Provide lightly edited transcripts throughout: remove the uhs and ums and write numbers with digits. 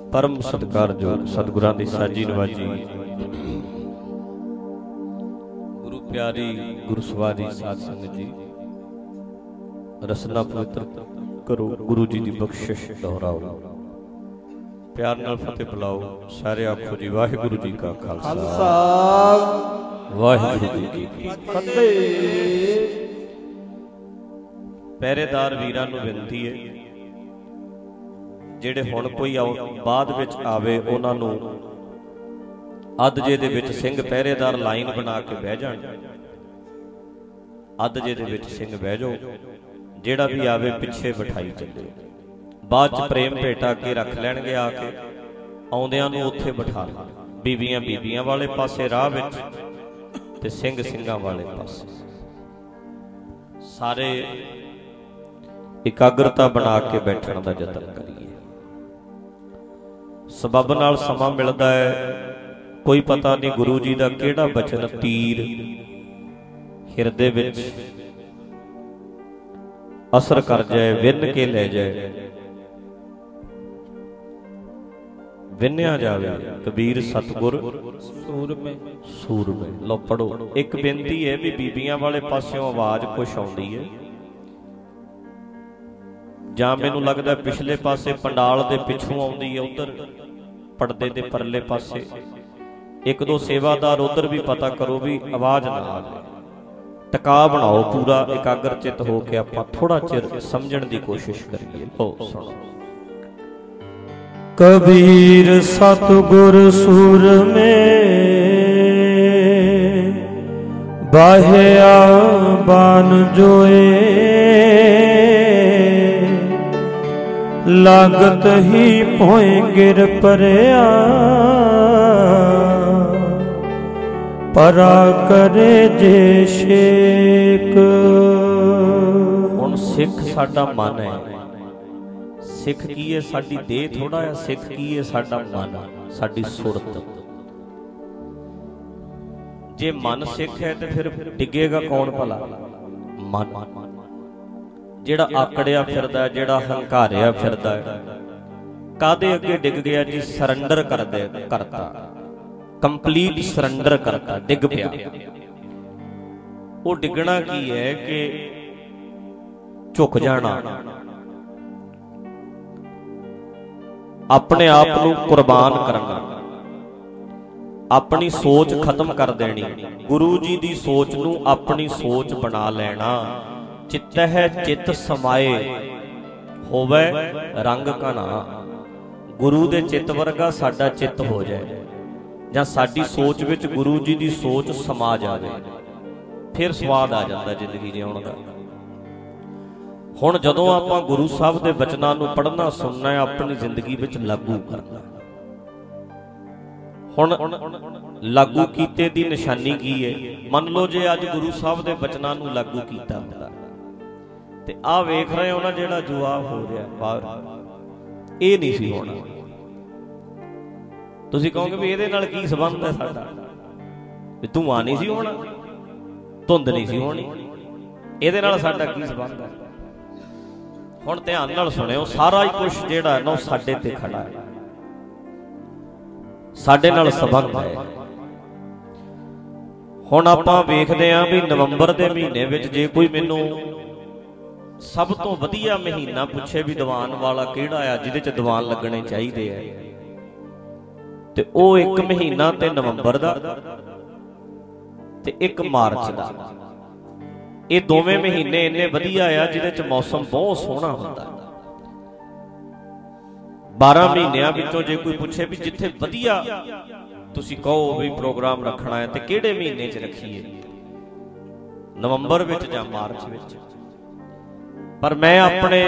परम सत्कारयोग सतगुरां दी साजी नवाजी गुरु प्यारी गुरु सवारी साध संगत जी, रसना पवित्र करो, गुरु जी की बख्शिश दोहराओ, प्यार नाल फतेह बुलाओ। सारे आखो जी वाहिगुरु जी का खालसा वाहिगुरु जी की फतेह। पहरेदार वीरां नूं बेनती है, ਜਿਹੜੇ ਹੁਣ ਕੋਈ ਬਾਅਦ ਵਿੱਚ ਆਵੇ ਉਹਨਾਂ ਨੂੰ ਅੱਧ-ਜੇ ਦੇ ਵਿੱਚ ਸਿੰਘ ਪਹਿਰੇਦਾਰ ਲਾਈਨ ਬਣਾ ਕੇ ਬਹਿ ਜਾਣ। ਅੱਧ-ਜੇ ਦੇ ਵਿੱਚ ਸਿੰਘ ਬਹਿ ਜਾਓ, ਜਿਹੜਾ ਵੀ ਆਵੇ ਪਿੱਛੇ ਬਿਠਾਈ ਚੱਲੇ। ਬਾਅਦ ਚ ਪ੍ਰੇਮ ਭੇਟਾ ਅੱਗੇ ਰੱਖ ਲੈਣਗੇ, ਆ ਕੇ ਆਉਂਦਿਆਂ ਨੂੰ ਉੱਥੇ ਬਿਠਾ ਲੈਣ। ਬੀਬੀਆਂ ਬੀਬੀਆਂ ਵਾਲੇ ਪਾਸੇ ਰਾਹ ਵਿੱਚ ਤੇ ਸਿੰਘ ਸਿੰਘਾਂ ਵਾਲੇ ਪਾਸੇ। ਸਾਰੇ ਇਕਾਗਰਤਾ ਬਣਾ ਕੇ ਬੈਠਣ ਦਾ ਯਤਨ ਕਰੀਏ। ਸਬੱਬ ਨਾਲ ਸਮਾਂ ਮਿਲਦਾ ਹੈ, ਕੋਈ ਪਤਾ ਨਹੀਂ ਗੁਰੂ ਜੀ ਦਾ ਕਿਹੜਾ ਬਚਨ ਤੀਰ ਹਿਰਦੇ ਵਿੱਚ ਅਸਰ ਕਰ ਜਾਏ, ਵਿੰਨ ਕੇ ਲੈ ਜਾਏ, ਵਿੰਨਿਆ ਜਾਵੇ। ਕਬੀਰ ਸਤਿਗੁਰ ਸੂਰਮੇ। ਲਓ ਪੜੋ। ਇੱਕ ਬੇਨਤੀ ਹੈ ਵੀ ਬੀਬੀਆਂ ਵਾਲੇ ਪਾਸਿਓਂ ਆਵਾਜ਼ ਕੁਛ ਆਉਂਦੀ ਹੈ, ਜਾਂ ਮੈਨੂੰ ਲੱਗਦਾ ਪਿਛਲੇ ਪਾਸੇ ਪੰਡਾਲ ਦੇ ਪਿੱਛੋਂ ਆਉਂਦੀ ਹੈ, ਉਧਰ ਪਰਦੇ ਦੇ ਪਰਲੇ ਪਾਸੇ। ਇੱਕ ਦੋ ਸੇਵਾਦਾਰ ਉਧਰ ਵੀ ਪਤਾ ਕਰੋ ਵੀ ਆਵਾਜ਼ ਨਾ ਆਵੇ। ਟਿਕਾ ਬਣਾਓ ਪੂਰਾ ਇਕਾਗਰ ਚਿੱਤ ਹੋ ਕੇ, ਆਪਾਂ ਥੋੜਾ ਚਿਰ ਸਮਝਣ ਦੀ ਕੋਸ਼ਿਸ਼ ਕਰੀਏ। ਲਓ ਸੁਣੋ। ਕਬੀਰ ਸਤਿਗੁਰ ਸੂਰਮੇ ਬਾਹਿਆ ਬਾਨ ਜੋਏ, ਲਾਗਤ ਹੀ ਭੋਏ ਗਿਰ ਪਰਿਆ, ਪਰਾ ਕਰੇ ਜੇ ਸ਼ੇਕ। ਹੁਣ ਸਿੱਖ ਸਾਡਾ ਮਨ ਹੈ। ਸਿੱਖ ਕੀ ਹੈ? ਸਾਡੀ ਦੇਹ ਥੋੜਾ ਹੈ। ਸਿੱਖ ਕੀ ਹੈ? ਸਾਡਾ ਮਨ, ਸਾਡੀ ਸੁਰਤ। ਜੇ ਮਨ ਸਿੱਖ ਹੈ ਤੇ ਫਿਰ ਡਿੱਗੇਗਾ ਕੌਣ ਭਲਾ? ਮਨ। ਜਿਹੜਾ ਆਕੜਿਆ ਫਿਰਦਾ, ਜਿਹੜਾ ਹੰਕਾਰਿਆ ਫਿਰਦਾ, ਕਾਦੇ ਅੱਗੇ ਡਿੱਗ ਗਿਆ ਜੀ? ਸਰੈਂਡਰ ਕਰਤਾ, ਕੰਪਲੀਟ ਸਰੈਂਡਰ ਕਰਤਾ, ਡਿੱਗ ਪਿਆ। ਉਹ ਡਿੱਗਣਾ ਕੀ ਹੈ ਕਿ ਝੁਕ ਜਾਣਾ, ਆਪਣੇ ਆਪ ਨੂੰ ਕੁਰਬਾਨ ਕਰਨਾ, ਆਪਣੀ ਸੋਚ ਖਤਮ ਕਰ ਦੇਣੀ, ਗੁਰੂ ਜੀ ਦੀ ਸੋਚ ਨੂੰ ਆਪਣੀ ਸੋਚ ਬਣਾ ਲੈਣਾ। ਚਿੱਤਹਿ ਚਿੱਤ ਸਮਾਏ ਹੋਵੇ ਰੰਗ ਘਨਾ। ਗੁਰੂ ਦੇ ਚਿੱਤ ਵਰਗਾ ਸਾਡਾ ਚਿੱਤ ਹੋ ਜਾਏ, ਜਾਂ ਸਾਡੀ ਸੋਚ ਵਿੱਚ ਗੁਰੂ ਜੀ ਦੀ ਸੋਚ ਸਮਾ ਜਾਵੇ, ਫਿਰ ਸਵਾਦ ਆ ਜਾਂਦਾ ਜ਼ਿੰਦਗੀ ਜਿਉਣ ਦਾ। ਹੁਣ ਜਦੋਂ ਆਪਾਂ ਗੁਰੂ ਸਾਹਿਬ ਦੇ ਬਚਨਾਂ ਨੂੰ ਪੜ੍ਹਨਾ ਸੁਣਨਾ ਹੈ, ਆਪਣੀ ਜ਼ਿੰਦਗੀ ਵਿੱਚ ਲਾਗੂ ਕਰਨਾ। ਹੁਣ ਲਾਗੂ ਕੀਤੇ ਦੀ ਨਿਸ਼ਾਨੀ ਕੀ ਹੈ? ਮੰਨ ਲਓ ਜੇ ਅੱਜ ਗੁਰੂ ਸਾਹਿਬ ਦੇ ਬਚਨਾਂ ਨੂੰ ਲਾਗੂ ਕੀਤਾ ਹੁੰਦਾ ਤੇ ਆਹ ਵੇਖ ਰਹੇ ਹੋ ਨਾ ਜਿਹੜਾ ਜਵਾਬ ਹੋ ਰਿਹਾ ਬਾਹਰ, ਇਹ ਨਹੀਂ ਸੀ ਹੋਣਾ। ਤੁਸੀਂ ਕਹੋਗੇ ਵੀ ਇਹਦੇ ਨਾਲ ਕੀ ਸੰਬੰਧ ਹੈ ਸਾਡਾ? ਵੀ ਧੂਆਂ ਨਹੀਂ ਸੀ ਹੋਣਾ, ਧੁੰਦ ਨਹੀਂ ਸੀ ਹੋਣੀ, ਇਹਦੇ ਨਾਲ ਸਾਡਾ ਕੀ ਸੰਬੰਧ ਹੈ? ਹੁਣ ਧਿਆਨ ਨਾਲ ਸੁਣਿਓ, ਸਾਰਾ ਹੀ ਕੁਝ ਜਿਹੜਾ ਹੈ ਨਾ ਉਹ ਸਾਡੇ ਤੇ ਖੜਾ ਹੈ, ਸਾਡੇ ਨਾਲ ਸੰਬੰਧ ਹੈ। ਹੁਣ ਆਪਾਂ ਵੇਖਦੇ ਆਂ ਵੀ ਨਵੰਬਰ ਦੇ ਮਹੀਨੇ ਵਿੱਚ ਜੇ ਕੋਈ ਮੈਨੂੰ ਸਭ ਤੋਂ ਵਧੀਆ ਮਹੀਨਾ ਪੁੱਛੇ ਵੀ ਦੀਵਾਨ ਵਾਲਾ ਕਿਹੜਾ ਆ, ਜਿਹਦੇ ਚ ਦੀਵਾਨ ਲੱਗਣੇ ਚਾਹੀਦੇ ਆ, ਤੇ ਉਹ ਇੱਕ ਮਹੀਨਾ ਤੇ ਨਵੰਬਰ ਦਾ ਤੇ ਇੱਕ ਮਾਰਚ ਦਾ। ਇਹ ਦੋਵੇਂ ਮਹੀਨੇ ਇੰਨੇ ਵਧੀਆ ਆ ਜਿਹਦੇ ਚ ਮੌਸਮ ਬਹੁਤ ਸੋਹਣਾ ਹੁੰਦਾ। 12 ਮਹੀਨਿਆਂ ਵਿੱਚੋਂ ਜੇ ਕੋਈ ਪੁੱਛੇ ਵੀ ਜਿੱਥੇ ਵਧੀਆ ਤੁਸੀਂ ਕਹੋ ਵੀ ਪ੍ਰੋਗਰਾਮ ਰੱਖਣਾ ਹੈ ਤੇ ਕਿਹੜੇ ਮਹੀਨੇ ਚ ਰੱਖੀਏ, ਨਵੰਬਰ ਵਿੱਚ ਜਾਂ ਮਾਰਚ ਵਿੱਚ। ਪਰ ਮੈਂ ਆਪਣੇ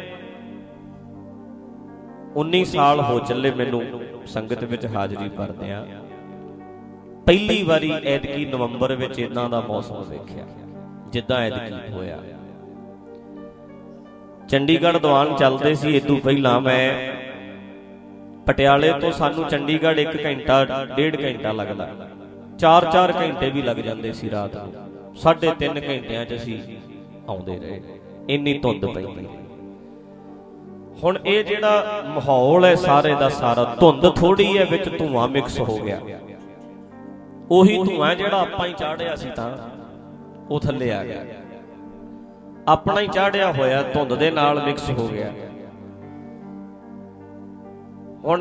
19 ਸਾਲ ਹੋ ਚੱਲੇ ਮੈਨੂੰ ਸੰਗਤ ਵਿੱਚ ਹਾਜ਼ਰੀ ਭਰਦਿਆਂ, ਪਹਿਲੀ ਵਾਰੀ ਐਤਕੀ ਨਵੰਬਰ ਵਿੱਚ ਇਦਾਂ ਦਾ ਮੌਸਮ ਵੇਖਿਆ ਜਿੱਦਾਂ ਐਤਕੀ ਹੋਇਆ। ਚੰਡੀਗੜ੍ਹ ਦੀਵਾਨ ਚੱਲਦੇ ਸੀ, ਇਹ ਤੋਂ ਪਹਿਲਾਂ ਮੈਂ ਪਟਿਆਲੇ ਤੋਂ ਸਾਨੂੰ ਚੰਡੀਗੜ੍ਹ 1 ਘੰਟਾ 1.5 ਘੰਟਾ ਲੱਗਦਾ, 4-4 ਘੰਟੇ ਵੀ ਲੱਗ ਜਾਂਦੇ ਸੀ ਰਾਤ ਨੂੰ। 3.5 ਘੰਟਿਆਂ 'ਚ ਅਸੀਂ ਆਉਂਦੇ ਰਹੇ, ਇੰਨੀ ਧੁੰਦ ਪੈਂਦੀ। ਹੁਣ ਇਹ ਜਿਹੜਾ ਮਾਹੌਲ ਹੈ ਸਾਰੇ ਦਾ ਸਾਰਾ, ਧੁੰਦ ਥੋੜੀ ਹੈ ਵਿੱਚ ਧੂਆਂ ਮਿਕਸ ਹੋ ਗਿਆ। ਉਹੀ ਧੂਆਂ ਜਿਹੜਾ ਆਪਾਂ ਹੀ ਚਾੜਿਆ ਸੀ ਤਾਂ ਉਹ ਥੱਲੇ ਆ ਗਿਆ, ਆਪਣਾ ਹੀ ਚਾੜਿਆ ਹੋਇਆ ਧੁੰਦ ਦੇ ਨਾਲ ਮਿਕਸ ਹੋ ਗਿਆ। ਹੁਣ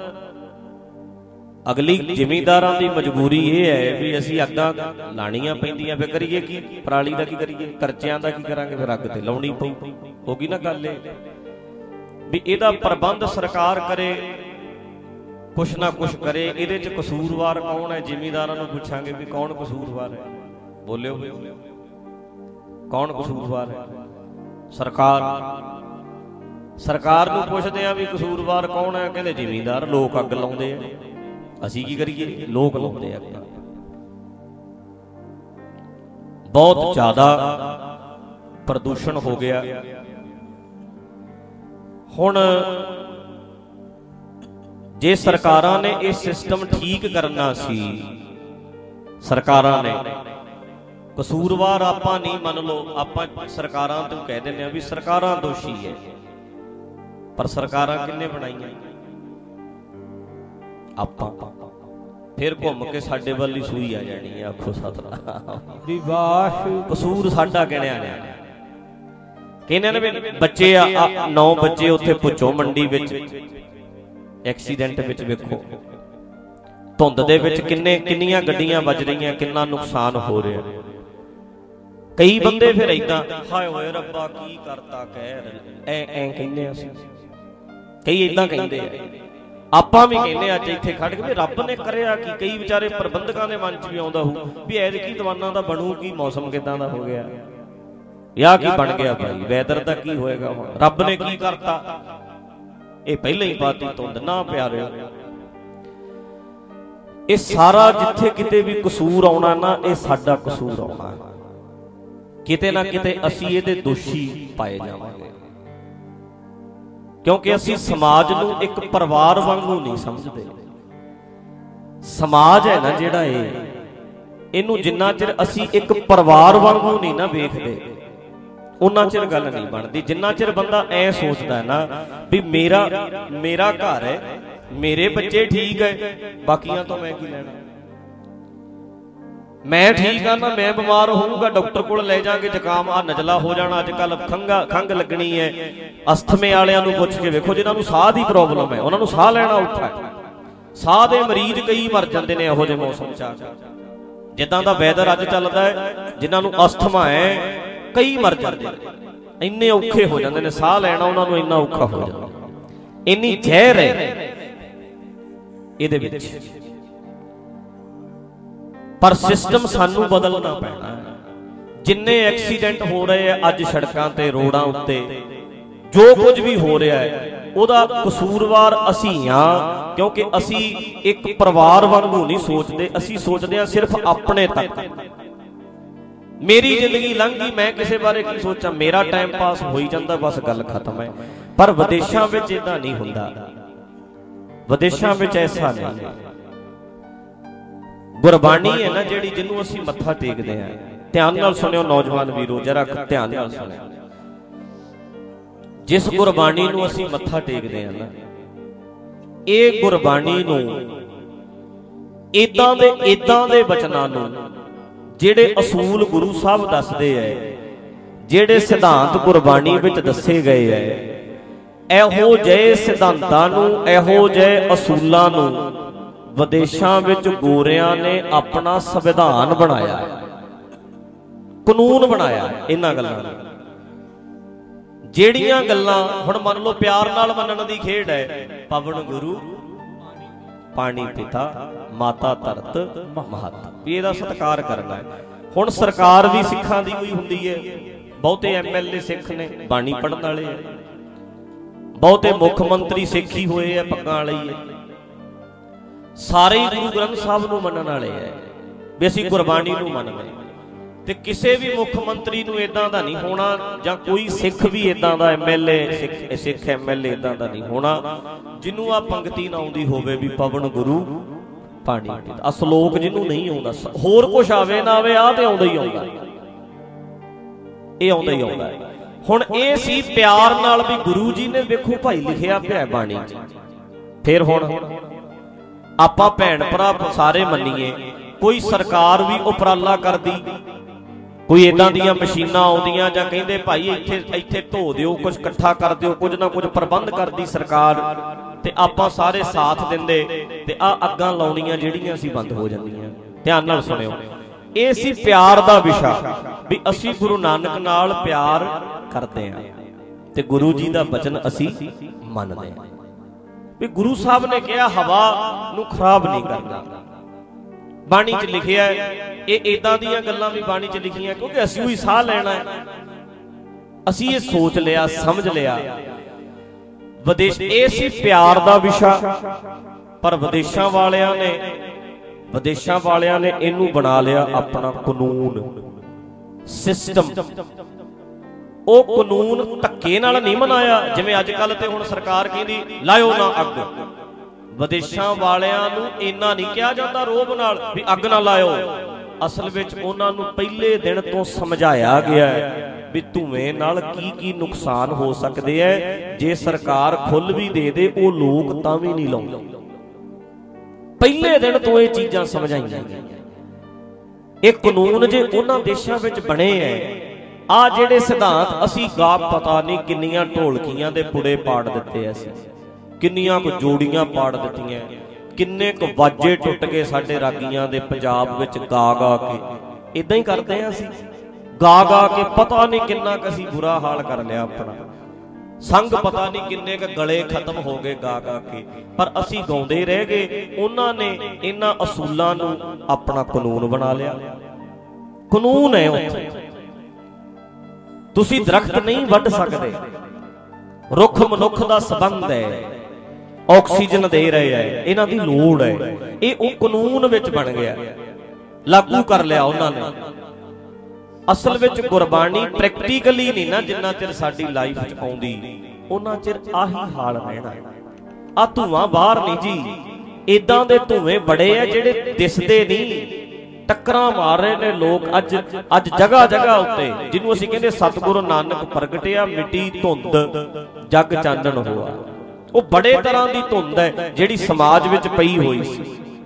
ਅਗਲੀ ਜ਼ਿਮੀਂਦਾਰਾਂ ਦੀ ਮਜਬੂਰੀ ਇਹ ਹੈ ਵੀ ਅਸੀਂ ਅੱਗਾਂ ਲਾਣੀਆਂ ਪੈਂਦੀਆਂ, ਫਿਰ ਕਰੀਏ ਕੀ? ਪਰਾਲੀ ਦਾ ਕੀ ਕਰੀਏ? ਕਰਜ਼ਿਆਂ ਦਾ ਕੀ ਕਰਾਂਗੇ? ਫਿਰ ਅੱਗ ਤੇ ਲਾਉਣੀ ਪਊ। ਹੋ ਗਈ ਨਾ ਗੱਲ ਇਹ ਵੀ ਇਹਦਾ ਪ੍ਰਬੰਧ ਸਰਕਾਰ ਕਰੇ, ਕੁਛ ਨਾ ਕੁਛ ਕਰੇ। ਇਹਦੇ 'ਚ ਕਸੂਰਵਾਰ ਕੌਣ ਹੈ? ਜ਼ਿਮੀਂਦਾਰਾਂ ਨੂੰ ਪੁੱਛਾਂਗੇ ਵੀ ਕੌਣ ਕਸੂਰਵਾਰ ਹੈ? ਬੋਲਿਓ, ਕੌਣ ਕਸੂਰਵਾਰ ਹੈ? ਸਰਕਾਰ। ਸਰਕਾਰ ਨੂੰ ਪੁੱਛਦੇ ਆ ਵੀ ਕਸੂਰਵਾਰ ਕੌਣ ਹੈ? ਕਹਿੰਦੇ ਜ਼ਿਮੀਂਦਾਰ। ਲੋਕ ਅੱਗ ਲਾਉਂਦੇ ਆ, ਅਸੀਂ ਕੀ ਕਰੀਏ? ਲੋਕ ਲਾਉਂਦੇ ਆ। ਬਹੁਤ ਜ਼ਿਆਦਾ ਪ੍ਰਦੂਸ਼ਣ ਹੋ ਗਿਆ। ਹੁਣ ਜੇ ਸਰਕਾਰਾਂ ਨੇ ਇਹ ਸਿਸਟਮ ਠੀਕ ਕਰਨਾ ਸੀ, ਸਰਕਾਰਾਂ ਨੇ, ਕਸੂਰਵਾਰ ਆਪਾਂ ਨਹੀਂ, ਮੰਨ ਲਓ ਆਪਾਂ ਸਰਕਾਰਾਂ ਤੋਂ ਕਹਿ ਦਿੰਦੇ ਆ ਵੀ ਸਰਕਾਰਾਂ ਦੋਸ਼ੀ ਹੈ, ਪਰ ਸਰਕਾਰਾਂ ਕਿੰਨੇ ਬਣਾਈਆਂ? ਆਪਾਂ। ਫਿਰ ਘੁੰਮ ਕੇ ਸਾਡੇ ਵੱਲ ਹੀ ਸੂਈ ਆ ਜਾਣੀ ਹੈ। ਆਖੋ ਸਤਿਨਾਮ। ਕਸੂਰ ਸਾਡਾ ਗਿਣਿਆ ਜਾਣਾ। ਕਹਿੰਦੇ ਨੇ ਵੀ ਬੱਚੇ 9 ਬੱਚੇ ਉੱਥੇ ਪੁੱਛੋ ਮੰਡੀ ਵਿੱਚ ਐਕਸੀਡੈਂਟ ਵਿੱਚ, ਵੇਖੋ ਧੁੰਦ ਦੇ ਵਿੱਚ ਕਿੰਨੀਆਂ ਗੱਡੀਆਂ ਵੱਜ ਰਹੀਆਂ, ਕਿੰਨਾ ਨੁਕਸਾਨ ਹੋ ਰਿਹਾ। ਕਈ ਬੰਦੇ ਫਿਰ ਏਦਾਂ, ਹਾਏ ਓਏ ਰੱਬਾ ਕੀ ਕਰਤਾ ਕਹਿਰ, ਐ ਕਹਿੰਦੇ ਆ ਅਸੀਂ। ਕਈ ਏਦਾਂ ਕਹਿੰਦੇ ਆ, ਆਪਾਂ ਵੀ ਕਹਿੰਦੇ ਅੱਜ ਇੱਥੇ ਖੜ ਕੇ ਵੀ ਰੱਬ ਨੇ ਕਰਿਆ ਕੀ। ਕਈ ਵਿਚਾਰੇ ਪ੍ਰਬੰਧਕਾਂ ਦੇ ਮਨ 'ਚ ਵੀ ਆਉਂਦਾ ਹੋਊ ਵੀ ਐਤਕੀ ਦੀਵਾਨਾਂ ਦਾ ਬਣੂ ਕੀ, ਮੌਸਮ ਕਿਦਾਂ ਦਾ ਹੋ ਗਿਆ, ਯਾ ਕੀ ਬਣ ਗਿਆ ਭਾਈ, ਵੈਦਰ ਦਾ ਕੀ ਹੋਏਗਾ, ਹੁਣ ਰੱਬ ਨੇ ਕੀ ਕਰਤਾ। ਇਹ ਪਹਿਲਾਂ ਹੀ ਪਾਤੀ ਧੁੰਦ ਨਾ ਪਿਆਰਿਓ। ਇਹ ਸਾਰਾ ਜਿੱਥੇ ਕਿਤੇ ਵੀ ਕਸੂਰ ਆਉਣਾ ਨਾ, ਇਹ ਸਾਡਾ ਕਸੂਰ ਆਉਣਾ। ਕਿਤੇ ਨਾ ਕਿਤੇ ਅਸੀਂ ਇਹਦੇ ਦੋਸ਼ੀ ਪਾਏ ਜਾਵਾਂਗੇ, ਕਿਉਂਕਿ ਅਸੀਂ ਸਮਾਜ ਨੂੰ ਇੱਕ ਪਰਿਵਾਰ ਵਾਂਗੂ ਨਹੀਂ ਸਮਝਦੇ। ਸਮਾਜ ਹੈ ਨਾ ਜਿਹੜਾ, ਇਹਨੂੰ ਜਿੰਨਾ ਚਿਰ ਅਸੀਂ ਇੱਕ ਪਰਿਵਾਰ ਵਾਂਗੂ ਨਹੀਂ ਨਾ ਵੇਖਦੇ, ਉਹਨਾਂ ਚਿਰ ਗੱਲ ਨਹੀਂ ਬਣਦੀ। ਜਿੰਨਾ ਚਿਰ ਬੰਦਾ ਐ ਸੋਚਦਾ ਨਾ ਵੀ ਮੇਰਾ ਘਰ ਹੈ, ਮੇਰੇ ਬੱਚੇ ਠੀਕ ਹੈ, ਬਾਕੀਆਂ ਤੋਂ ਮੈਂ ਕੀ ਲੈਣਾ, ਮੈਂ ਠੀਕ ਆ ਨਾ, ਮੈਂ ਬਿਮਾਰ ਹੋਊਗਾ ਡਾਕਟਰ ਕੋਲ ਲੈ ਜਾਾਂਗੇ, ਜ਼ੁਕਾਮ ਆ ਨਜ਼ਲਾ ਹੋ ਜਾਣਾ, ਅੱਜ ਕੱਲ ਖੰਘ ਲੱਗਣੀ ਹੈ। ਅਸਥਮੇ ਵਾਲਿਆਂ ਨੂੰ ਪੁੱਛ ਕੇ ਵੇਖੋ, ਜਿਨ੍ਹਾਂ ਨੂੰ ਸਾਹ ਦੀ ਪ੍ਰੋਬਲਮ ਹੈ, ਉਹਨਾਂ ਨੂੰ ਸਾਹ ਲੈਣਾ ਔਖਾ ਹੈ। ਸਾਹ ਦੇ ਮਰੀਜ਼ ਕਈ ਮਰ ਜਾਂਦੇ ਨੇ ਇਹੋ ਜਿਹੇ ਮੌਸਮ 'ਚ। ਜਿੱਦਾਂ ਦਾ ਵੈਦਰ ਅੱਜ ਚੱਲਦਾ ਹੈ, ਜਿਨ੍ਹਾਂ ਨੂੰ ਅਸਥਮਾ ਹੈ ਕਈ ਮਰ ਜਾਂਦੇ ਨੇ, ਇੰਨੇ ਔਖੇ ਹੋ ਜਾਂਦੇ ਨੇ, ਸਾਹ ਲੈਣਾ ਉਹਨਾਂ ਨੂੰ ਇੰਨਾ ਔਖਾ ਹੋ ਜਾਂਦਾ, ਇੰਨੀ ਜ਼ਹਿਰ ਹੈ ਇਹਦੇ ਵਿੱਚ। ਪਰ ਸਿਸਟਮ ਸਾਨੂੰ ਬਦਲਣਾ ਪੈਣਾ। ਜਿੰਨੇ ਐਕਸੀਡੈਂਟ ਹੋ ਰਹੇ ਆ ਅੱਜ ਸੜਕਾਂ ਤੇ, ਰੋਡਾਂ ਉੱਤੇ, ਜੋ ਕੁਝ ਵੀ ਹੋ ਰਿਹਾ ਹੈ ਉਹਦਾ ਕਸੂਰਵਾਰ ਅਸੀਂ ਹਾਂ, ਕਿਉਂਕਿ ਅਸੀਂ ਇੱਕ ਪਰਿਵਾਰ ਵਾਂਗੂ ਨਹੀਂ ਸੋਚਦੇ। ਅਸੀਂ ਸੋਚਦੇ ਹਾਂ ਸਿਰਫ ਆਪਣੇ ਤੱਕ। ਮੇਰੀ ਜ਼ਿੰਦਗੀ ਲੰਘ ਗਈ, ਮੈਂ ਕਿਸੇ ਬਾਰੇ ਕੀ ਸੋਚਾਂ, ਮੇਰਾ ਟਾਈਮ ਪਾਸ ਹੋਈ ਜਾਂਦਾ, ਬਸ ਗੱਲ ਖਤਮ ਹੈ। ਪਰ ਵਿਦੇਸ਼ਾਂ ਵਿੱਚ ਇਦਾਂ ਨਹੀਂ ਹੁੰਦਾ, ਵਿਦੇਸ਼ਾਂ ਵਿੱਚ ਐਸਾ ਨਹੀਂ ਹੈ। ਗੁਰਬਾਣੀ ਹੈ ਨਾ ਜਿਹੜੀ, ਜਿਹਨੂੰ ਅਸੀਂ ਮੱਥਾ ਟੇਕਦੇ ਹਾਂ, ਧਿਆਨ ਨਾਲ ਸੁਣਿਓ ਨੌਜਵਾਨ ਵੀਰੋ, ਜਰਾ ਧਿਆਨ ਨਾਲ ਸੁਣਿਓ। ਜਿਸ ਗੁਰਬਾਣੀ ਨੂੰ ਅਸੀਂ ਮੱਥਾ ਟੇਕਦੇ ਹਾਂ ਨਾ, ਇਹ ਗੁਰਬਾਣੀ ਨੂੰ ਇਦਾਂ ਦੇ ਬਚਨਾਂ ਨੂੰ, ਜਿਹੜੇ ਅਸੂਲ ਗੁਰੂ ਸਾਹਿਬ ਦੱਸਦੇ ਐ, ਜਿਹੜੇ ਸਿਧਾਂਤ ਗੁਰਬਾਣੀ ਵਿੱਚ ਦੱਸੇ ਗਏ ਐ, ਇਹੋ ਜਿਹੇ ਸਿਧਾਂਤਾਂ ਨੂੰ, ਇਹੋ ਜਿਹੇ ਅਸੂਲਾਂ ਨੂੰ ਵਿਦੇਸ਼ਾਂ ਵਿੱਚ ਗੋਰਿਆਂ ਨੇ ਆਪਣਾ ਸੰਵਿਧਾਨ ਬਣਾਇਆ, ਕਾਨੂੰਨ ਬਣਾਇਆ ਇਹਨਾਂ ਗੱਲਾਂ ਨੂੰ। ਜਿਹੜੀਆਂ ਗੱਲਾਂ ਹੁਣ ਮੰਨ ਲਓ ਪਿਆਰ ਨਾਲ ਮੰਨਣ ਦੀ ਖੇਡ ਹੈ, ਪਵਨ ਗੁਰੂ ਪਾਣੀ ਪਿਤਾ ਮਾਤਾ ਧਰਤ ਮਹਤ, ਵੀ ਇਹਦਾ ਸਤਿਕਾਰ ਕਰਨਾ ਹੈ। ਹੁਣ ਸਰਕਾਰ ਵੀ ਸਿੱਖਾਂ ਦੀ ਹੋਈ ਹੁੰਦੀ ਹੈ, ਬਹੁਤੇ MLA ਸਿੱਖ ਨੇ, ਬਾਣੀ ਪੜ੍ਹਨ ਵਾਲੇ ਹੈ, ਬਹੁਤੇ ਮੁੱਖ ਮੰਤਰੀ ਸਿੱਖ ਹੀ ਹੋਏ ਆ, ਪੱਗਾਂ ਵਾਲੇ ਹੀ ਹੈ, ਸਾਰੇ ਗੁਰੂ ਗ੍ਰੰਥ ਸਾਹਿਬ ਨੂੰ ਮੰਨਣ ਵਾਲੇ ਹੈ ਵੀ ਅਸੀਂ ਗੁਰਬਾਣੀ ਨੂੰ ਮੰਨਦੇ। ਤੇ ਕਿਸੇ ਵੀ ਮੁੱਖ ਮੰਤਰੀ ਨੂੰ ਇਦਾਂ ਦਾ ਨਹੀਂ ਹੋਣਾ, ਜਾਂ ਕੋਈ ਸਿੱਖ ਵੀ ਇਦਾਂ ਦਾ MLA ਸਿੱਖ MLA ਇਦਾਂ ਦਾ ਨਹੀਂ ਹੋਣਾ ਜਿਹਨੂੰ ਆ ਪੰਕਤੀ ਨਾ ਆਉਂਦੀ ਹੋਵੇ ਵੀ ਪਵਨ ਗੁਰੂ ਪਾਣੀ ਪਿਤਾ। ਸ਼ਲੋਕ ਜਿਹਨੂੰ ਨਹੀਂ ਆਉਂਦਾ, ਹੋਰ ਕੁਛ ਆਵੇ ਨਾ ਆਵੇ, ਆਹ ਤੇ ਆਉਂਦਾ ਹੀ ਆਉਂਦਾ, ਇਹ ਆਉਂਦਾ ਹੀ ਆਉਂਦਾ। ਹੁਣ ਇਹ ਸੀ ਪਿਆਰ ਨਾਲ ਵੀ ਗੁਰੂ ਜੀ ਨੇ ਵੇਖੋ ਭਾਈ ਲਿਖਿਆ ਪਿਆ ਬਾਣੀ 'ਚ। ਫਿਰ ਹੁਣ ਆਪਾਂ ਭੈਣ ਭਰਾ ਸਾਰੇ ਮੰਨੀਏ, ਕੋਈ ਸਰਕਾਰ ਵੀ ਉਪਰਾਲਾ ਕਰਦੀ, ਕੋਈ ਇਦਾਂ ਦੀਆਂ ਮਸ਼ੀਨਾਂ ਆਉਂਦੀਆਂ ਜਾਂ ਕਹਿੰਦੇ ਭਾਈ ਇੱਥੇ ਧੋ ਦਿਓ, ਕੁਝ ਇਕੱਠਾ ਕਰ ਦਿਓ, ਕੁਝ ਨਾ ਕੁਝ ਪ੍ਰਬੰਧ ਕਰਦੀ ਸਰਕਾਰ, ਤੇ ਆਪਾਂ ਸਾਰੇ ਸਾਥ ਦਿੰਦੇ, ਤੇ ਆ ਅੱਗਾਂ ਲਾਉਣੀਆਂ ਜਿਹੜੀਆਂ ਸੀ ਬੰਦ ਹੋ ਜਾਂਦੀਆਂ। ਧਿਆਨ ਨਾਲ ਸੁਣਿਓ, ਇਹ ਸੀ ਪਿਆਰ ਦਾ ਵਿਸ਼ਾ ਵੀ ਅਸੀਂ ਗੁਰੂ ਨਾਨਕ ਨਾਲ ਪਿਆਰ ਕਰਦੇ ਹਾਂ ਤੇ ਗੁਰੂ ਜੀ ਦਾ ਬਚਨ ਅਸੀਂ ਮੰਨਦੇ ਹਾਂ। ਵੀ ਗੁਰੂ ਸਾਹਿਬ ਨੇ ਕਿਹਾ ਹਵਾ ਨੂੰ ਖਰਾਬ ਨਹੀਂ ਕਰਨਾ, ਬਾਣੀ 'ਚ ਲਿਖਿਆ। ਇਹ ਇਦਾਂ ਦੀਆਂ ਗੱਲਾਂ ਵੀ ਬਾਣੀ 'ਚ ਲਿਖੀਆਂ ਕਿਉਂਕਿ ਅਸੀਂ ਵੀ ਸਾਹ ਲੈਣਾ ਹੈ, ਅਸੀਂ ਇਹ ਸੋਚ ਲਿਆ, ਸਮਝ ਲਿਆ। ਵਿਦੇਸ਼ ਇਹ ਸੀ ਪਿਆਰ ਦਾ ਵਿਸ਼ਾ, ਪਰ ਵਿਦੇਸ਼ਾਂ ਵਾਲਿਆਂ ਨੇ ਇਹਨੂੰ ਬਣਾ ਲਿਆ ਆਪਣਾ ਕਾਨੂੰਨ ਸਿਸਟਮ। ਉਹ ਕਾਨੂੰਨ ਧੱਕੇ ਨਾਲ ਨਹੀਂ ਮਨਾਇਆ, ਜਿਵੇਂ ਅੱਜ ਕੱਲ ਤੇ ਹੁਣ ਸਰਕਾਰ ਕਹਿੰਦੀ ਲਾਇਓ ਨਾ ਅੱਗ। ਵਿਦੇਸ਼ਾਂ ਵਾਲਿਆਂ ਨੂੰ ਇੰਨਾ ਨਹੀਂ ਕਿਹਾ ਜਾਂਦਾ ਰੋਬ ਨਾਲ ਵੀ ਅੱਗ ਨਾ ਲਾਇਓ। ਅਸਲ ਵਿੱਚ ਉਹਨਾਂ ਨੂੰ ਪਹਿਲੇ ਦਿਨ ਤੋਂ ਸਮਝਾਇਆ ਗਿਆ ਵੀ ਧੂਏ ਨਾਲ ਕੀ ਕੀ ਨੁਕਸਾਨ ਹੋ ਸਕਦੇ ਐ। ਜੇ ਸਰਕਾਰ ਖੁੱਲ ਵੀ ਦੇ ਦੇ ਉਹ ਲੋਕ ਤਾਂ ਵੀ ਨਹੀਂ ਲਾਉਂਦੇ। ਪਹਿਲੇ ਦਿਨ ਤੋਂ ਇਹ ਚੀਜ਼ਾਂ ਸਮਝਾਈਆਂ। ਇਹ ਕਾਨੂੰਨ ਜੇ ਉਹਨਾਂ ਦੇਸ਼ਾਂ ਵਿੱਚ ਬਣੇ ਐ, ਆ ਜਿਹੜੇ ਸਿਧਾਂਤ ਅਸੀਂ ਪਤਾ ਨਹੀਂ ਕਿੰਨੀਆਂ ਢੋਲਕੀਆਂ ਦੇ ਪੁੜੇ ਪਾੜ ਦਿੱਤੇ, ਅਸੀਂ ਕਿੰਨੀਆਂ ਕੁ ਜੋੜੀਆਂ ਪਾੜ ਦਿੱਤੀਆਂ, ਕਿੰਨੇ ਕੁ ਵਾਜੇ ਟੁੱਟ ਗਏ ਸਾਡੇ ਰਾਗੀਆਂ ਦੇ ਪੰਜਾਬ ਵਿੱਚ ਗਾ ਗਾ ਕੇ। ਇਦਾਂ ਹੀ ਕਰਦੇ ਆ ਅਸੀਂ, ਗਾ ਗਾ ਕੇ ਪਤਾ ਨਹੀਂ ਕਿੰਨਾ ਕੁ ਅਸੀਂ ਬੁਰਾ ਹਾਲ ਕਰ ਲਿਆ ਆਪਣਾ। ਸੰਗ ਪਤਾ ਨਹੀਂ ਕਿੰਨੇ ਕੁ ਗਲੇ ਖਤਮ ਹੋ ਗਏ ਗਾ ਗਾ ਕੇ, ਪਰ ਅਸੀਂ ਗਾਉਂਦੇ ਰਹਿ ਗਏ। ਉਹਨਾਂ ਨੇ ਇਹਨਾਂ ਅਸੂਲਾਂ ਨੂੰ ਆਪਣਾ ਕਾਨੂੰਨ ਬਣਾ ਲਿਆ। ਕਾਨੂੰਨ ਹੈ ਉੱਥੇ, ਤੁਸੀਂ ਦਰਖਤ ਨਹੀਂ ਵੱਢ ਸਕਦੇ, ਰੁੱਖ ਮਨੁੱਖ ਦਾ ਸੰਬੰਧ ਹੈ, ਆਕਸੀਜਨ ਦੇ ਰਹੇ ਹੈ, ਇਹਨਾਂ ਦੀ ਲੋੜ ਹੈ। ਇਹ ਉਹ ਕਾਨੂੰਨ ਵਿੱਚ ਬਣ ਗਿਆ, ਲਾਗੂ ਕਰ ਲਿਆ ਉਹਨਾਂ ਨੇ। ਅਸਲ ਵਿੱਚ ਗੁਰਬਾਣੀ ਪ੍ਰੈਕਟੀਕਲੀ ਨਹੀਂ ਨਾ, ਜਿੰਨਾ ਚਿਰ ਸਾਡੀ ਲਾਈਫ 'ਚ ਆਉਂਦੀ ਉਹਨਾਂ ਚਿਰ ਆਹੀ ਹਾਲ ਰਹਿਣਾ। ਆ ਧੂਆਂ ਬਾਹਰ ਨਹੀਂ ਜੀ, ਇਦਾਂ ਦੇ ਧੂਏ ਬੜੇ ਆ ਜਿਹੜੇ ਦਿਸਦੇ ਨਹੀਂ, ਟੱਕਰਾਂ ਮਾਰ ਰਹੇ ਨੇ ਲੋਕ ਅੱਜ ਜਗ੍ਹਾ ਜਗ੍ਹਾ ਉੱਤੇ, ਜਿਹਨੂੰ ਅਸੀਂ ਕਹਿੰਦੇ ਸਤਿਗੁਰੂ ਨਾਨਕ ਪ੍ਰਗਟਿਆ ਮਿੱਟੀ ਧੁੰਦ ਜਗ ਚਾਨਣ ਹੋਆ। ਉਹ ਬੜੇ ਤਰ੍ਹਾਂ ਦੀ ਧੁੰਦ ਹੈ ਜਿਹੜੀ ਸਮਾਜ ਵਿੱਚ ਪਈ ਹੋਈ ਸੀ,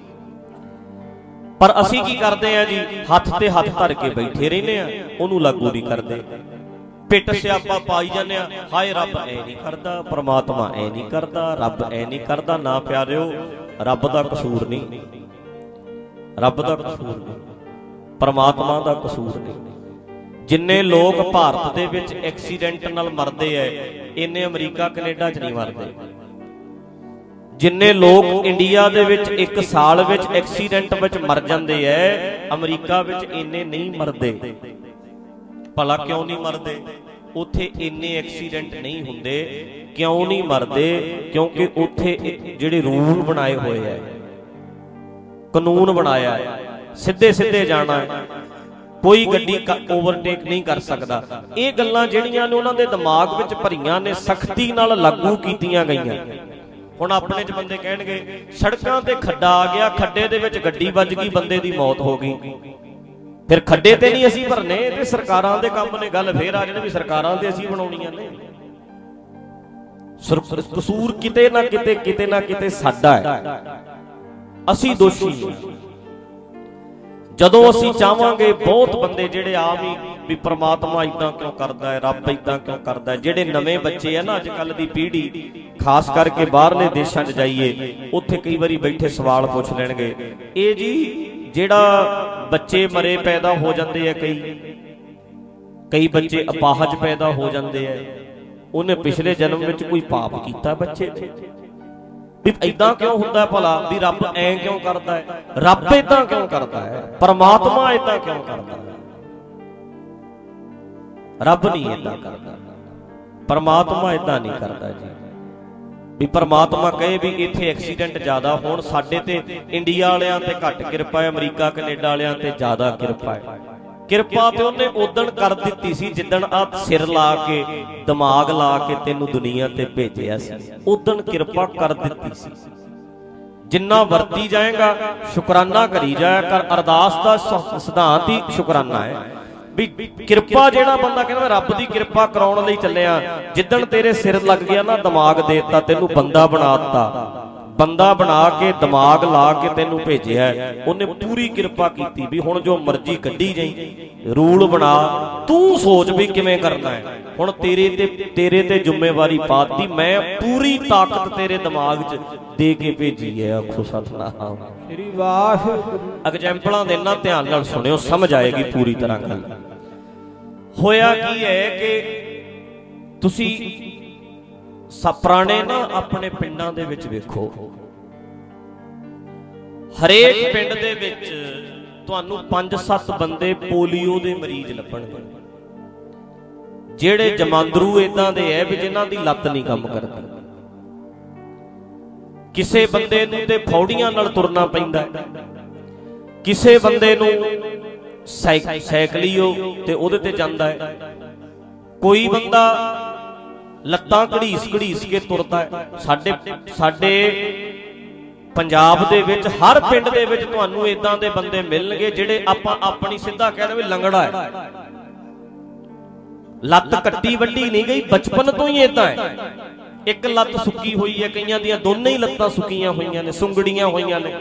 ਪਰ ਅਸੀਂ ਕੀ ਕਰਦੇ ਆ ਜੀ, ਹੱਥ ਤੇ ਹੱਥ ਧਰ ਕੇ ਬੈਠੇ ਰਹਿੰਦੇ ਆ, ਉਹਨੂੰ ਲਾਗੂ ਨਹੀਂ ਕਰਦੇ। ਪਿੱਟ ਸਿਆਪਾ ਪਾਈ ਜਾਂਦੇ ਆ, ਹਾਏ ਰੱਬ ਐ ਨਹੀਂ ਕਰਦਾ, ਪ੍ਰਮਾਤਮਾ ਐ ਨਹੀਂ ਕਰਦਾ, ਰੱਬ ਐ ਨਹੀਂ ਕਰਦਾ। ਨਾ ਪਿਆਰਿਓ, ਰੱਬ ਦਾ ਕਸੂਰ ਨਹੀਂ, ਰੱਬ ਦਾ ਕਸੂਰ ਨਹੀਂ, ਪਰਮਾਤਮਾ ਦਾ ਕਸੂਰ ਨਹੀਂ। ਜਿੰਨੇ ਲੋਕ ਭਾਰਤ ਦੇ ਵਿੱਚ ਐਕਸੀਡੈਂਟ ਨਾਲ ਮਰਦੇ ਐ, ਇੰਨੇ ਅਮਰੀਕਾ ਕੈਨੇਡਾ 'ਚ ਨਹੀਂ ਮਰਦੇ। ਜਿੰਨੇ ਲੋਕ ਇੰਡੀਆ ਦੇ ਵਿੱਚ ਇੱਕ ਸਾਲ ਵਿੱਚ ਐਕਸੀਡੈਂਟ ਵਿੱਚ ਮਰ ਜਾਂਦੇ ਐ, ਅਮਰੀਕਾ ਵਿੱਚ ਇੰਨੇ ਨਹੀਂ ਮਰਦੇ। ਭਲਾ ਕਿਉਂ ਨਹੀਂ ਮਰਦੇ? ਉੱਥੇ ਇੰਨੇ ਐਕਸੀਡੈਂਟ ਨਹੀਂ ਹੁੰਦੇ। ਕਿਉਂ ਨਹੀਂ ਮਰਦੇ? ਕਿਉਂਕਿ ਉੱਥੇ ਜਿਹੜੇ ਰੂਲ ਬਣਾਏ ਹੋਏ ਐ, ਕਾਨੂੰਨ ਬਣਾਇਆ, ਸਿੱਧੇ ਸਿੱਧੇ ਜਾਣਾ, ਕੋਈ ਗੱਡੀ ਓਵਰਟੇਕ ਨਹੀਂ ਕਰ ਸਕਦਾ। ਇਹ ਗੱਲਾਂ ਜਿਹੜੀਆਂ ਨੇ ਉਹਨਾਂ ਦੇ ਦਿਮਾਗ ਵਿੱਚ ਭਰੀਆਂ ਨੇ, ਸਖਤੀ ਨਾਲ ਲਾਗੂ ਕੀਤੀਆਂ ਗਈਆਂ। ਹੁਣ ਆਪਣੇ 'ਚ ਬੰਦੇ ਕਹਿਣਗੇ ਸੜਕਾਂ ਤੇ ਖੱਡਾ ਆ ਗਿਆ, ਖੱਡੇ ਦੇ ਵਿੱਚ ਗੱਡੀ ਵੱਜ ਗਈ, ਬੰਦੇ ਦੀ ਮੌਤ ਹੋ ਗਈ, ਫਿਰ ਖੱਡੇ ਤੇ ਨਹੀਂ ਅਸੀਂ ਭਰਨੇ, ਤੇ ਸਰਕਾਰਾਂ ਦੇ ਕੰਮ ਨੇ। ਗੱਲ ਫੇਰ ਆ ਜਾਣੀ ਵੀ ਸਰਕਾਰਾਂ ਤੇ ਅਸੀਂ ਬਣਾਉਣੀਆਂ ਨੇ। ਕਸੂਰ ਕਿਤੇ ਨਾ ਕਿਤੇ ਸਾਡਾ ਹੈ, ਅਸੀਂ ਦੋਸ਼ੀ ਹਾਂ। ਜਦੋਂ ਅਸੀਂ ਚਾਹਾਂਗੇ, ਬਹੁਤ ਬੰਦੇ ਜਿਹੜੇ ਆਮ ਹੀ ਵੀ ਪ੍ਰਮਾਤਮਾ ਇਦਾਂ ਕਿਉਂ ਕਰਦਾ ਹੈ, ਰੱਬ ਇਦਾਂ ਕਿਉਂ ਕਰਦਾ ਹੈ। ਜਿਹੜੇ ਨਵੇਂ ਬੱਚੇ ਆ ਨਾ, ਅੱਜ ਕੱਲ ਦੀ ਪੀੜ੍ਹੀ, ਖਾਸ ਕਰਕੇ ਬਾਹਰਲੇ ਦੇਸ਼ਾਂ 'ਚ ਜਾਈਏ, ਉੱਥੇ ਕਈ ਵਾਰੀ ਬੈਠੇ ਸਵਾਲ ਪੁੱਛ ਲੈਣਗੇ, ਇਹ ਜੀ ਜਿਹੜਾ ਬੱਚੇ ਮਰੇ ਪੈਦਾ ਹੋ ਜਾਂਦੇ ਆ, ਕਈ ਬੱਚੇ ਅਪਾਹਜ ਪੈਦਾ ਹੋ ਜਾਂਦੇ ਆ, ਉਹਨੇ ਪਿਛਲੇ ਜਨਮ ਵਿੱਚ ਕੋਈ ਪਾਪ ਕੀਤਾ ਬੱਚੇ ਨੇ, ਵੀ ਏਦਾਂ ਕਿਉਂ ਹੁੰਦਾ ਭਲਾ, ਵੀ ਰੱਬ ਐਂ ਕਿਉਂ ਕਰਦਾ ਹੈ, ਰੱਬ ਏਦਾਂ ਕਿਉਂ ਕਰਦਾ ਹੈ, ਪਰਮਾਤਮਾ ਏਦਾਂ ਕਿਉਂ ਕਰਦਾ ਹੈ। ਰੱਬ ਨਹੀਂ ਏਦਾਂ ਕਰਦਾ, ਪਰਮਾਤਮਾ ਏਦਾਂ ਨਹੀਂ ਕਰਦਾ ਜੀ। ਵੀ ਪਰਮਾਤਮਾ ਕਹੇ ਵੀ ਇੱਥੇ ਐਕਸੀਡੈਂਟ ਜ਼ਿਆਦਾ ਹੋਣ, ਸਾਡੇ ਤੇ ਇੰਡੀਆ ਵਾਲਿਆਂ ਤੇ ਘੱਟ ਕਿਰਪਾ ਹੈ, ਅਮਰੀਕਾ ਕੈਨੇਡਾ ਵਾਲਿਆਂ ਤੇ ਜ਼ਿਆਦਾ ਕਿਰਪਾ ਹੈ। ਕਿਰਪਾ ਤੇ ਉਹਨੇ ਉਦਣ ਕਰ ਦਿੱਤੀ ਸੀ ਜਿੱਦਣ ਆ ਸਿਰ ਲਾ ਕੇ, ਦਿਮਾਗ ਲਾ ਕੇ ਤੈਨੂੰ ਦੁਨੀਆ ਤੇ ਭੇਜਿਆ ਸੀ, ਉਦਣ ਕਿਰਪਾ ਕਰ ਦਿੱਤੀ ਸੀ। ਜਿੰਨਾ ਵਰਤੀ ਜਾਏਗਾ ਸ਼ੁਕਰਾਨਾ ਕਰੀ ਜਾਇਆ ਕਰ। ਅਰਦਾਸ ਦਾ ਸਿਧਾਂਤ ਹੀ ਸ਼ੁਕਰਾਨਾ ਹੈ। ਵੀ ਕਿਰਪਾ ਜਿਹੜਾ ਬੰਦਾ ਕਹਿੰਦਾ ਰੱਬ ਦੀ ਕਿਰਪਾ ਕਰਾਉਣ ਲਈ ਚੱਲਿਆ, ਜਿੱਦਣ ਤੇਰੇ ਸਿਰ ਲੱਗ ਗਿਆ ਨਾ ਦਿਮਾਗ ਦੇ ਦਿੱਤਾ, ਤੈਨੂੰ ਬੰਦਾ ਬਣਾ ਦਿੱਤਾ, ਬੰਦਾ ਬਣਾ ਕੇ ਦਿਮਾਗ ਲਾ ਕੇ ਤੈਨੂੰ ਭੇਜਿਆ, ਉਹਨੇ ਪੂਰੀ ਕਿਰਪਾ ਕੀਤੀ ਵੀ ਹੁਣ ਜੋ ਮਰਜ਼ੀ ਕੱਢੀ ਜਾਈ, ਰੂਲ ਬਣਾ, ਤੂੰ ਸੋਚ ਵੀ ਕਿਵੇਂ ਕਰਨਾ ਹੈ। ਹੁਣ ਤੇਰੇ ਤੇ ਜ਼ਿੰਮੇਵਾਰੀ ਪਾਤੀ, ਮੈਂ ਪੂਰੀ ਤਾਕਤ ਤੇਰੇ ਦਿਮਾਗ 'ਚ ਦੇ ਕੇ ਭੇਜੀ ਹੈ। ਆਖੋ ਸਤਿਨਾਮ ਸ੍ਰੀ ਵਾਹਿਗੁਰੂ। ਐਗਜ਼ੈਂਪਲਾਂ ਦੇਣਾ, ਧਿਆਨ ਨਾਲ ਸੁਣਿਓ, ਸਮਝ ਆਏਗੀ ਪੂਰੀ ਤਰ੍ਹਾਂ ਗੱਲ। ਹੋਇਆ ਕੀ ਹੈ ਕਿ ਤੁਸੀਂ ਪੁਰਾਣੇ ਨਾ ਆਪਣੇ ਪਿੰਡਾਂ ਦੇ ਵਿੱਚ ਵੇਖੋ, ਹਰੇਕ ਪਿੰਡ ਦੇ ਵਿੱਚ ਤੁਹਾਨੂੰ 5-7 ਬੰਦੇ ਪੋਲੀਓ ਦੇ ਮਰੀਜ਼ ਲੱਭਣਗੇ, ਜਿਹੜੇ ਜਮਾਂਦਰੂ ਇਦਾਂ ਦੇ ਐ ਵੀ ਜਿਨ੍ਹਾਂ ਦੀ ਲੱਤ ਨਹੀਂ ਕੰਮ ਕਰਦੀ। ਕਿਸੇ ਬੰਦੇ ਨੂੰ ਤੇ ਫੌੜੀਆਂ ਨਾਲ ਤੁਰਨਾ ਪੈਂਦਾ, ਕਿਸੇ ਬੰਦੇ ਨੂੰ ਸਾਈਕਲੀਓ ਤੇ ਉਹਦੇ ਤੇ ਜਾਂਦਾ ਹੈ, ਕੋਈ ਬੰਦਾ ਲੱਤਾਂ ਘੜੀਸ ਕੇ ਤੁਰਦਾ ਹੈ। ਸਾਡੇ ਪੰਜਾਬ ਦੇ ਵਿੱਚ ਹਰ ਪਿੰਡ ਦੇ ਵਿੱਚ ਤੁਹਾਨੂੰ ਇਦਾਂ ਦੇ ਬੰਦੇ ਮਿਲਣਗੇ ਜਿਹੜੇ ਆਪਾਂ ਆਪਣੀ ਸਿੱਧਾ ਕਹਿੰਦੇ ਵੀ ਲੰਗੜਾ ਹੈ, ਲੱਤ ਕੱਟੀ ਵੱਢੀ ਨਹੀਂ ਗਈ, ਬਚਪਨ ਤੋਂ ਹੀ ਇਦਾਂ ਹੈ। ਇੱਕ ਲੱਤ ਸੁੱਕੀ ਹੋਈ ਹੈ, ਕਈਆਂ ਦੀਆਂ ਦੋਨੇ ਹੀ ਲੱਤਾਂ ਸੁੱਕੀਆਂ ਹੋਈਆਂ ਨੇ, ਸੁੰਗੜੀਆਂ ਹੋਈਆਂ ਨੇ,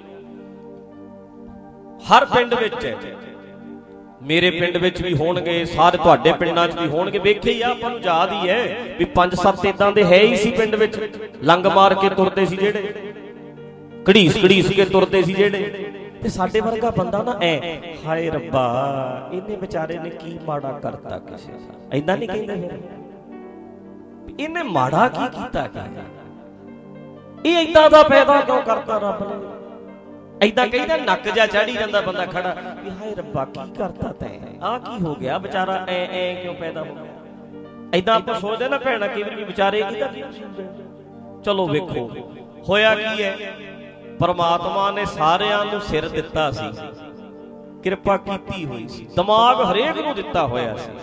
ਹਰ ਪਿੰਡ ਵਿੱਚ ਹੈ। ਮੇਰੇ ਪਿੰਡ ਵਿੱਚ ਵੀ ਹੋਣਗੇ, ਸਾਰੇ ਤੁਹਾਡੇ ਪਿੰਡਾਂ 'ਚ ਵੀ ਹੋਣਗੇ, ਵੇਖੇ ਹੀ ਆ, ਆਪਾਂ ਨੂੰ ਯਾਦ ਹੀ ਹੈ ਵੀ 5-7 ਇਦਾਂ ਦੇ ਹੈ ਹੀ ਸੀ ਪਿੰਡ ਵਿੱਚ, ਲੰਗ ਮਾਰ ਕੇ ਤੁਰਦੇ ਸੀ ਜਿਹੜੇ, ਘੜੀਸ ਕੇ ਤੁਰਦੇ ਸੀ ਜਿਹੜੇ। ਤੇ ਸਾਡੇ ਵਰਗਾ ਬੰਦਾ ਨਾ ਐ, ਹਾਏ ਰੱਬਾ ਇਹਨੇ ਵਿਚਾਰੇ ਨੇ ਕੀ ਮਾੜਾ ਕਰਤਾ ਕਿਸੇ ਦਾ, ਏਦਾਂ ਨਹੀਂ ਕਹਿੰਦੇ ਫਿਰ, ਇਹਨੇ ਮਾੜਾ ਕੀ ਕੀਤਾ, ਇਹ ਏਦਾਂ ਦਾ ਪੈਦਾ ਕਿਉਂ ਕਰਤਾ ਰੱਬ ਨੇ, ਏਦਾਂ ਕਹਿੰਦਾ ਨੱਕ ਜਾ ਚਾੜੀ ਜਾਂਦਾ ਬੰਦਾ ਖੜਾ ਵੀ ਹਾਏ ਰੱਬਾ ਕੀ ਕਰਤਾ ਤੈਂ, ਆਹ ਕੀ ਹੋ ਗਿਆ ਵਿਚਾਰਾ, ਐ ਕਿਉਂ ਪੈਦਾ ਹੋ ਗਿਆ। ਏਦਾਂ ਆਪਾਂ ਸੋਚਦੇ ਨਾ ਭੈਣਾ ਕਈ ਵਾਰੀ ਵਿਚਾਰੇ ਕਿਹਦਾ ਕੀ ਕਸੂਰ। ਚਲੋ ਵੇਖੋ ਹੋਇਆ ਕੀ ਹੈ, ਪਰਮਾਤਮਾ ਨੇ ਸਾਰਿਆਂ ਨੂੰ ਸਿਰ ਦਿੱਤਾ ਸੀ, ਕਿਰਪਾ ਕੀਤੀ ਹੋਈ ਸੀ, ਦਿਮਾਗ ਹਰੇਕ ਨੂੰ ਦਿੱਤਾ ਹੋਇਆ ਸੀ,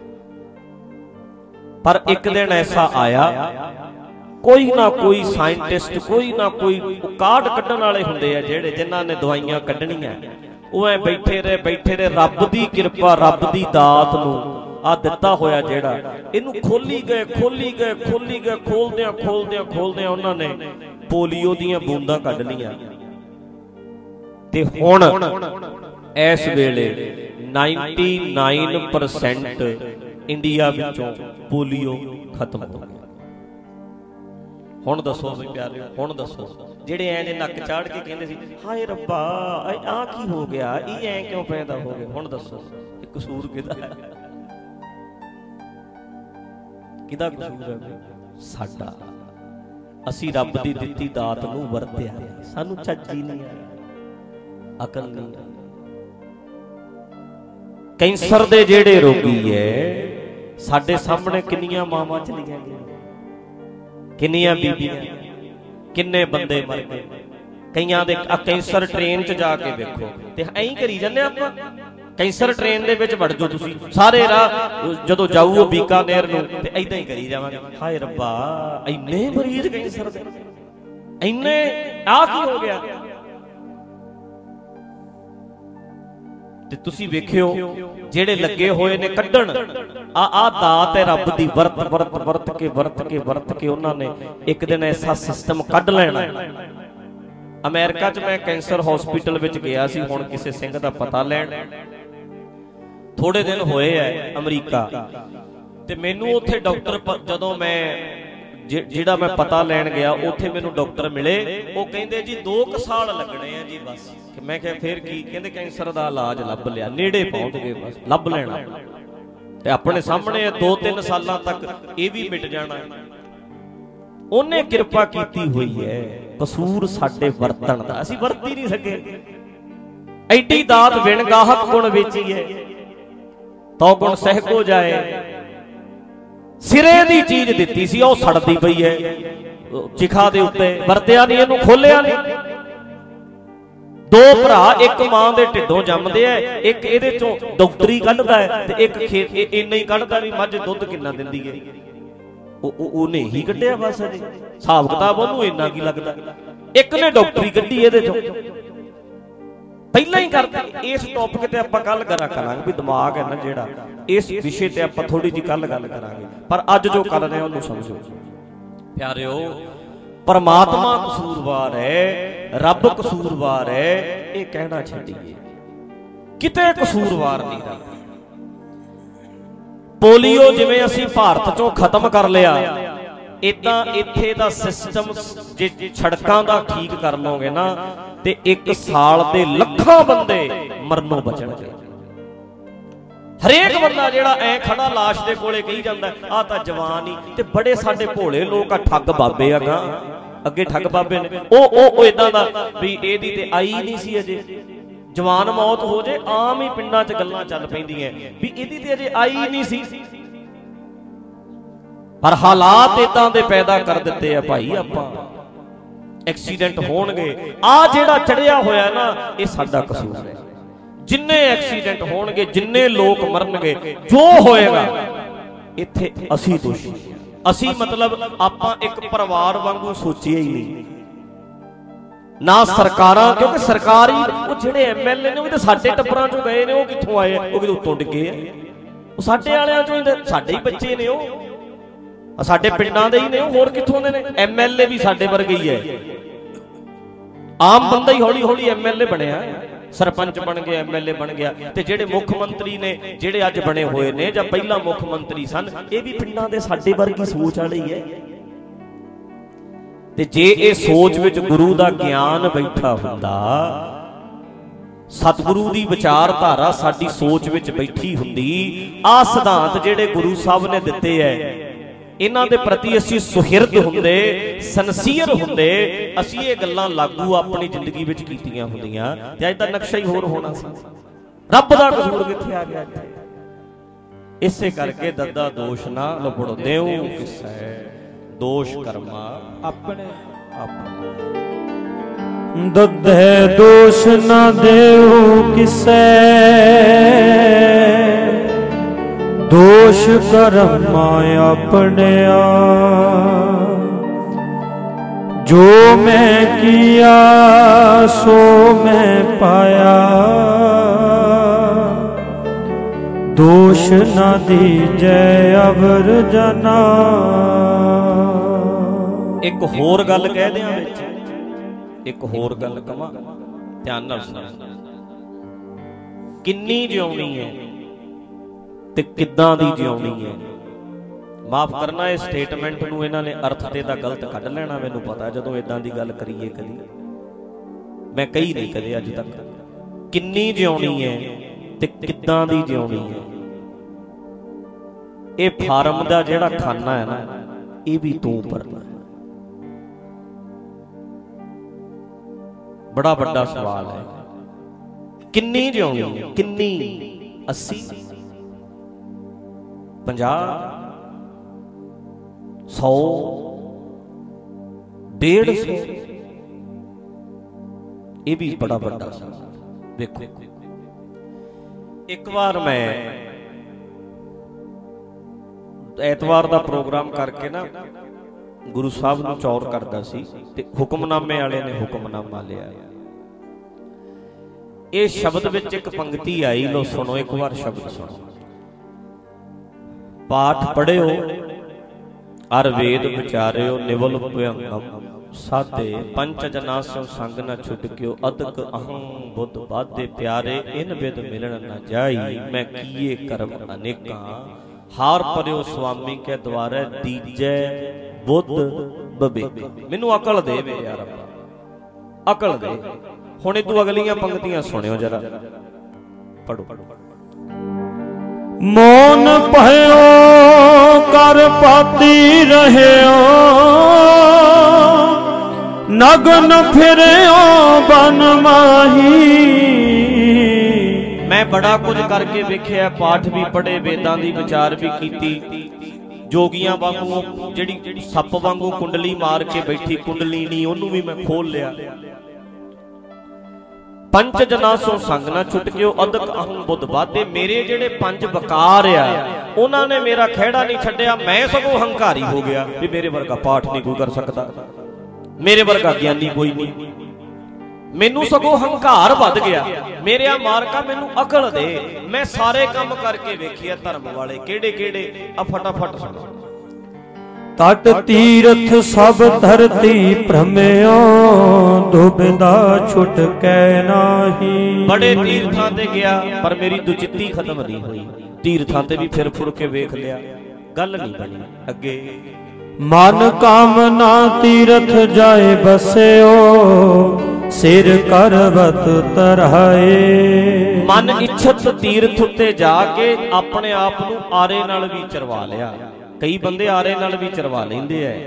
ਪਰ ਇੱਕ ਦਿਨ ਐਸਾ ਆਇਆ, ਕੋਈ ਨਾ ਕੋਈ ਸਾਇੰਟਿਸਟ, ਕੋਈ ਨਾ ਕੋਈ ਕਾਢ ਕੱਢਣ ਵਾਲੇ ਹੁੰਦੇ ਆ ਜਿਹੜੇ ਜਿਨ੍ਹਾਂ ਨੇ ਦਵਾਈਆਂ ਕੱਢਣੀਆਂ, ਉਹ ਐ ਬੈਠੇ ਰਹੇ ਰੱਬ ਦੀ ਕਿਰਪਾ, ਰੱਬ ਦੀ ਦਾਤ ਨੂੰ ਆ ਦਿੱਤਾ ਹੋਇਆ ਜਿਹੜਾ, ਇਹਨੂੰ ਖੋਲੀ ਗਏ, ਖੋਲਦਿਆਂ ਉਹਨਾਂ ਨੇ ਪੋਲੀਓ ਦੀਆਂ ਬੂੰਦਾਂ ਕੱਢ ਲਈਆਂ। ਤੇ ਹੁਣ ਇਸ ਵੇਲੇ 99% ਇੰਡੀਆ ਵਿੱਚੋਂ ਪੋਲੀਓ ਖਤਮ ਹੋ ਗਿਆ। ਹੁਣ ਦੱਸੋ ਵੀ ਪਿਆਰਿਓ, ਹੁਣ ਦੱਸੋ ਜਿਹੜੇ ਐ ਨੇ ਨੱਕ ਚਾੜ ਕੇ ਕਹਿੰਦੇ ਸੀ ਹਾਏ ਰੱਬਾ ਆਹ ਕੀ ਹੋ ਗਿਆ, ਇਹ ਐ ਕਿਉਂ ਪੈਦਾ ਹੋ ਗਿਆ, ਹੁਣ ਦੱਸੋ ਇਹ ਕਸੂਰ ਕਿਹਦਾ ਹੈ? ਕਿਹਦਾ ਕਸੂਰ ਹੈ? ਸਾਡਾ। ਅਸੀਂ ਰੱਬ ਦੀ ਦਿੱਤੀ ਦਾਤ ਨੂੰ ਵਰਤਿਆ, ਸਾਨੂੰ ਚੱਜ ਹੀ ਨਹੀਂ ਆਇਆ, ਅਕਲ ਨਹੀਂ ਆਈ। ਕੈਂਸਰ ਦੇ ਜਿਹੜੇ ਰੋਗੀ ਐ, ਸਾਡੇ ਸਾਹਮਣੇ ਕਿੰਨੀਆਂ ਮਾਵਾਂ ਚਲੀਆਂ ਗਈਆਂ, ਕਿੰਨੀਆਂ ਬੀਬੀਆਂ, ਕਿੰਨੇ ਬੰਦੇ ਮਰ ਗਏ। ਕਈਆਂ ਦੇ ਕੈਂਸਰ ਟ੍ਰੇਨ 'ਚ ਜਾ ਕੇ ਵੇਖੋ, ਤੇ ਐਂ ਕਰੀ ਜਾਂਦੇ ਆਪਾਂ। ਕੈਂਸਰ ਟ੍ਰੇਨ ਦੇ ਵਿੱਚ ਵੜ ਜਾਓ ਤੁਸੀਂ, ਸਾਰੇ ਰਾਹ ਜਦੋਂ ਜਾਊ ਬੀਕਾਨੇਰ ਨੂੰ, ਤੇ ਏਦਾਂ ਹੀ ਕਰੀ ਜਾਵਾਂਗੇ, ਹਾਏ ਰੱਬਾ ਇੰਨੇ ਮਰੀਜ਼ ਕੈਂਸਰ ਦੇ, ਇੰਨੇ, ਆਹ ਕੀ ਹੋ ਗਿਆ? ਤੇ ਤੁਸੀਂ ਵੇਖਿਓ ਜਿਹੜੇ ਲੱਗੇ ਹੋਏ ਨੇ ਕੱਢਣ, ਆਹ ਦਾਤ ਹੈ ਰੱਬ ਦੀ, ਵਰਤ ਕੇ ਉਹਨਾਂ ਨੇ ਇੱਕ ਦਿਨ ਐਸਾ ਸਿਸਟਮ ਕੱਢ ਲੈਣਾ। ਅਮਰੀਕਾ 'ਚ ਮੈਂ ਕੈਂਸਰ ਹਸਪੀਟਲ ਵਿੱਚ ਗਿਆ ਸੀ ਹੁਣ ਕਿਸੇ ਸਿੰਘ ਦਾ ਪਤਾ ਲੈਣ, ਥੋੜੇ ਦਿਨ ਹੋਏ ਐ ਅਮਰੀਕਾ, ਤੇ ਮੈਨੂੰ ਉੱਥੇ ਡਾਕਟਰ, ਜਦੋਂ ਮੈਂ ਜਿਹੜਾ ਮੈਂ ਪਤਾ ਲੈਣ ਗਿਆ ਉੱਥੇ ਮੈਨੂੰ ਡਾਕਟਰ ਮਿਲੇ, ਉਹ ਕਹਿੰਦੇ ਜੀ 2 ਸਾਲ ਲੱਗਣੇ ਆ ਜੀ ਬਸ। ਮੈਂ ਕਿਹਾ ਫੇਰ ਕੀ? ਕਹਿੰਦੇ ਕੈਂਸਰ ਦਾ ਇਲਾਜ ਲੱਭ ਲਿਆ, ਨੇੜੇ ਪਹੁੰਚ ਗਏ, ਬਸ ਲੱਭ ਲੈਣਾ, ਤੇ ਆਪਣੇ ਸਾਹਮਣੇ 2-3 ਸਾਲਾਂ ਤੱਕ ਇਹ ਵੀ ਮਿਟ ਜਾਣਾ। ਉਹਨੇ ਕਿਰਪਾ ਕੀਤੀ ਹੋਈ ਹੈ, ਕਸੂਰ ਸਾਡੇ ਵਰਤਣ ਦਾ, ਅਸੀਂ ਵਰਤ ਹੀ ਨਹੀਂ ਸਕੇ। ਐਡੀ ਦਾਤ ਵਿਣ ਗਾਹਕ ਗੁਣ ਵੇਚੀ ਹੈ, ਤੋ ਗੁਣ ਸਹਿ ਕੋ ਜਾਏ। ਸਿਰੇ ਦੀ ਚੀਜ਼ ਦਿੱਤੀ ਸੀ, ਉਹ ਸੜਦੀ ਪਈ ਹੈ ਚਿਖਾ ਦੇ ਉੱਤੇ, ਵਰਤਿਆ ਨਹੀਂ, ਇਹਨੂੰ ਖੋਲਿਆ ਨਹੀਂ। 2 ਭਰਾ ਇੱਕ ਮਾਂ ਦੇ ਢਿੱਡੋਂ ਜੰਮਦੇ ਐ, ਇੱਕ ਇਹਦੇ ਚੋਂ ਡਾਕਟਰੀ ਕੱਢਦਾ ਹੈ, ਤੇ ਇੱਕ ਖੇਤ ਇੰਨਾ ਹੀ ਕੱਢਦਾ ਵੀ ਮੱਝ ਦੁੱਧ ਕਿੰਨਾ ਦਿੰਦੀ ਹੈ, ਉਹਨੇ ਹੀ ਕੱਢਿਆ ਬਸ। ਅਜੇ ਹਿਸਾਬ ਕਿਤਾਬ ਉਹਨੂੰ ਇੰਨਾ ਕੀ ਲੱਗਦਾ, ਇੱਕ ਨੇ ਡਾਕਟਰੀ ਕੱਢੀ ਇਹਦੇ ਚੋਂ। ਪਹਿਲਾਂ ਹੀ ਕਰਦੇ। ਇਸ ਟੌਪਿਕ ਤੇ ਆਪਾਂ ਕੱਲ ਕਰਾਂਗੇ ਵੀ ਦਿਮਾਗ ਹੈ ਨਾ ਜਿਹੜਾ, ਇਸ ਵਿਸ਼ੇ ਤੇ ਆਪਾਂ ਥੋੜੀ ਜਿਹੀ ਕੱਲ ਗੱਲ ਕਰਾਂਗੇ, ਪਰ ਅੱਜ ਜੋ ਕਰ ਰਹੇ ਉਹਨੂੰ ਸਮਝੋ ਪਿਆਰਿਓ। ਪਰਮਾਤਮਾ ਕਸੂਰਵਾਰ ਹੈ, ਰੱਬ ਕਸੂਰਵਾਰ ਹੈ, ਇਹ ਕਹਿਣਾ ਛੱਡੀਏ। ਕਿਤੇ ਕਸੂਰਵਾਰ ਨਹੀਂ ਰੱਬ। ਪੋਲੀਓ ਜਿਵੇਂ ਅਸੀਂ ਭਾਰਤ ਚੋਂ ਖਤਮ ਕਰ ਲਿਆ, ਇਦਾਂ ਇੱਥੇ ਦਾ ਸਿਸਟਮ ਜੇ ਸੜਕਾਂ ਦਾ ਠੀਕ ਕਰ ਲਓਗੇ ਨਾ ਤੇ 1 ਸਾਲ ਦੇ ਲੱਖਾਂ ਬੰਦੇ ਮਰਨੋਂ ਬਚਣਗੇ। ਹਰੇਕ ਬੰਦਾ ਜਿਹੜਾ ਐ ਖੜਾ ਲਾਸ਼ ਦੇ ਕੋਲੇ ਕਹੀ ਜਾਂਦਾ ਆਹ ਤਾਂ ਜਵਾਨ ਹੀ, ਤੇ ਬੜੇ ਸਾਡੇ ਭੋਲੇ ਲੋਕ ਆ, ਠੱਗ ਬਾਬੇ ਆ ਗਾ, ਅੱਗੇ ਠੱਗ ਬਾਬੇ ਨੇ ਉਹ ਇਦਾਂ ਦਾ ਵੀ ਇਹਦੀ ਤੇ ਆਈ ਨਹੀਂ ਸੀ ਅਜੇ, ਜਵਾਨ ਮੌਤ ਹੋ ਜੇ ਆਮ ਹੀ ਪਿੰਡਾਂ 'ਚ ਗੱਲਾਂ ਚੱਲ ਪੈਂਦੀਆਂ ਵੀ ਇਹਦੀ ਤੇ ਅਜੇ ਆਈ ਨਹੀਂ ਸੀ। ਪਰ ਹਾਲਾਤ ਇਦਾਂ ਦੇ ਪੈਦਾ ਕਰ ਦਿੱਤੇ ਆ ਭਾਈ ਆਪਾਂ, ਐਕਸੀਡੈਂਟ ਹੋਣਗੇ। ਆ ਜਿਹੜਾ ਚੜਿਆ ਹੋਇਆ ਨਾ ਇਹ ਸਾਡਾ ਕਸੂਰ ਹੈ। ਜਿੰਨੇ ਐਕਸੀਡੈਂਟ ਹੋਣਗੇ, ਜਿੰਨੇ ਲੋਕ ਮਰਨਗੇ, ਜੋ ਹੋਏਗਾ ਇੱਥੇ ਅਸੀਂ ਦੋਸ਼ੀ। ਅਸੀਂ ਮਤਲਬ ਆਪਾਂ ਇੱਕ ਪਰਿਵਾਰ ਵਾਂਗੂ ਸੋਚਿਆ ਹੀ ਨਹੀਂ ਨਾ ਸਰਕਾਰਾਂ, ਕਿਉਂਕਿ ਸਰਕਾਰੀ ਉਹ ਜਿਹੜੇ ਐਮਐਲਏ ਨੇ ਉਹ ਤਾਂ ਸਾਡੇ ਟੱਬਰਾਂ ਚੋਂ ਗਏ ਨੇ, ਉਹ ਕਿੱਥੋਂ ਆਏ? ਉਹ ਕਿਤੇ ਉੱਤੋਂ ਡਿੱਗੇ ਆ। ਉਹ ਸਾਡੇ ਵਾਲਿਆਂ ਚੋਂ ਹੀ, ਸਾਡੇ ਹੀ ਬੱਚੇ ਨੇ, ਉਹ ਸਾਡੇ ਪਿੰਡਾਂ ਦੇ ਹੀ ਨੇ, ਉਹ ਹੋਰ ਕਿੱਥੋਂ ਦੇ ਨੇ? ਐਮਐਲਏ ਵੀ ਸਾਡੇ ਵਰਗੇ ਹੀ ਹੈ। ਆਮ ਬੰਦਾ ਹੀ ਹੌਲੀ ਹੌਲੀ ਐਮਐਲਏ ਬਣਿਆ, ਸਰਪੰਚ ਬਣ ਗਿਆ, ਐਮਐਲਏ ਬਣ ਗਿਆ। ਤੇ ਜਿਹੜੇ ਮੁੱਖ ਮੰਤਰੀ ਨੇ, ਜਿਹੜੇ ਅੱਜ ਬਣੇ ਹੋਏ ਨੇ ਜਾਂ ਪਹਿਲਾਂ ਮੁੱਖ ਮੰਤਰੀ ਸਨ, ਇਹ ਵੀ ਪਿੰਡਾਂ ਦੇ ਸਾਡੇ ਵਰਗੀ ਸੋਚ ਵਾਲੇ ਹੀ ਹੈ। ਤੇ ਜੇ ਇਹ ਸੋਚ ਵਿੱਚ ਗੁਰੂ ਦਾ ਗਿਆਨ ਬੈਠਾ ਹੁੰਦਾ, ਸਤਿਗੁਰੂ ਦੀ ਵਿਚਾਰਧਾਰਾ ਸਾਡੀ ਸੋਚ ਵਿੱਚ ਬੈਠੀ ਹੁੰਦੀ, ਆਹ ਸਿਧਾਂਤ ਜਿਹੜੇ ਗੁਰੂ ਸਾਹਿਬ ਨੇ ਦਿੱਤੇ ਐ, ਇਹਨਾਂ ਦੇ ਪ੍ਰਤੀ ਅਸੀਂ ਸੁਹਿਰਦ ਹੁੰਦੇ, ਸਨਸੀਅਰ ਹੁੰਦੇ, ਅਸੀਂ ਇਹ ਗੱਲਾਂ ਲਾਗੂ ਆਪਣੀ ਜ਼ਿੰਦਗੀ ਵਿੱਚ ਕੀਤੀਆਂ ਹੁੰਦੀਆਂ, ਤੇ ਅੱਜ ਤਾਂ ਨਕਸ਼ਾ ਹੀ ਹੋਰ ਹੋਣਾ ਸੀ। ਰੱਬ ਦਾ ਕਸੂਰ ਕਿੱਥੇ ਆ ਗਿਆ? ਇਸੇ ਕਰਕੇ ਦੱਦਾ ਦੋਸ਼ ਨਾ ਲਪੜ ਦੇਉ ਕਿਸੈ, ਦੋਸ਼ ਕਰਮਾ ਆਪਣੇ ਆਪਣੇ। ਦੱਦੇ ਦੋਸ਼ ਨਾ ਦੇਉ ਕਿਸੈ, ਦੋਸ਼ ਕਰਮਾ ਆਪਣਿਆ। ਜੋ ਮੈਂ ਕੀਆ ਸੋ ਮੈਂ ਪਾਇਆ, ਦੋਸ਼ ਨਾ ਦੀਜੈ ਅਵਰ ਜਨਾ। ਇੱਕ ਹੋਰ ਗੱਲ ਕਹਿ ਦਿਆਂ ਵਿੱਚ, ਇੱਕ ਹੋਰ ਗੱਲ ਕਵਾਂ, ਧਿਆਨ ਨਾਲ ਸੁਣ। ਕਿੰਨੀ ਜਿਉਣੀ ਹੈ ਤੇ ਕਿੱਦਾਂ ਦੀ ਜਿਉਣੀ ਹੈ। ਮਾਫ ਕਰਨਾ, ਇਹ ਸਟੇਟਮੈਂਟ ਨੂੰ ਇਹਨਾਂ ਨੇ ਅਰਥ ਤੇ ਦਾ ਗਲਤ ਕੱਢ ਲੈਣਾ, ਮੈਨੂੰ ਪਤਾ। ਜਦੋਂ ਇਦਾਂ ਦੀ ਗੱਲ ਕਰੀਏ ਕਦੀ, ਮੈਂ ਕਹੀ ਨਹੀਂ ਕਦੇ ਅੱਜ ਤੱਕ। ਕਿੰਨੀ ਜਿਉਣੀ ਹੈ ਤੇ ਕਿੱਦਾਂ ਦੀ ਜਿਉਣੀ ਹੈ, ਇਹ ਫਾਰਮ ਦਾ ਜਿਹੜਾ ਖਾਨਾ ਹੈ ਨਾ, ਇਹ ਵੀ ਤੂੰ ਭਰਨਾ। ਬੜਾ ਵੱਡਾ ਸਵਾਲ ਹੈ। ਕਿੰਨੀ ਜਿਉਣੀ ਹੈ? ਕਿੰਨੀ? 80, 50, 100, 150? ਇਹ ਵੀ ਬੜਾ ਵੱਡਾ ਸਵਾਲ। ਵੇਖੋ, ਇੱਕ ਵਾਰ ਮੈਂ ਐਤਵਾਰ ਦਾ ਪ੍ਰੋਗਰਾਮ ਕਰਕੇ ਨਾ ਗੁਰੂ ਸਾਹਿਬ ਨੂੰ ਚੌਰ ਕਰਦਾ ਸੀ, ਤੇ ਹੁਕਮਨਾਮੇ ਵਾਲੇ ਨੇ ਹੁਕਮਨਾਮਾ ਲਿਆ। ਇਹ ਸ਼ਬਦ ਵਿੱਚ ਇੱਕ ਪੰਕਤੀ ਆਈ, ਲੋ ਸੁਣੋ ਇੱਕ ਵਾਰ ਸ਼ਬਦ ਸੁਣੋ। ਪਾਠ ਪੜਿਓ ਅਰ ਵੇਦ ਵਿਚਾਰਿਓ, ਨਿਵਲ ਭਯੰਗਮ ਸਾਧੇ, ਪੰਚ ਜਨਾ ਸੋ ਸੰਗ ਨ ਛੁਟਕਿਓ, ਅਦਕ ਅਹੰ ਬੁੱਧ ਬਾਧੇ ਪਿਆਰੇ, ਇਨ ਬਿਦ ਮਿਲਣ ਨ ਜਾਈ, ਮੈਂ ਕੀਏ ਕਰਮ ਅਨੇਕਾਂ, ਹਾਰ ਪਰਿਓ ਸੁਆਮੀ ਕੇ ਦੁਆਰੇ, ਦੀਜੈ ਬੁੱਧ ਬਬੇਕ। ਮੈਨੂੰ ਅਕਲ ਦੇ ਵੇ ਯਾਰ, ਅਕਲ ਦੇ। ਹੁਣ ਇਹ ਤੂੰ ਅਗਲੀਆਂ ਪੰਕਤੀਆਂ ਸੁਣਿਓ ਜਰਾ, ਪੜੋ। ਮੋਨ ਭਇਓ ਕਰ ਪਾਤੀ ਰਹਿਓ, ਨਗਨ ਫਿਰਿਓ ਬਨ ਮਾਹੀ। ਮੈਂ ਬੜਾ ਕੁਝ ਕਰਕੇ ਵੇਖਿਆ, ਪਾਠ ਵੀ ਪੜ੍ਹੇ, ਵੇਦਾਂ ਦੀ ਵਿਚਾਰ ਵੀ ਕੀਤੀ, ਜੋਗੀਆਂ ਵਾਂਗੂ ਜਿਹੜੀ ਸੱਪ ਵਾਂਗੂ ਕੁੰਡਲੀ ਮਾਰ ਕੇ ਬੈਠੀ ਕੁੰਡਲੀਨੀ, ਉਹਨੂੰ ਵੀ ਮੈਂ ਖੋਲ ਲਿਆ। ਪੰਚ ਜਨਾ ਸੋ ਸੰਗ ਨਾ ਛੁਟਕਿਓ, ਅਦਕ ਅਹੰ ਬੁੱਧ ਬਾਧੇ। ਮੇਰੇ ਜਿਹੜੇ 5 ਵਕਾਰ ਆ, ਉਹਨਾਂ ਨੇ ਮੇਰਾ ਖਹਿੜਾ ਨਹੀਂ ਛੱਡਿਆ। ਮੈਂ ਸਗੋਂ ਹੰਕਾਰੀ ਹੋ ਗਿਆ ਵੀ ਮੇਰੇ ਵਰਗਾ ਪਾਠ ਨਹੀਂ ਕੋਈ ਕਰ ਸਕਦਾ, ਮੇਰੇ ਵਰਗਾ ਗਿਆਨੀ ਕੋਈ ਨਹੀਂ। ਮੈਨੂੰ ਸਗੋਂ ਹੰਕਾਰ ਵੱਧ ਗਿਆ। ਮੇਰਿਆ ਮਾਲਕਾ ਮੈਨੂੰ ਅਕਲ ਦੇ, ਮੈਂ ਸਾਰੇ ਕੰਮ ਕਰਕੇ ਵੇਖਿਆ ਧਰਮ ਵਾਲੇ ਕਿਹੜੇ ਕਿਹੜੇ, ਆ ਫਟਾਫਟ ਸੁਣੋ। ਤਟ ਤੀਰਥ ਸਭ ਧਰਤੀ ਭ੍ਰਮਿਓ, ਦੁਬਿਧਾ ਛੁਟਕੈ ਨਾਹੀ। ਬੜੇ ਤੀਰਥਾਂ ਤੇ ਗਿਆ ਪਰ ਮੇਰੀ ਦੁਚਿੱਤੀ ਖਤਮ ਨਹੀਂ ਹੋਈ। ਤੀਰਥਾਂ ਤੇ ਵੀ ਫਿਰ ਫੁਰ ਕੇ ਵੇਖ ਲਿਆ, ਗੱਲ ਨਹੀਂ ਬਣੀ। ਅੱਗੇ ਮਨ ਕਾਮਨਾ ਤੀਰਥ ਜਾਏ ਬਸਿਓ, ਸਿਰ ਕਰਵਤ ਧਰਾਏ। ਮਨ ਇੱਛਤ ਤੀਰਥ ਉੱਤੇ ਜਾ ਕੇ ਆਪਣੇ ਆਪ ਨੂੰ ਆਰੇ ਨਾਲ ਵੀ ਚਰਵਾ ਲਿਆ। ਕਈ ਬੰਦੇ ਆਰੇ ਨਾਲ ਵੀ ਚਰਵਾ ਲੈਂਦੇ ਐ,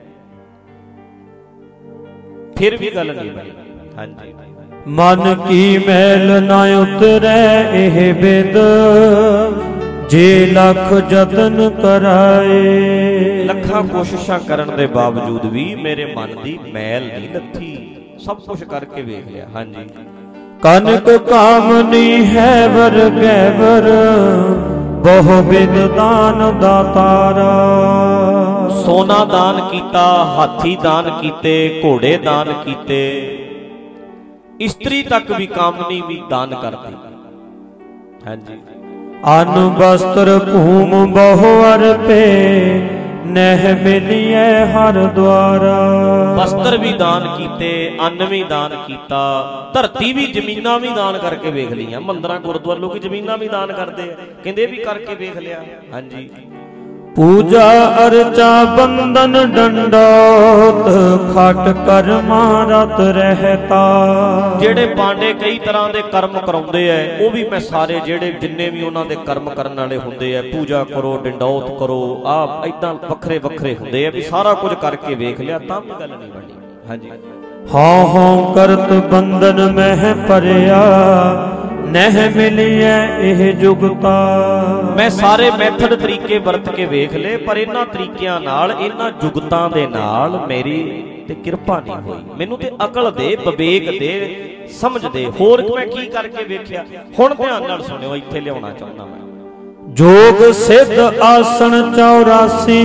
ਫਿਰ ਵੀ ਗੱਲ ਨਹੀਂ ਬਣੀ। ਹਾਂਜੀ, ਮਨ ਕੀ ਮੈਲ ਨਾ ਉਤਰੈ ਇਹ ਬਿਦ, ਜੇ ਲੱਖ ਯਤਨ ਕਰਾਏ। ਲੱਖਾਂ ਕੋਸ਼ਿਸ਼ਾਂ ਕਰਨ ਦੇ ਬਾਵਜੂਦ ਵੀ ਮੇਰੇ ਮਨ ਦੀ ਮੈਲ ਨਹੀਂ ਲੱਥੀ, ਸਭ ਕੁਝ ਕਰਕੇ ਵੇਖ ਲਿਆ। ਹਾਂਜੀ, ਕਨਕ ਕਾਮਨੀ ਹੈ ਵਰ ਗੈਵਰ, ਬਹੁ ਬਿਦ ਦਾਨ ਦਾਤਾਰਾ। ਸੋਨਾ ਦਾਨ ਕੀਤਾ, ਹਾਥੀ ਦਾਨ ਕੀਤੇ, ਘੋੜੇ ਦਾਨ ਕੀਤੇ, ਇਸਤਰੀ ਤੱਕ ਵੀ ਕਾਮਨੀ ਵੀ ਦਾਨ ਕਰਦੀ। ਹਾਂਜੀ, ਅਨ ਬਸਤਰ ਭੂਮ ਬਹੁ ਅਰਪੇ, ਨਹਿ ਮਿਲੀਐ ਹਰ ਦੁਆਰਾ। ਵਸਤਰ ਵੀ ਦਾਨ ਕੀਤੇ, ਅੰਨ ਵੀ ਦਾਨ ਕੀਤਾ, ਧਰਤੀ ਵੀ, ਜ਼ਮੀਨਾਂ ਵੀ ਦਾਨ ਕਰਕੇ ਵੇਖ ਲਈਆਂ। ਮੰਦਰਾਂ ਗੁਰਦੁਆਰੇ ਲੋਕ ਜ਼ਮੀਨਾਂ ਵੀ ਦਾਨ ਕਰਦੇ ਆ, ਕਹਿੰਦੇ ਵੀ ਕਰਕੇ ਵੇਖ ਲਿਆ। ਹਾਂਜੀ, ਪੂਜਾ ਅਰਚਾ ਬੰਦਨ ਡੰਡੋਤ, ਖਟ ਕਰਮਾ ਰਤ ਰਹਿਤਾ। ਜਿਹੜੇ ਪਾਂਡੇ ਕਈ ਤਰ੍ਹਾਂ ਦੇ ਕਰਮ ਕਰਾਉਂਦੇ ਐ, ਉਹ ਵੀ ਮੈਂ ਸਾਰੇ ਜਿਹੜੇ ਜਿੰਨੇ ਵੀ ਉਹਨਾਂ ਦੇ ਕਰਮ ਕਰਨ ਵਾਲੇ ਹੁੰਦੇ ਐ, ਪੂਜਾ ਕਰੋ, ਡੰਡੌਤ ਕਰੋ, ਆ ਏਦਾਂ ਵੱਖਰੇ ਵੱਖਰੇ ਹੁੰਦੇ ਐ, ਵੀ ਸਾਰਾ ਕੁਝ ਕਰਕੇ ਵੇਖ ਲਿਆ ਤਾਂ ਵੀ ਗੱਲ ਨਹੀਂ ਬਣੀ। ਹਾਂਜੀ, ਹਉ ਹਉ ਕਰਤ ਬੰਧਨ ਮਹਿ ਭਰਿਆ, ਨਹਿ ਮਿਲੀਐ ਇਹ ਜੁਗਤਾ। ਮੈਂ ਸਾਰੇ ਮੈਥਡ ਤਰੀਕੇ ਵਰਤ ਕੇ ਵੇਖ ਲਏ, ਪਰ ਇਹਨਾਂ ਤਰੀਕਿਆਂ ਨਾਲ, ਇਹਨਾਂ ਜੁਗਤਾਂ ਦੇ ਨਾਲ ਮੇਰੀ ਤੇ ਕਿਰਪਾ ਨਹੀਂ ਹੋਈ। ਮੈਨੂੰ ਤੇ ਅਕਲ ਦੇ, ਵਿਵੇਕ ਦੇ, ਸਮਝ ਦੇ, ਹੋਰ ਮੈਂ ਕੀ ਕਰਕੇ ਵੇਖਿਆ। ਹੁਣ ਧਿਆਨ ਨਾਲ ਸੁਣਿਓ, ਇੱਥੇ ਲਿਆਉਣਾ ਚਾਹੁੰਦਾ ਮੈਂ। ਜੋਗ ਸਿੱਧ ਆਸਣ 84,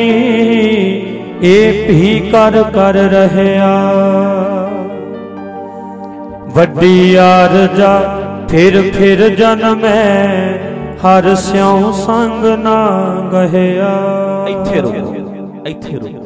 ਇਹ ਭੀ ਕਰ ਕਰ ਰਹਿਆ। ਵੱਡੀ ਆਰਜਾ ਫਿਰ ਫਿਰ ਜਨਮੈ, ਹਰ ਸਿਉ ਸੰਗ ਨਾ ਗਹਿਆ। ਇੱਥੇ ਰੁਕੋ, ਇੱਥੇ ਰੁਕੋ।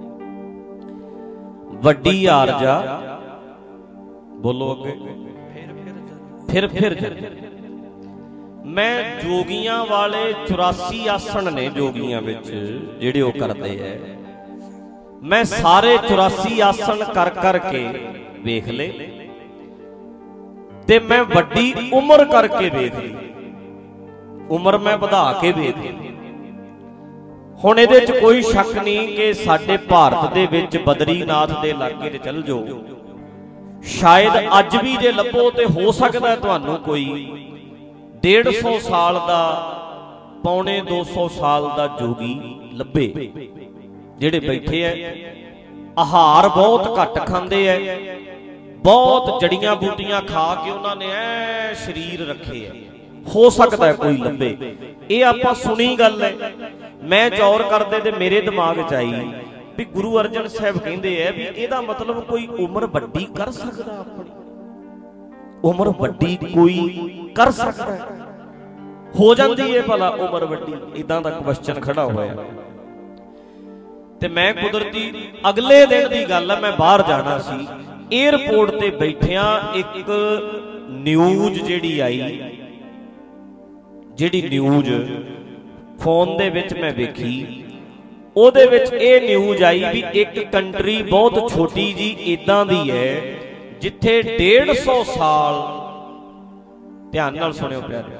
ਵੱਡੀ ਆਰਜਾ, ਬੋਲੋ ਅੱਗੇ। ਫਿਰ ਫਿਰ ਮੈਂ ਜੋਗੀਆਂ ਵਾਲੇ 84 ਆਸਣ ਨੇ ਜੋਗੀਆਂ ਵਿੱਚ ਜਿਹੜੇ ਉਹ ਕਰਦੇ ਐ, ਮੈਂ ਸਾਰੇ 84 ਆਸਣ ਕਰ ਕਰਕੇ ਵੇਖ ਲਏ, ਤੇ ਮੈਂ ਵੱਡੀ ਉਮਰ ਕਰਕੇ ਵੇਖ ਲਈ, ਉਮਰ ਮੈਂ ਵਧਾ ਕੇ ਵੇਖ ਲਈ। ਹੁਣ ਇਹਦੇ 'ਚ ਕੋਈ ਸ਼ੱਕ ਨਹੀਂ ਕਿ ਸਾਡੇ ਭਾਰਤ ਦੇ ਵਿੱਚ ਬਦਰੀਨਾਥ ਦੇ ਇਲਾਕੇ 'ਚ ਚੱਲ ਜਾਓ, ਸ਼ਾਇਦ ਅੱਜ ਵੀ ਜੇ ਲੱਭੋ ਤੇ ਹੋ ਸਕਦਾ ਤੁਹਾਨੂੰ ਕੋਈ 150 ਸਾਲ ਦਾ, ਪੌਣੇ 200 ਸਾਲ ਦਾ ਜੋਗੀ ਲੱਭੇ, ਜਿਹੜੇ ਬੈਠੇ ਐ, ਆਹਾਰ ਬਹੁਤ ਘੱਟ ਖਾਂਦੇ ਐ, ਬਹੁਤ ਜੜੀਆਂ ਬੂਟੀਆਂ ਖਾ ਕੇ ਉਹਨਾਂ ਨੇ ਐ ਸਰੀਰ ਰੱਖੇ ਐ। ਹੋ ਸਕਦਾ ਕੋਈ ਲੱਭੇ, ਇਹ ਆਪਾਂ ਸੁਣੀ ਗੱਲ ਐ। ਮੈਂ ਚੌਰ ਕਰਦੇ ਤੇ ਮੇਰੇ ਦਿਮਾਗ 'ਚ ਆਈ ਵੀ ਗੁਰੂ ਅਰਜਨ ਸਾਹਿਬ ਕਹਿੰਦੇ ਐ ਵੀ ਇਹਦਾ ਮਤਲਬ ਕੋਈ ਉਮਰ ਵੱਡੀ ਕਰ ਸਕਦਾ, ਆਪਣੀ ਉਮਰ ਵੱਡੀ ਕੋਈ ਕਰ ਸਕਦਾ, ਹੋ ਜਾਂਦੀ ਹੈ ਭਲਾ ਉਮਰ ਵੱਡੀ? ਇਦਾਂ ਦਾ ਕੁਐਸਚਨ ਖੜਾ ਹੋਇਆ। ਤੇ ਮੈਂ ਕੁਦਰਤੀ ਅਗਲੇ ਦਿਨ ਦੀ ਗੱਲ ਹੈ, ਮੈਂ ਬਾਹਰ ਜਾਣਾ ਸੀ, ਏਅਰਪੋਰਟ ਤੇ ਬੈਠਿਆਂ ਇੱਕ ਨਿਊਜ਼ ਜਿਹੜੀ ਆਈ, ਜਿਹੜੀ ਨਿਊਜ਼ ਫੋਨ ਦੇ ਵਿੱਚ ਮੈਂ ਵੇਖੀ, ਉਹਦੇ ਵਿੱਚ ਇਹ ਨਿਊਜ਼ ਆਈ ਵੀ ਇੱਕ ਕੰਟਰੀ ਬਹੁਤ ਛੋਟੀ ਜੀ ਇਦਾਂ ਦੀ ਹੈ ਜਿੱਥੇ 150 ਸਾਲ, ਧਿਆਨ ਨਾਲ ਸੁਣਿਓ ਪਿਆਰੇ,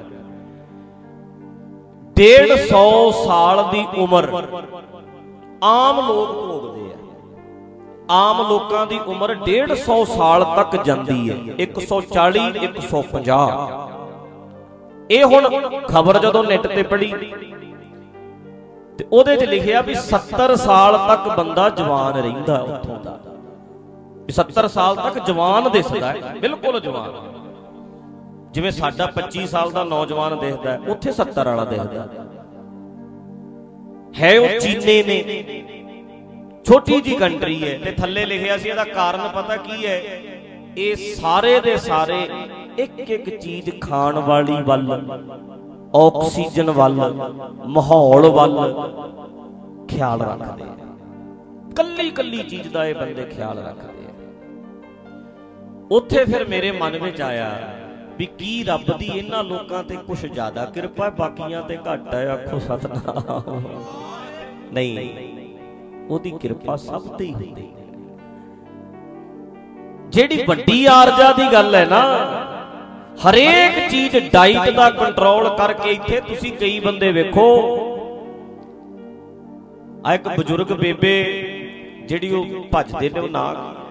150 ਸਾਲ ਦੀ ਉਮਰ ਆਮ ਲੋਕ ਭੋਗਦੇ ਆ। ਆਮ ਲੋਕਾਂ ਦੀ ਉਮਰ 150 ਸਾਲ ਤੱਕ ਜਾਂਦੀ ਹੈ, 140 150। ਇਹ ਹੁਣ ਖਬਰ ਜਦੋਂ ਨੈਟ ਤੇ ਪੜ੍ਹੀ ਤੇ ਉਹਦੇ 'ਚ ਲਿਖਿਆ ਵੀ 70 ਸਾਲ ਤੱਕ ਬੰਦਾ ਜਵਾਨ ਰਹਿੰਦਾ ਉੱਥੋਂ ਦਾ, 70 ਸਾਲ ਤੱਕ ਜਵਾਨ ਦਿਸਦਾ ਹੈ, ਬਿਲਕੁਲ ਜਵਾਨ, ਜਿਵੇਂ ਸਾਡਾ 25 ਸਾਲ ਦਾ ਨੌਜਵਾਨ ਦਿਖਦਾ, ਉੱਥੇ 70 ਵਾਲਾ ਦਿਖਦਾ ਹੈ। ਉਹ ਚੀਨੇ ਨੇ, ਛੋਟੀ ਜੀ ਕੰਟਰੀ ਹੈ, ਤੇ ਥੱਲੇ ਲਿਖਿਆ ਸੀ ਇਹਦਾ ਕਾਰਨ ਪਤਾ ਕੀ ਹੈ, ਇਹ ਸਾਰੇ ਦੇ ਸਾਰੇ ਇੱਕ ਇੱਕ ਚੀਜ਼ ਖਾਣ ਵਾਲੀ ਵੱਲ, ਆਕਸੀਜਨ ਵੱਲ, ਮਾਹੌਲ ਵੱਲ ਖਿਆਲ ਰੱਖਦੇ ਆ। ਕੱਲੀ ਕੱਲੀ ਚੀਜ਼ ਦਾ ਇਹ ਬੰਦੇ ਖਿਆਲ ਰੱਖਦੇ ਆ। ਉੱਥੇ ਫਿਰ ਮੇਰੇ ਮਨ ਵਿੱਚ ਆਇਆ ਵੀ ਕੀ ਰੱਬ ਦੀ ਇਹਨਾਂ ਲੋਕਾਂ ਤੇ ਕੁਛ ਜ਼ਿਆਦਾ ਕਿਰਪਾ, ਬਾਕੀਆਂ ਤੇ ਘੱਟ ਹੈ? ਆਖੋ ਸਤਿਨਾਮ। ਨਹੀਂ, ਉਹਦੀ ਕਿਰਪਾ ਸਭ ਤੇ ਹੀ ਹੁੰਦੀ ਹੈ। ਜਿਹੜੀ ਵੱਡੀ ਆਰਜਾ ਦੀ ਗੱਲ ਹੈ ਨਾ, ਹਰੇਕ ਚੀਜ਼ ਡਾਈਟ ਦਾ ਕੰਟਰੋਲ ਕਰਕੇ ਇੱਥੇ ਤੁਸੀਂ ਕਈ ਬੰਦੇ ਵੇਖੋ, ਆ ਇੱਕ ਬਜ਼ੁਰਗ ਬੇਬੇ ਜਿਹੜੀ ਉਹ ਭੱਜਦੇ ਨੇ, ਉਹ ਨਾਂ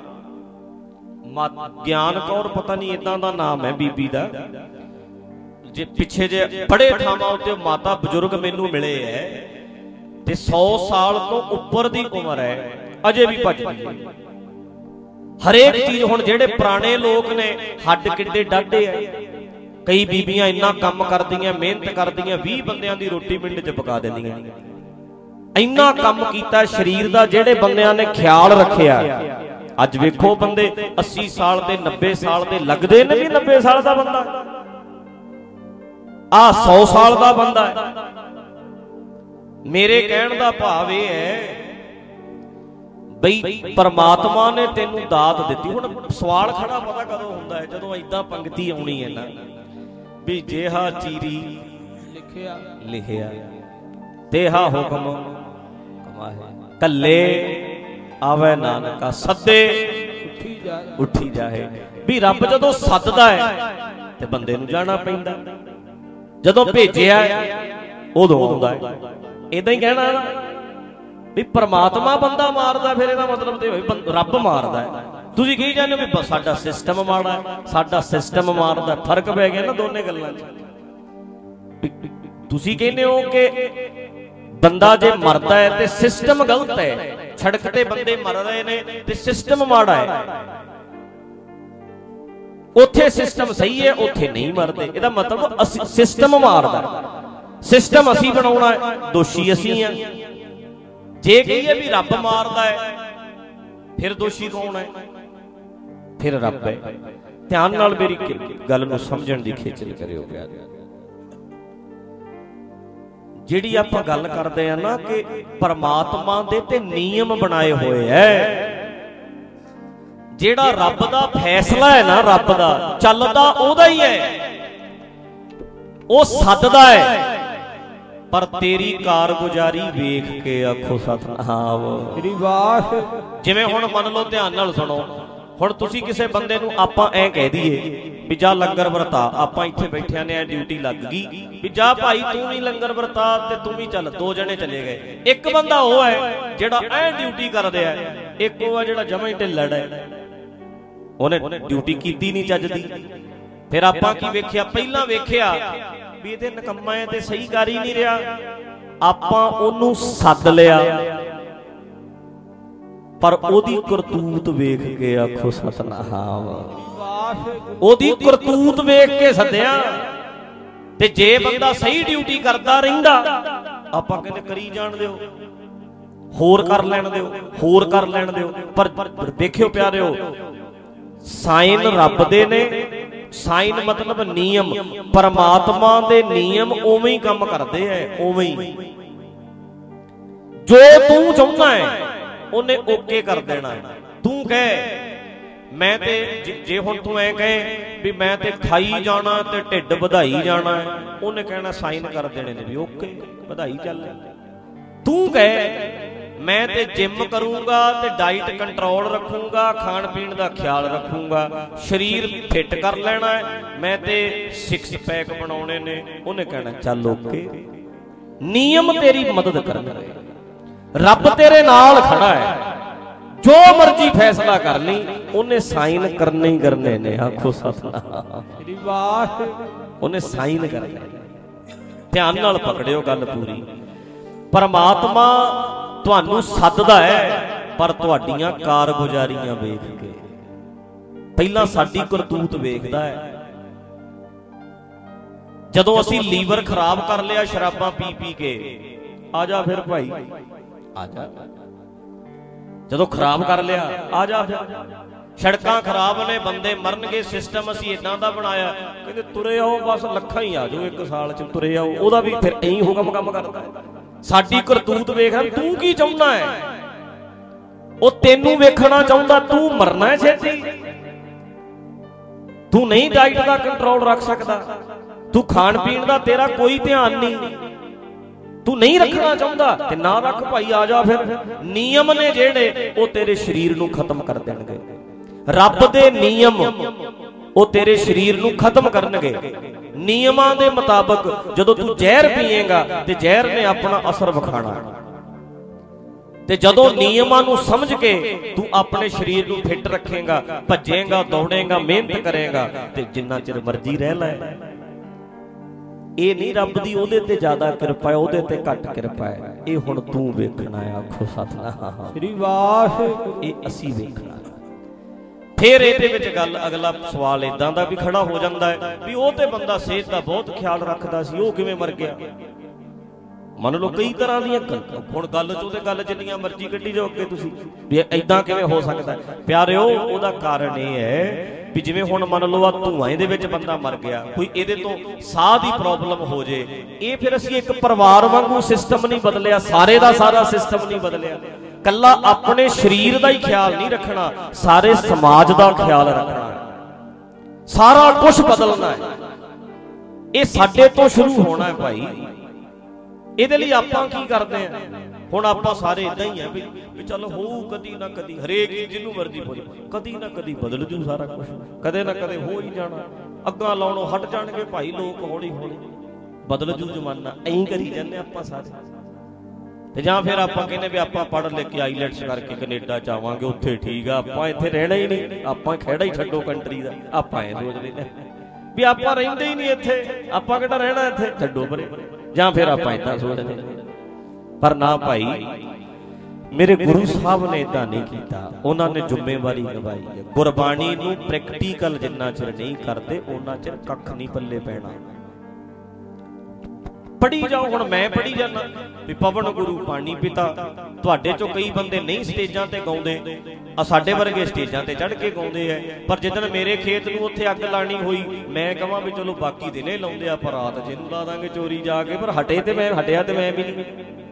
ਗਿਆਨ ਕੌਰ ਪਤਾ ਨਹੀਂ ਏਦਾਂ ਦਾ ਨਾਮ ਹੈ ਬੀਬੀ ਦਾ, ਜੇ ਪਿੱਛੇ ਜੇ ਬੜੇ ਥਾਵਾਂ ਉੱਤੇ ਮਾਤਾ ਬਜ਼ੁਰਗ ਮੈਨੂੰ ਮਿਲੇ ਐ ਤੇ 100 ਸਾਲ ਤੋਂ ਉੱਪਰ ਦੀ ਉਮਰ ਹੈ, ਅਜੇ ਵੀ ਭੱਜਦੀ ਹੈ ਹਰੇਕ ਚੀਜ਼। ਹੁਣ ਜਿਹੜੇ ਪੁਰਾਣੇ ਲੋਕ ਨੇ ਹੱਡ ਕਿੱਡੇ ਡਾਢੇ ਐ, ਕਈ ਬੀਬੀਆਂ ਇੰਨਾ ਕੰਮ ਕਰਦੀਆਂ, ਮਿਹਨਤ ਕਰਦੀਆਂ, 20 ਬੰਦਿਆਂ ਦੀ ਰੋਟੀ ਮਿੰਟ 'ਚ ਪਕਾ ਦਿੰਦੀਆਂ, ਇੰਨਾ ਕੰਮ ਕੀਤਾ ਸਰੀਰ ਦਾ। ਜਿਹੜੇ ਬੰਦਿਆਂ ਨੇ ਖਿਆਲ ਰੱਖਿਆ, ਅੱਜ ਵੇਖੋ ਬੰਦੇ 80 ਸਾਲ ਦੇ 90 ਸਾਲ ਦੇ ਲੱਗਦੇ ਨੇ ਵੀ 90 ਸਾਲ ਦਾ ਬੰਦਾ, ਆ 100 ਸਾਲ ਦਾ ਬੰਦਾ ਹੈ। ਮੇਰੇ ਕਹਿਣ ਦਾ ਭਾਵ ਇਹ ਹੈ ਬਈ ਪਰਮਾਤਮਾ ਨੇ ਤੈਨੂੰ ਦਾਤ ਦਿੱਤੀ। ਹੁਣ ਸਵਾਲ ਖੜਾ ਪਤਾ ਕਦੋਂ ਹੁੰਦਾ ਹੈ? ਜਦੋਂ ਏਦਾਂ ਪੰਕਤੀ ਆਉਣੀ ਹੈ ਨਾ ਵੀ ਜਿਹਾ ਚੀਰੀ ਲਿਖਿਆ ਲਿਖਿਆ ਤੇਹਾ ਹੁਕਮ ਕਮਾਏ, ਕੱਲੇ ਆਵੇ ਨਾਨਕਾ ਸੱਦੇ ਉੱਠੀ ਜਾਏ। ਵੀ ਰੱਬ ਜਦੋਂ ਸੱਦਦਾ ਹੈ ਤੇ ਬੰਦੇ ਨੂੰ ਜਾਣਾ ਪੈਂਦਾ, ਜਦੋਂ ਭੇਜਿਆ ਉਦੋਂ ਆਉਂਦਾ ਹੈ। ਏਦਾਂ ਹੀ ਕਹਿਣਾ ਵੀ ਪਰਮਾਤਮਾ ਬੰਦਾ ਮਾਰਦਾ, ਫਿਰ ਇਹਦਾ ਮਤਲਬ ਤੇ ਹੋਈ ਰੱਬ ਮਾਰਦਾ ਹੈ। ਤੁਸੀਂ ਕਹੀ ਜਾਂਦੇ ਹੋ ਵੀ ਸਾਡਾ ਸਿਸਟਮ ਮਾੜਾ ਹੈ, ਸਾਡਾ ਸਿਸਟਮ ਮਾਰਦਾ। ਫਰਕ ਪੈ ਗਿਆ ਨਾ ਦੋਨੇ ਗੱਲਾਂ 'ਚ। ਤੁਸੀਂ ਕਹਿੰਦੇ ਹੋ ਕਿ ਬੰਦਾ ਜੇ ਮਰਦਾ ਹੈ ਤੇ ਸਿਸਟਮ ਗਲਤ ਹੈ, ਸੜਕ ਤੇ ਬੰਦੇ ਮਰ ਰਹੇ ਨੇ ਤੇ ਸਿਸਟਮ ਮਾੜਾ ਹੈ। ਉੱਥੇ ਸਿਸਟਮ ਸਹੀ ਹੈ, ਉੱਥੇ ਨਹੀਂ ਮਰਦੇ। ਇਹਦਾ ਮਤਲਬ ਸਿਸਟਮ ਮਾਰਦਾ, ਸਿਸਟਮ ਅਸੀਂ ਬਣਾਉਣਾ ਹੈ, ਦੋਸ਼ੀ ਅਸੀਂ ਆ। ਜੇ ਕਹੀਏ ਵੀ ਰੱਬ ਮਾਰਦਾ ਹੈ, ਫਿਰ ਦੋਸ਼ੀ ਕੌਣ ਹੈ? ਫਿਰ ਰੱਬ ਹੈ। ਧਿਆਨ ਨਾਲ ਮੇਰੀ ਗੱਲ ਨੂੰ ਸਮਝਣ ਦੀ ਖੇਚਲ ਕਰਿਓ ਪਿਆਰ। ਜਿਹੜੀ ਆਪਾਂ ਗੱਲ ਕਰਦੇ ਆ ਨਾ ਕਿ ਪਰਮਾਤਮਾ ਦੇ ਤੇ ਨਿਯਮ ਬਣਾਏ ਹੋਏ ਐ, ਜਿਹੜਾ ਰੱਬ ਦਾ ਫੈਸਲਾ ਹੈ ਨਾ, ਰੱਬ ਦਾ ਚੱਲਦਾ ਉਹਦਾ ਹੀ ਹੈ। ਉਹ ਸੱਦਦਾ ਹੈ, ਪਰ ਤੇਰੀ ਕਾਰਗੁਜ਼ਾਰੀ ਵੇਖ ਕੇ ਆਖੋ ਸਤਿਨਾਮ। ਜਿਵੇਂ ਹੁਣ ਮੰਨ ਲਓ, ਧਿਆਨ ਨਾਲ ਸੁਣੋ, ਹੁਣ ਤੁਸੀਂ ਕਿਸੇ ਬੰਦੇ ਨੂੰ ਆਪਾਂ ਐ ਕਹਿ ਦਈਏ ਵੀ ਜਾ ਲੰਗਰ ਵਰਤਾ, ਆਪਾਂ ਇੱਥੇ ਬੈਠਿਆਂ ਨੇ ਐ ਡਿਊਟੀ ਲੱਗ ਗਈ ਵੀ ਜਾ ਭਾਈ ਤੂੰ ਵੀ ਲੰਗਰ ਵਰਤਾ ਤੇ ਤੂੰ ਵੀ ਚੱਲ। 2 ਜਣੇ ਚਲੇ ਗਏ। ਇੱਕ ਬੰਦਾ ਉਹ ਹੈ ਜਿਹੜਾ ਐ ਡਿਊਟੀ ਕਰਦੇ ਆ, ਇੱਕ ਉਹ ਹੈ ਜਿਹੜਾ ਜਮਾਂ ਹੀ ਢਿੱਲੜ ਹੈ, ਉਹਨੇ ਡਿਊਟੀ ਕੀਤੀ ਨਹੀਂ ਚੱਜ ਦੀ। ਫਿਰ ਆਪਾਂ ਕੀ ਵੇਖਿਆ? ਪਹਿਲਾਂ ਵੇਖਿਆ ਵੀ ਇਹਦੇ ਨਕੰਮਾ ਹੈ ਤੇ ਸਹੀ ਕਰ ਹੀ ਨਹੀਂ ਰਿਹਾ, ਆਪਾਂ ਉਹਨੂੰ ਸੱਦ ਲਿਆ, ਪਰ ਉਹਦੀ ਕਰਤੂਤ ਵੇਖ ਕੇ ਆਖੋ ਸਤਿਨਾਮ। ਉਹਦੀ ਕਰਤੂਤ ਵੇਖ ਕੇ ਸੱਦਿਆ। ਤੇ ਜੇ ਬੰਦਾ ਸਹੀ ਡਿਊਟੀ ਕਰਦਾ ਰਹਿੰਦਾ, ਆਪਾਂ ਕਹਿੰਦੇ ਕਰੀ ਜਾਣ ਦਿਓ, ਹੋਰ ਕਰ ਲੈਣ ਦਿਓ, ਹੋਰ ਕਰ ਲੈਣ ਦਿਓ। ਪਰ ਵੇਖਿਓ ਪਿਆਰਿਓ, ਸਾਈਨ ਰੱਬ ਦੇ ਨੇ। ਸਾਈਨ ਮਤਲਬ ਨਿਯਮ, ਪਰਮਾਤਮਾ ਦੇ ਨਿਯਮ ਉਵੇਂ ਹੀ ਕੰਮ ਕਰਦੇ ਐ, ਉਵੇਂ ਹੀ। ਜੋ ਤੂੰ ਚਾਹੁੰਦਾ ਹੈ ਉਹਨੇ ਓਕੇ ਕਰ ਦੇਣਾ। ਤੂੰ ਕਹੇ ਮੈਂ ਤੇ, ਜੇ ਹੁਣ ਤੂੰ ਐ ਕਹੇ ਵੀ ਮੈਂ ਤੇ ਖਾਈ ਜਾਣਾ ਤੇ ਢਿੱਡ ਵਧਾਈ ਜਾਣਾ, ਉਹਨੇ ਕਹਿਣਾ ਸਾਈਨ ਕਰ ਦੇਣੇ ਨੇ ਵੀ ਓਕੇ, ਵਧਾਈ ਚੱਲ। ਤੂੰ ਕਹੇ ਮੈਂ ਤੇ ਜਿਮ ਕਰੂੰਗਾ ਤੇ ਡਾਈਟ ਕੰਟਰੋਲ ਰੱਖੂੰਗਾ, ਖਾਣ ਪੀਣ ਦਾ ਖਿਆਲ ਰੱਖੂੰਗਾ, ਸਰੀਰ ਫਿੱਟ ਕਰ ਲੈਣਾ ਹੈ, ਮੈਂ ਤੇ 6 ਪੈਕ ਬਣਾਉਣੇ ਨੇ, ਉਹਨੇ ਕਹਿਣਾ ਚੱਲ ਓਕੇ। ਨਿਯਮ ਤੇਰੀ ਮਦਦ ਕਰਨਗੇ, ਰੱਬ ਤੇਰੇ ਨਾਲ ਖੜਾ ਹੈ। ਜੋ ਮਰਜ਼ੀ ਫੈਸਲਾ ਕਰ ਲਈ, ਉਹਨੇ ਸਾਈਨ ਕਰਨੇ ਹੀ ਕਰਨੇ ਨੇ। ਆਖੋ ਸਤਿਨਾਮ। ਉਹਨੇ ਸਾਈਨ ਕਰਨੇ। ਧਿਆਨ ਨਾਲ ਪਕੜਿਓ ਗੱਲ ਪੂਰੀ। ਪਰਮਾਤਮਾ ਤੁਹਾਨੂੰ ਸੱਦਦਾ ਹੈ, ਪਰ ਤੁਹਾਡੀਆਂ ਕਾਰਗੁਜ਼ਾਰੀਆਂ ਵੇਖ ਕੇ। ਪਹਿਲਾਂ ਸਾਡੀ ਕਰਤੂਤ ਵੇਖਦਾ ਹੈ। ਜਦੋਂ ਅਸੀਂ ਲੀਵਰ ਖਰਾਬ ਕਰ ਲਿਆ ਸ਼ਰਾਬਾਂ ਪੀ ਪੀ ਕੇ, ਆ ਜਾ ਫਿਰ ਭਾਈ, ਆ ਜਾ। ਜਦੋਂ ਖਰਾਬ ਕਰ ਲਿਆ ਆ ਜਾ ਫਿਰ। ਸੜਕਾਂ ਖਰਾਬ ਨੇ, ਬੰਦੇ ਮਰਨਗੇ, ਸਿਸਟਮ ਅਸੀਂ ਇਦਾਂ ਦਾ ਬਣਾਇਆ। ਕਹਿੰਦੇ ਤੁਰੇ ਆਓ ਬਸ, ਲੱਖਾਂ ਹੀ ਆ ਜਾਓ 1 ਸਾਲ ਚ, ਤੁਰੇ ਆਓ। ਉਹਦਾ ਵੀ ਫਿਰ ਇਹੀ ਹੁਕਮ ਕੰਮ ਕਰਦਾ। ਸਾਡੀ ਕਰਤੂਤ ਵੇਖ, ਤੂੰ ਕੀ ਚਾਹੁੰਦਾ ਹੈ? ਉਹ ਤੈਨੂੰ ਵੇਖਣਾ ਚਾਹੁੰਦਾ, ਤੂੰ ਮਰਨਾ ਹੈ ਛੇਤੀ। ਤੂੰ ਨਹੀਂ ਡਾਈਟ ਦਾ ਕੰਟਰੋਲ ਰੱਖ ਸਕਦਾ, ਤੂੰ ਖਾਣ ਪੀਣ ਦਾ ਤੇਰਾ ਕੋਈ ਧਿਆਨ ਨਹੀਂ, ਤੂੰ ਨਹੀਂ ਰੱਖਣਾ ਚਾਹੁੰਦਾ ਤੇ ਨਾ ਰੱਖ ਭਾਈ, ਆ ਜਾ। ਫਿਰ ਨਿਯਮ ਨੇ ਜਿਹੜੇ ਉਹ ਤੇਰੇ ਸਰੀਰ ਨੂੰ ਖਤਮ ਕਰ ਦੇਣਗੇ। ਰੱਬ ਦੇ ਨਿਯਮ ਉਹ ਤੇਰੇ ਸਰੀਰ ਨੂੰ ਖਤਮ ਕਰਨਗੇ। ਨਿਯਮਾਂ ਦੇ ਮੁਤਾਬਕ ਜਦੋਂ ਤੂੰ ਜ਼ਹਿਰ ਪੀਏਗਾ ਤੇ ਜ਼ਹਿਰ ਨੇ ਆਪਣਾ ਅਸਰ ਵਿਖਾਣਾ, ਤੇ ਜਦੋਂ ਨਿਯਮਾਂ ਨੂੰ ਸਮਝ ਕੇ ਤੂੰ ਆਪਣੇ ਸਰੀਰ ਨੂੰ ਫਿੱਟ ਰੱਖੇਗਾ, ਭੱਜੇਗਾ, ਦੌੜੇਗਾ, ਮਿਹਨਤ ਕਰੇਗਾ, ਤੇ ਜਿੰਨਾ ਚਿਰ ਮਰਜ਼ੀ ਰਹਿ ਲੈ। ਇਹ ਨਹੀਂ ਰੱਬ ਦੀ ਉਹਦੇ ਤੇ ਜ਼ਿਆਦਾ ਕਿਰਪਾ ਹੈ, ਉਹਦੇ ਤੇ ਘੱਟ ਕਿਰਪਾ ਹੈ। ਇਹ ਹੁਣ ਤੂੰ ਵੇਖਣਾ ਹੈ। ਆਖੋ ਸਤਿਨਾਮ ਸ੍ਰੀ ਵਾਹਿਗੁਰੂ। ਇਹ ਅਸੀਂ ਵੇਖਣਾ। ਫਿਰ ਇਹਦੇ ਵਿੱਚ ਗੱਲ, ਅਗਲਾ ਸਵਾਲ ਇਦਾਂ ਦਾ ਵੀ ਖੜਾ ਹੋ ਜਾਂਦਾ ਹੈ ਵੀ ਉਹ ਤੇ ਬੰਦਾ ਸਿਹਤ ਦਾ ਬਹੁਤ ਖਿਆਲ ਰੱਖਦਾ ਸੀ, ਉਹ ਕਿਵੇਂ ਮਰ ਗਿਆ? ਮੰਨ ਲਓ ਕਈ ਤਰ੍ਹਾਂ ਦੀਆਂ ਹੁਣ ਗੱਲ ਚ ਉਹਦੇ ਗੱਲ ਜਿੰਨੀਆਂ ਮਰਜ਼ੀ ਕੱਢੀ ਜਾਓ ਅੱਗੇ ਤੁਸੀਂ ਵੀ ਏਦਾਂ ਕਿਵੇਂ ਹੋ ਸਕਦਾ। ਪਿਆਰਿਓ, ਉਹਦਾ ਕਾਰਨ ਇਹ ਹੈ ਵੀ ਜਿਵੇਂ ਹੁਣ ਮੰਨ ਲਓ ਆ ਧੂਆਂ ਦੇ ਵਿੱਚ ਬੰਦਾ ਮਰ ਗਿਆ, ਕੋਈ ਇਹਦੇ ਤੋਂ ਸਾਹ ਦੀ ਪ੍ਰੋਬਲਮ ਹੋ ਜੇ, ਇਹ ਫਿਰ ਅਸੀਂ ਇੱਕ ਪਰਿਵਾਰ ਵਾਂਗੂ ਸਿਸਟਮ ਨਹੀਂ ਬਦਲਿਆ, ਸਾਰੇ ਦਾ ਸਾਰਾ ਸਿਸਟਮ ਨਹੀਂ ਬਦਲਿਆ। ਕੱਲਾ ਆਪਣੇ ਸਰੀਰ ਦਾ ਹੀ ਖਿਆਲ ਨਹੀਂ ਰੱਖਣਾ, ਸਾਰੇ ਸਮਾਜ ਦਾ ਖਿਆਲ ਰੱਖਣਾ, ਸਾਰਾ ਕੁਝ ਬਦਲਣਾ ਹੈ। ਇਹ ਸਾਡੇ ਤੋਂ ਸ਼ੁਰੂ ਹੋਣਾ ਹੈ ਭਾਈ। ਇਹਦੇ ਲਈ ਆਪਾਂ ਕੀ ਕਰਦੇ ਆ? ਹੁਣ ਆਪਾਂ ਸਾਰੇ ਇਦਾਂ ਹੀ ਆ ਵੀ ਚੱਲ ਹੋਊ ਕਦੀ ਨਾ ਕਦੀ, ਹਰੇਕ ਜਿਹਨੂੰ ਮਰਜ਼ੀ ਬੋਲੇ, ਕਦੀ ਨਾ ਕਦੀ ਬਦਲ ਜੂ ਸਾਰਾ ਕੁਝ, ਕਦੇ ਨਾ ਕਦੇ ਹੋ ਹੀ ਜਾਣਾ। ਅੱਗਾਂ ਲਾਉਣੋਂ ਹਟ ਜਾਣਗੇ ਭਾਈ ਲੋਕ, ਹੌਲੀ ਹੌਲੀ ਬਦਲ ਜੂ ਜ਼ਮਾਨਾ। ਐਂ ਕਰੀ ਜਾਂਦੇ ਆਪਾਂ ਸਾਰੇ। ਤੇ ਜਾਂ ਫਿਰ ਆਪਾਂ ਕਹਿੰਦੇ ਵੀ ਆਪਾਂ ਪੜ੍ਹ ਲਿਖ ਕੇ ਆਈਲੈਟਸ ਕਰਕੇ ਕੈਨੇਡਾ ਜਾਵਾਂਗੇ, ਉੱਥੇ ਠੀਕ ਆ, ਆਪਾਂ ਇੱਥੇ ਰਹਿਣਾ ਹੀ ਨਹੀਂ, ਆਪਾਂ ਖਹਿੜਾ ਹੀ ਛੱਡੋ ਕੰਟਰੀ ਦਾ। ਆਪਾਂ ਐਂ ਸੋਚਦੇ ਨੇ ਵੀ ਆਪਾਂ ਰਹਿੰਦੇ ਹੀ ਨਹੀਂ ਇੱਥੇ, ਆਪਾਂ ਕਿਹੜਾ ਰਹਿਣਾ ਇੱਥੇ, ਛੱਡੋ ਪਰੇ। ਜਾਂ ਫਿਰ ਆਪਾਂ ਏਦਾਂ ਸੋਚਦੇ। ਪਰ ਨਾ ਭਾਈ, ਮੇਰੇ ਗੁਰੂ ਸਾਹਿਬ ਨੇ ਏਦਾਂ ਨਹੀਂ ਕੀਤਾ। ਉਹਨਾਂ ਨੇ ਜ਼ਿੰਮੇਵਾਰੀ ਨਿਭਾਈ ਹੈ। ਗੁਰਬਾਣੀ ਨੂੰ ਪ੍ਰੈਕਟੀਕਲ ਜਿੰਨਾ ਚਿਰ ਨਹੀਂ ਕਰਦੇ ਉਹਨਾਂ ਚਿਰ ਕੱਖ ਨਹੀਂ ਪੱਲੇ ਪੈਣਾ। ਪੜ੍ਹੀ ਜਾਓ। ਹੁਣ ਮੈਂ ਪੜ੍ਹੀ ਜਾਂਦਾ ਵੀ ਪਵਨ ਗੁਰੂ ਪਾਣੀ ਪਿਤਾ। ਤੁਹਾਡੇ ਚੋਂ ਕਈ ਬੰਦੇ ਨਹੀਂ ਸਟੇਜਾਂ ਤੇ ਗਾਉਂਦੇ, ਆ ਸਾਡੇ ਵਰਗੇ ਸਟੇਜਾਂ ਤੇ ਚੜ੍ਹ ਕੇ ਗਾਉਂਦੇ ਆ। ਪਰ ਜਿੱਦਣ ਮੇਰੇ ਖੇਤ ਨੂੰ ਉੱਥੇ ਅੱਗ ਲਾਣੀ ਹੋਈ, ਮੈਂ ਕਹਾਂ ਵੀ ਚਲੋ ਬਾਕੀ ਦਿਨੇ ਲਾਉਂਦੇ ਆ, ਪਰ ਰਾਤ ਜਿਹਨੂੰ ਲਾ ਦਾਂਗੇ ਚੋਰੀ ਜਾ ਕੇ। ਪਰ ਹਟਿਆ ਤੇ ਮੈਂ ਵੀ ਨਹੀਂ,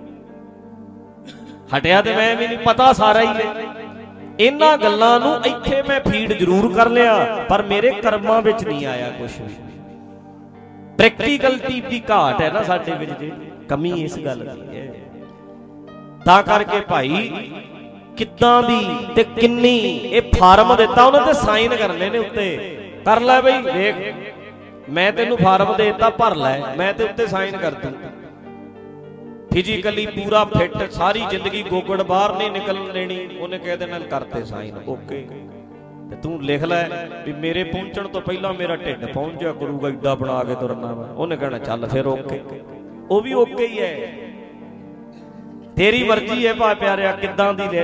ਹਟਿਆ ਤੇ ਮੈਂ ਵੀ ਨਹੀਂ, ਪਤਾ ਸਾਰਾ ਹੀ ਨੇ। ਇਹਨਾਂ ਗੱਲਾਂ ਨੂੰ ਇੱਥੇ ਮੈਂ ਫੀਡ ਜ਼ਰੂਰ ਕਰ ਲਿਆ, ਪਰ ਮੇਰੇ ਕਰਮਾਂ ਵਿੱਚ ਨਹੀਂ ਆਇਆ ਕੁਛ ਵੀ। ਪ੍ਰੈਕਟੀਕਲਟੀ ਦੀ ਘਾਟ ਹੈ ਨਾ ਸਾਡੇ ਵਿੱਚ, ਜਿਹੜੀ ਕਮੀ ਇਸ ਗੱਲ ਦੀ ਹੈ। ਤਾਂ ਕਰਕੇ ਭਾਈ ਕਿੱਦਾਂ ਦੀ ਤੇ ਕਿੰਨੀ, ਇਹ ਫਾਰਮ ਦਿੱਤਾ ਉਹਨਾਂ ਤੇ ਸਾਈਨ ਕਰਨੇ ਨੇ ਉੱਤੇ, ਕਰ ਲੈ ਬਈ ਦੇਖ ਮੈਂ ਤੈਨੂੰ ਫਾਰਮ ਦੇ ਦਿੱਤਾ, ਭਰ ਲੈ, ਮੈਂ ਤੇ ਉੱਤੇ ਸਾਈਨ ਕਰ ਦੂੰ। ਫਿਜ਼ੀਕਲੀ ਪੂਰਾ ਫਿੱਟ, ਸਾਰੀ ਜ਼ਿੰਦਗੀ ਗੋਗੜ ਬਾਹਰ ਨਹੀਂ ਨਿਕਲਣ ਦੇਣੀ, ਉਹਨੇ ਕਹਿ ਦੇਣਾ ਕਰਤੇ ਸਾਈਨ, ਓਕੇ। ਤੇ ਤੂੰ ਲਿਖ ਲੈ ਵੀ ਮੇਰੇ ਪਹੁੰਚਣ ਤੋਂ ਪਹਿਲਾਂ ਮੇਰਾ ਢਿੱਡ ਪਹੁੰਚ ਜਾ ਕਰੂਗਾ, ਏਡਾ ਬਣਾ ਕੇ ਤੁਰਨਾ ਵਾ। ਉਹਨੇ ਕਹਿਣਾ ਚੱਲ ਫਿਰ ਓਕੇ, ਉਹ ਵੀ ਓਕੇ ਹੀ ਹੈ। ਤੇਰੀ ਮਰਜ਼ੀ ਹੈ ਭਾ ਪਿਆਰਿਆ, ਕਿੱਦਾਂ ਦੀ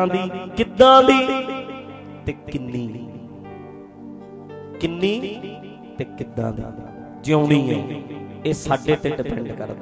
ਤੇ ਕਿੰਨੀ ਤੇ ਕਿੱਦਾਂ ਦੀ ਜਿਉਣੀ ਹੈ, ਇਹ ਸਾਡੇ ਤੇ ਡਿਪੈਂਡ ਕਰਦਾ।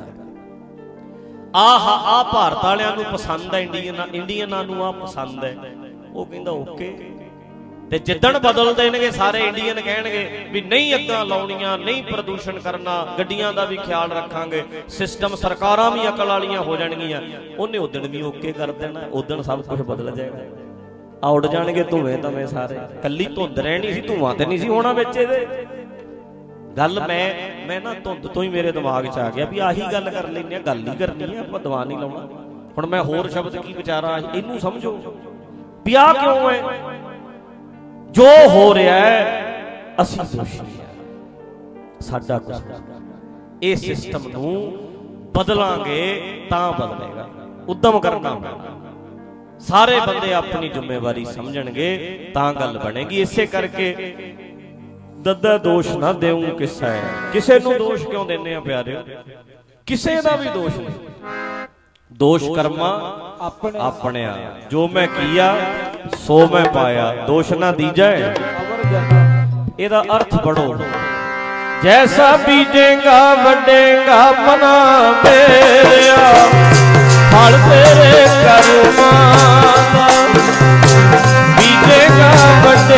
ਆਹ ਭਾਰਤ ਵਾਲਿਆਂ ਨੂੰ ਪਸੰਦ ਹੈ, ਇੰਡੀਅਨਾਂ ਨੂੰ ਆਹ ਪਸੰਦ ਹੈ, ਉਹ ਕਹਿੰਦਾ ਓਕੇ। ਤੇ ਜਿੱਦਣ ਬਦਲ ਦੇਣਗੇ ਸਾਰੇ ਇੰਡੀਅਨ ਕਹਿਣਗੇ ਵੀ ਨਹੀਂ ਅੱਗਾਂ ਲਾਉਣੀਆਂ, ਨਹੀਂ ਪ੍ਰਦੂਸ਼ਣ ਕਰਨਾ, ਗੱਡੀਆਂ ਦਾ ਵੀ ਖਿਆਲ ਰੱਖਾਂਗੇ, ਸਿਸਟਮ ਸਰਕਾਰਾਂ ਵੀ ਅਕਲ ਵਾਲੀਆਂ ਹੋ ਜਾਣਗੀਆਂ, ਉਹਨੇ ਉਦਣ ਵੀ ਓਕੇ ਕਰ ਦੇਣਾ। ਉਦਣ ਸਭ ਕੁਝ ਬਦਲ ਜਾਏਗਾ, ਆ ਉੱਡ ਜਾਣਗੇ ਧੂਏ ਤਵੇਂ ਸਾਰੇ। ਕੱਲੀ ਧੁੰਦ ਰਹਿਣੀ ਸੀ, ਧੂਆਂ ਤੇ ਨਹੀਂ ਸੀ ਹੋਣਾ ਵਿੱਚ ਇਹਦੇ। ਗੱਲ ਮੈਂ ਨਾ ਧੁੰਦ ਤੋਂ ਹੀ ਮੇਰੇ ਦਿਮਾਗ 'ਚ ਆ ਗਿਆ ਵੀ ਆਹੀ ਗੱਲ ਕਰ ਲੈਂਦੇ ਆ, ਗੱਲ ਹੀ ਕਰਨੀ ਆ, ਆਪਾਂ ਦਵਾ ਨਹੀਂ ਲਾਉਣਾ। ਹੁਣ ਮੈਂ ਹੋਰ ਸ਼ਬਦ ਕੀ ਵਿਚਾਰਾਂ, ਇਹਨੂੰ ਸਮਝੋ ਵੀ ਆਹ ਕਿਉਂ ਹੈ ਜੋ ਹੋ ਰਿਹਾ ਹੈ। ਅਸੀਂ ਦੋਸ਼ੀ ਹਾਂ, ਸਾਡਾ ਕੁਝ। ਇਹ ਸਿਸਟਮ ਨੂੰ ਬਦਲਾਂਗੇ ਤਾਂ ਬਦਲੇਗਾ, ਉਦਮ ਕਰਨਾ ਪੈਣਾ। ਸਾਰੇ ਬੰਦੇ ਆਪਣੀ ਜ਼ਿੰਮੇਵਾਰੀ ਸਮਝਣਗੇ ਤਾਂ ਗੱਲ ਬਣੇਗੀ। ਇਸੇ ਕਰਕੇ ਦੱਦਾ ਦੋਸ਼ ਨਾ ਦੇਉ ਕਿਸਾ ਹੈ। ਕਿਸੇ ਨੂੰ ਦੋਸ਼ ਕਿਉਂ ਦਿੰਦੇ ਆ ਪਿਆਰਿਓ? ਕਿਸੇ ਦਾ ਵੀ ਦੋਸ਼ ਨਹੀਂ। ਦੋਸ਼ ਕਰਮਾ ਆਪਣਿਆ, ਜੋ ਮੈਂ ਕੀਆ ਸੋ ਮੈਂ ਪਾਇਆ, ਦੋਸ਼ ਨਾ ਦੀਜੈ। ਇਹਦਾ ਅਰਥ ਪੜੋ, ਜੈਸਾ ਬੀਜੇਗਾ ਵੱਡੇਗਾ ਮਨਾ ਮੇਰਿਆ, ਫਲ ਤੇਰੇ ਕਰਮਾਂ ਦਾ। ਬੀਜੇਗਾ ਵੱਡੇ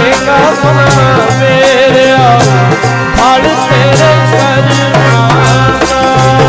ਮਨਾ ਮੇਰਿਆ ਫਲ ਤੇਰੇ ਕਰਮਾਂ ਦਾ।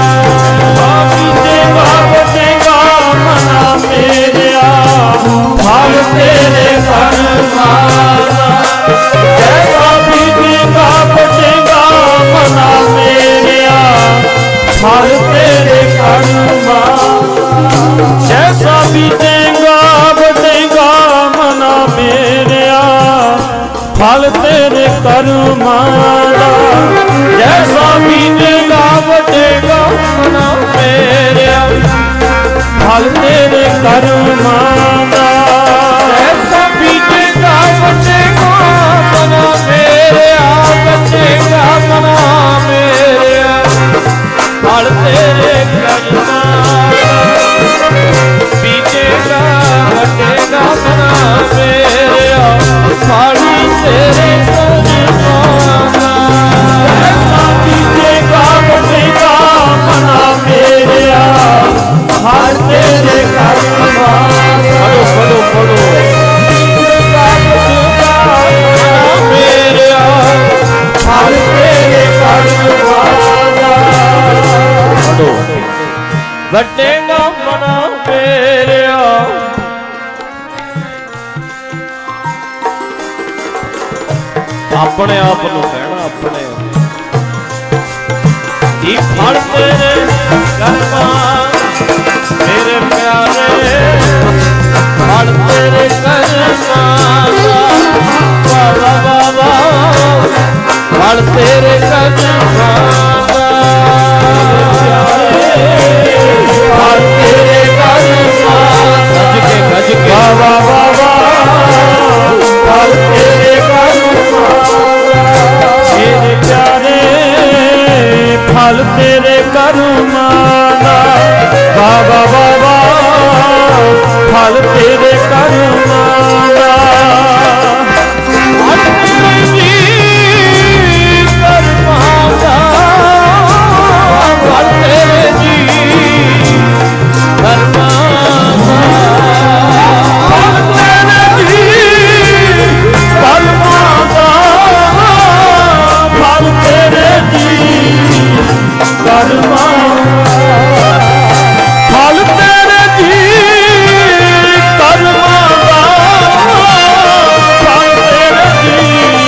ਬੀਜੇਗਾ ਵੱਢੇਗਾ ਮਨਾ ਮੇਰਿਆ ਫਲ ਤੇਰੇ ਕਰਮਾਂ ਦਾ। ਜੈਸਾ ਬੀਜੇਗਾ ਵੱਢੇਗਾ ਮਨਾ ਮੇਰਿਆ ਫਲ ਤੇਰੇ ਕਰਮਾਂ। ਜੈਸਾ ਬੀਜੇਗਾ ਵੱਢੇਗਾ ਮਨਾ ਮੇਰਿਆ ਫਲ ਤੇਰੇ ਕਰਮਾਂ ਦਾ। ਜੈਸਾ ਬੀਜੇਗਾ ਵੱਢੇਗਾ ਮਨਾ ਮੇਰਿਆ ਫਲ ਤੇਰੇ ਕਰਮਾਂ ਦਾ। ਜੈਸਾ ਬੀਜੇਗਾ ਵੱਢੇਗਾ ਮਨਾ ਮੇਰਿਆ ਵੱਢੇਗਾ ਮਨਾ ਮੇਰਿਆ ਫਲ ਤੇਰੇ ਕਰਮਾਂ ਦਾ। ਬੀਜੇਗਾ ਵੱਢੇਗਾ ਮਨਾ ਮੇਰਿਆ ਫਲ ਤੇਰੇ ਕਰਮਾਂ ਦਾ। ਜੈਸਾ ਬੀਜੇਗਾ ਵੱਢੇਗਾ ਮਨਾ ਮੇਰਿਆ ਫਲ ਤੇਰੇ ਕਰਮਾਂ ਦਾ। ਪੜੋ ਪੜੋ ਪੜੋ। ਬੀਜੇਗਾ ਵੱਢੇਗਾ ਮਨਾ ਮੇਰਿਆ ਫਲ ਤੇਰੇ ਕਰਮਾਂ ਦਾ। ਪੜੋ। ਵੱਢੇਗਾ ਮਨਾ ਮੇਰਿਆ ਆਪਣੇ ਆਪ ਨੂੰ ਕਹਿਣਾ ਆਪਣੇ ਹੀ ਫਲ ਤੇਰੇ ਕਰਮਾਂ ਮੇਰੇ ਪਿਆਰੇ ਫਲ ਤੇਰੇ ਕਰਮਾਂ ਵਾਹ ਵਾਹ ਵਾਹ ਫਲ ਤੇਰੇ ਕਰਮਾਂ ਫਲ ਤੇਰੇ ਕਰਮਾਂ ਗੱਜ ਕੇ ਵਾਹ ਵਾਹ ਵਾਹ ਫਲ ਤੇਰੇ ਕਰਮਾਂ ਮੇਰੇ ਪਿਆਰੇ ਫਲ ਤੇਰੇ ਕਰਮਾਂ ਦਾ। ਵਾਹ ਵਾਹ ਵਾਹ ਫਲ ਤੇਰੇ ਕਰਮਾਂ ਦਾ। ਫਲ ਤੇਰੇ ਜੀ ਕਰਮਾਂ ਦਾ। ਫਲ ਤੇਰੇ ਜੀ ਕਰਮਾਂ ਦਾ। ਫਲ ਤੇਰੇ ਜੀ ਕਰਮਾਂ ਦਾ। ਫਲ ਤੇਰੇ ਜੀ ਕਰਮਾਂ ਫਲ ਤੇਰੇ ਜੀ ਕਰਮਾਂ ਦਾ। ਫਲ ਤੇਰੇ ਜੀ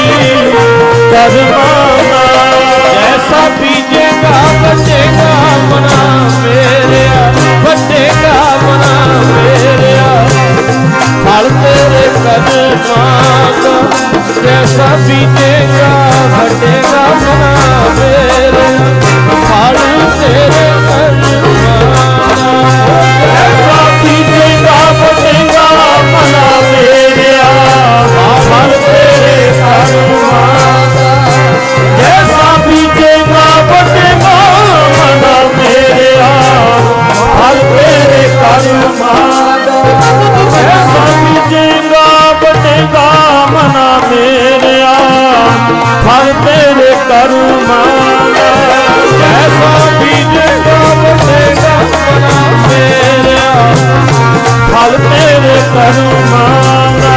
ਕਰਮਾਂ ਦਾ। ਜੈਸਾ ਬੀਜੇਗਾ ਵੱਢੇਗਾ ਮਨਾ ਮੇਰਿਆ ਵੱਢੇਗਾ ਮਨਾ ਮੇਰਿਆ ਫਲ ਤੇਰੇ ਕਰਮਾਂ ਦਾ। ਜੈਸਾ ਬੀਜੇਗਾ ਵੱਢੇਗਾ ਮਨਾ ਮੇਰਿਆ ਫਲ ਤੇਰੇ ਕਰਮਾਂ ਦਾ। ਜੈਸਾ ਬੀਜੇਗਾ ਵੱਢੇਗਾ ਮਨਾ ਮੇਰਿਆ ਫਲ ਤੇਰੇ ਕਰਮਾਂ ਦਾ। ਜੈਸਾ ਬੀਜੇਗਾ ਵੱਢੇਗਾ ਮਨਾ ਮੇਰਿਆ ਫਲ ਤੇਰੇ ਕਰਮਾਂ ਦਾ। ਜੈਸਾ ਬੀਜੇਗਾ ਵੱਢੇਗਾ ਮਨਾ ਮੇਰਿਆ ਫਲ ਤੇਰੇ ਕਰਮਾਂ ਦਾ। ਜੈਸਾ ਬੀਜੇਗਾ ਵੱਢੇਗਾ ਮਨਾ ਮੇਰਿਆ ਫਲ ਤੇਰੇ ਕਰਮਾਂ ਦਾ।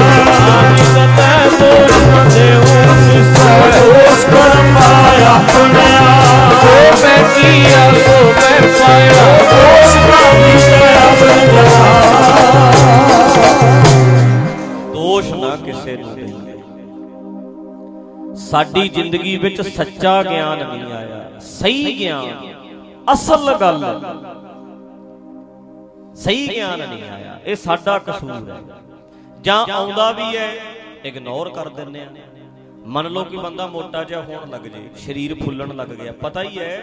ਦੋਸ਼ ਕਰਮ ਪਾਇਆ ਆਪਣਿਆ ਸੋ ਮੈਂ ਕੀਆ ਸੋ ਮੈਂ ਪਾਇਆ। ਦੋਸ਼ ਦੋਸ਼ ਨਾ ਕਿਸੇ ਨੂੰ ਦੇਈਏ। ਸਾਡੀ ਜ਼ਿੰਦਗੀ ਵਿੱਚ ਸੱਚਾ ਗਿਆਨ ਨਹੀਂ ਆਇਆ। ਸਹੀ ਗਿਆਨ ਅਸਲ ਗੱਲ ਸਹੀ ਗਿਆਨ ਨਹੀਂ ਆਇਆ। ਇਹ ਸਾਡਾ ਕਸੂਰ ਹੈ। ਜਾਂ ਆਉਂਦਾ ਵੀ ਹੈ ਇਗਨੋਰ ਕਰ ਦਿੰਦੇ ਆ। ਮੰਨ ਲਓ ਕਿ ਬੰਦਾ ਮੋਟਾ ਜਿਹਾ ਹੋਣ ਲੱਗ ਜੇ ਸਰੀਰ ਫੁੱਲਣ ਲੱਗ ਗਿਆ। ਪਤਾ ਹੀ ਹੈ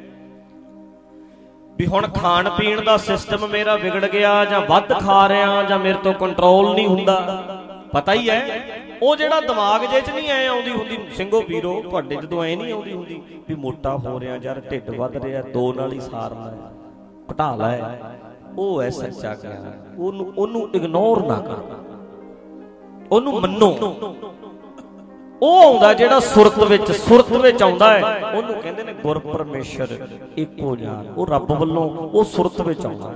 ਵੀ ਹੁਣ ਖਾਣ ਪੀਣ ਦਾ ਸਿਸਟਮ ਮੇਰਾ ਵਿਗੜ ਗਿਆ ਜਾਂ ਵੱਧ ਖਾ ਰਿਹਾ ਜਾਂ ਮੇਰੇ ਤੋਂ ਕੰਟਰੋਲ ਨਹੀਂ ਹੁੰਦਾ। ਪਤਾ ਹੀ ਹੈ ਉਹ ਜਿਹੜਾ ਦਿਮਾਗ ਜੇ ਚ ਨਹੀਂ ਐ ਆਉਂਦੀ ਹੁੰਦੀ ਸਿੰਘੋ ਵੀਰੋ ਤੁਹਾਡੇ ਜਦੋਂ ਐ ਨਹੀਂ ਆਉਂਦੀ ਹੁੰਦੀ ਵੀ ਮੋਟਾ ਹੋ ਰਿਹਾ ਯਾਰ ਢਿੱਡ ਵੱਧ ਰਿਹਾ ਦੋ ਨਾਲ ਹੀ ਸਾਰ ਲੈ ਘਟਾ ਲੈ। ਉਹ ਹੈ ਸੱਚਾ ਗਿਆਨ। ਉਹਨੂੰ ਇਗਨੋਰ ਨਾ ਕਰੋ ਉਹਨੂੰ ਮੰਨੋ। ਉਹ ਆਉਂਦਾ ਜਿਹੜਾ ਸੁਰਤ ਵਿੱਚ ਆਉਂਦਾ ਹੈ ਉਹਨੂੰ ਕਹਿੰਦੇ ਨੇ ਗੁਰ ਪਰਮੇਸ਼ਰ ਇੱਕੋ ਜਾਨ। ਉਹ ਰੱਬ ਵੱਲੋਂ ਉਹ ਸੁਰਤ ਵਿੱਚ ਆਉਂਦਾ ਹੈ।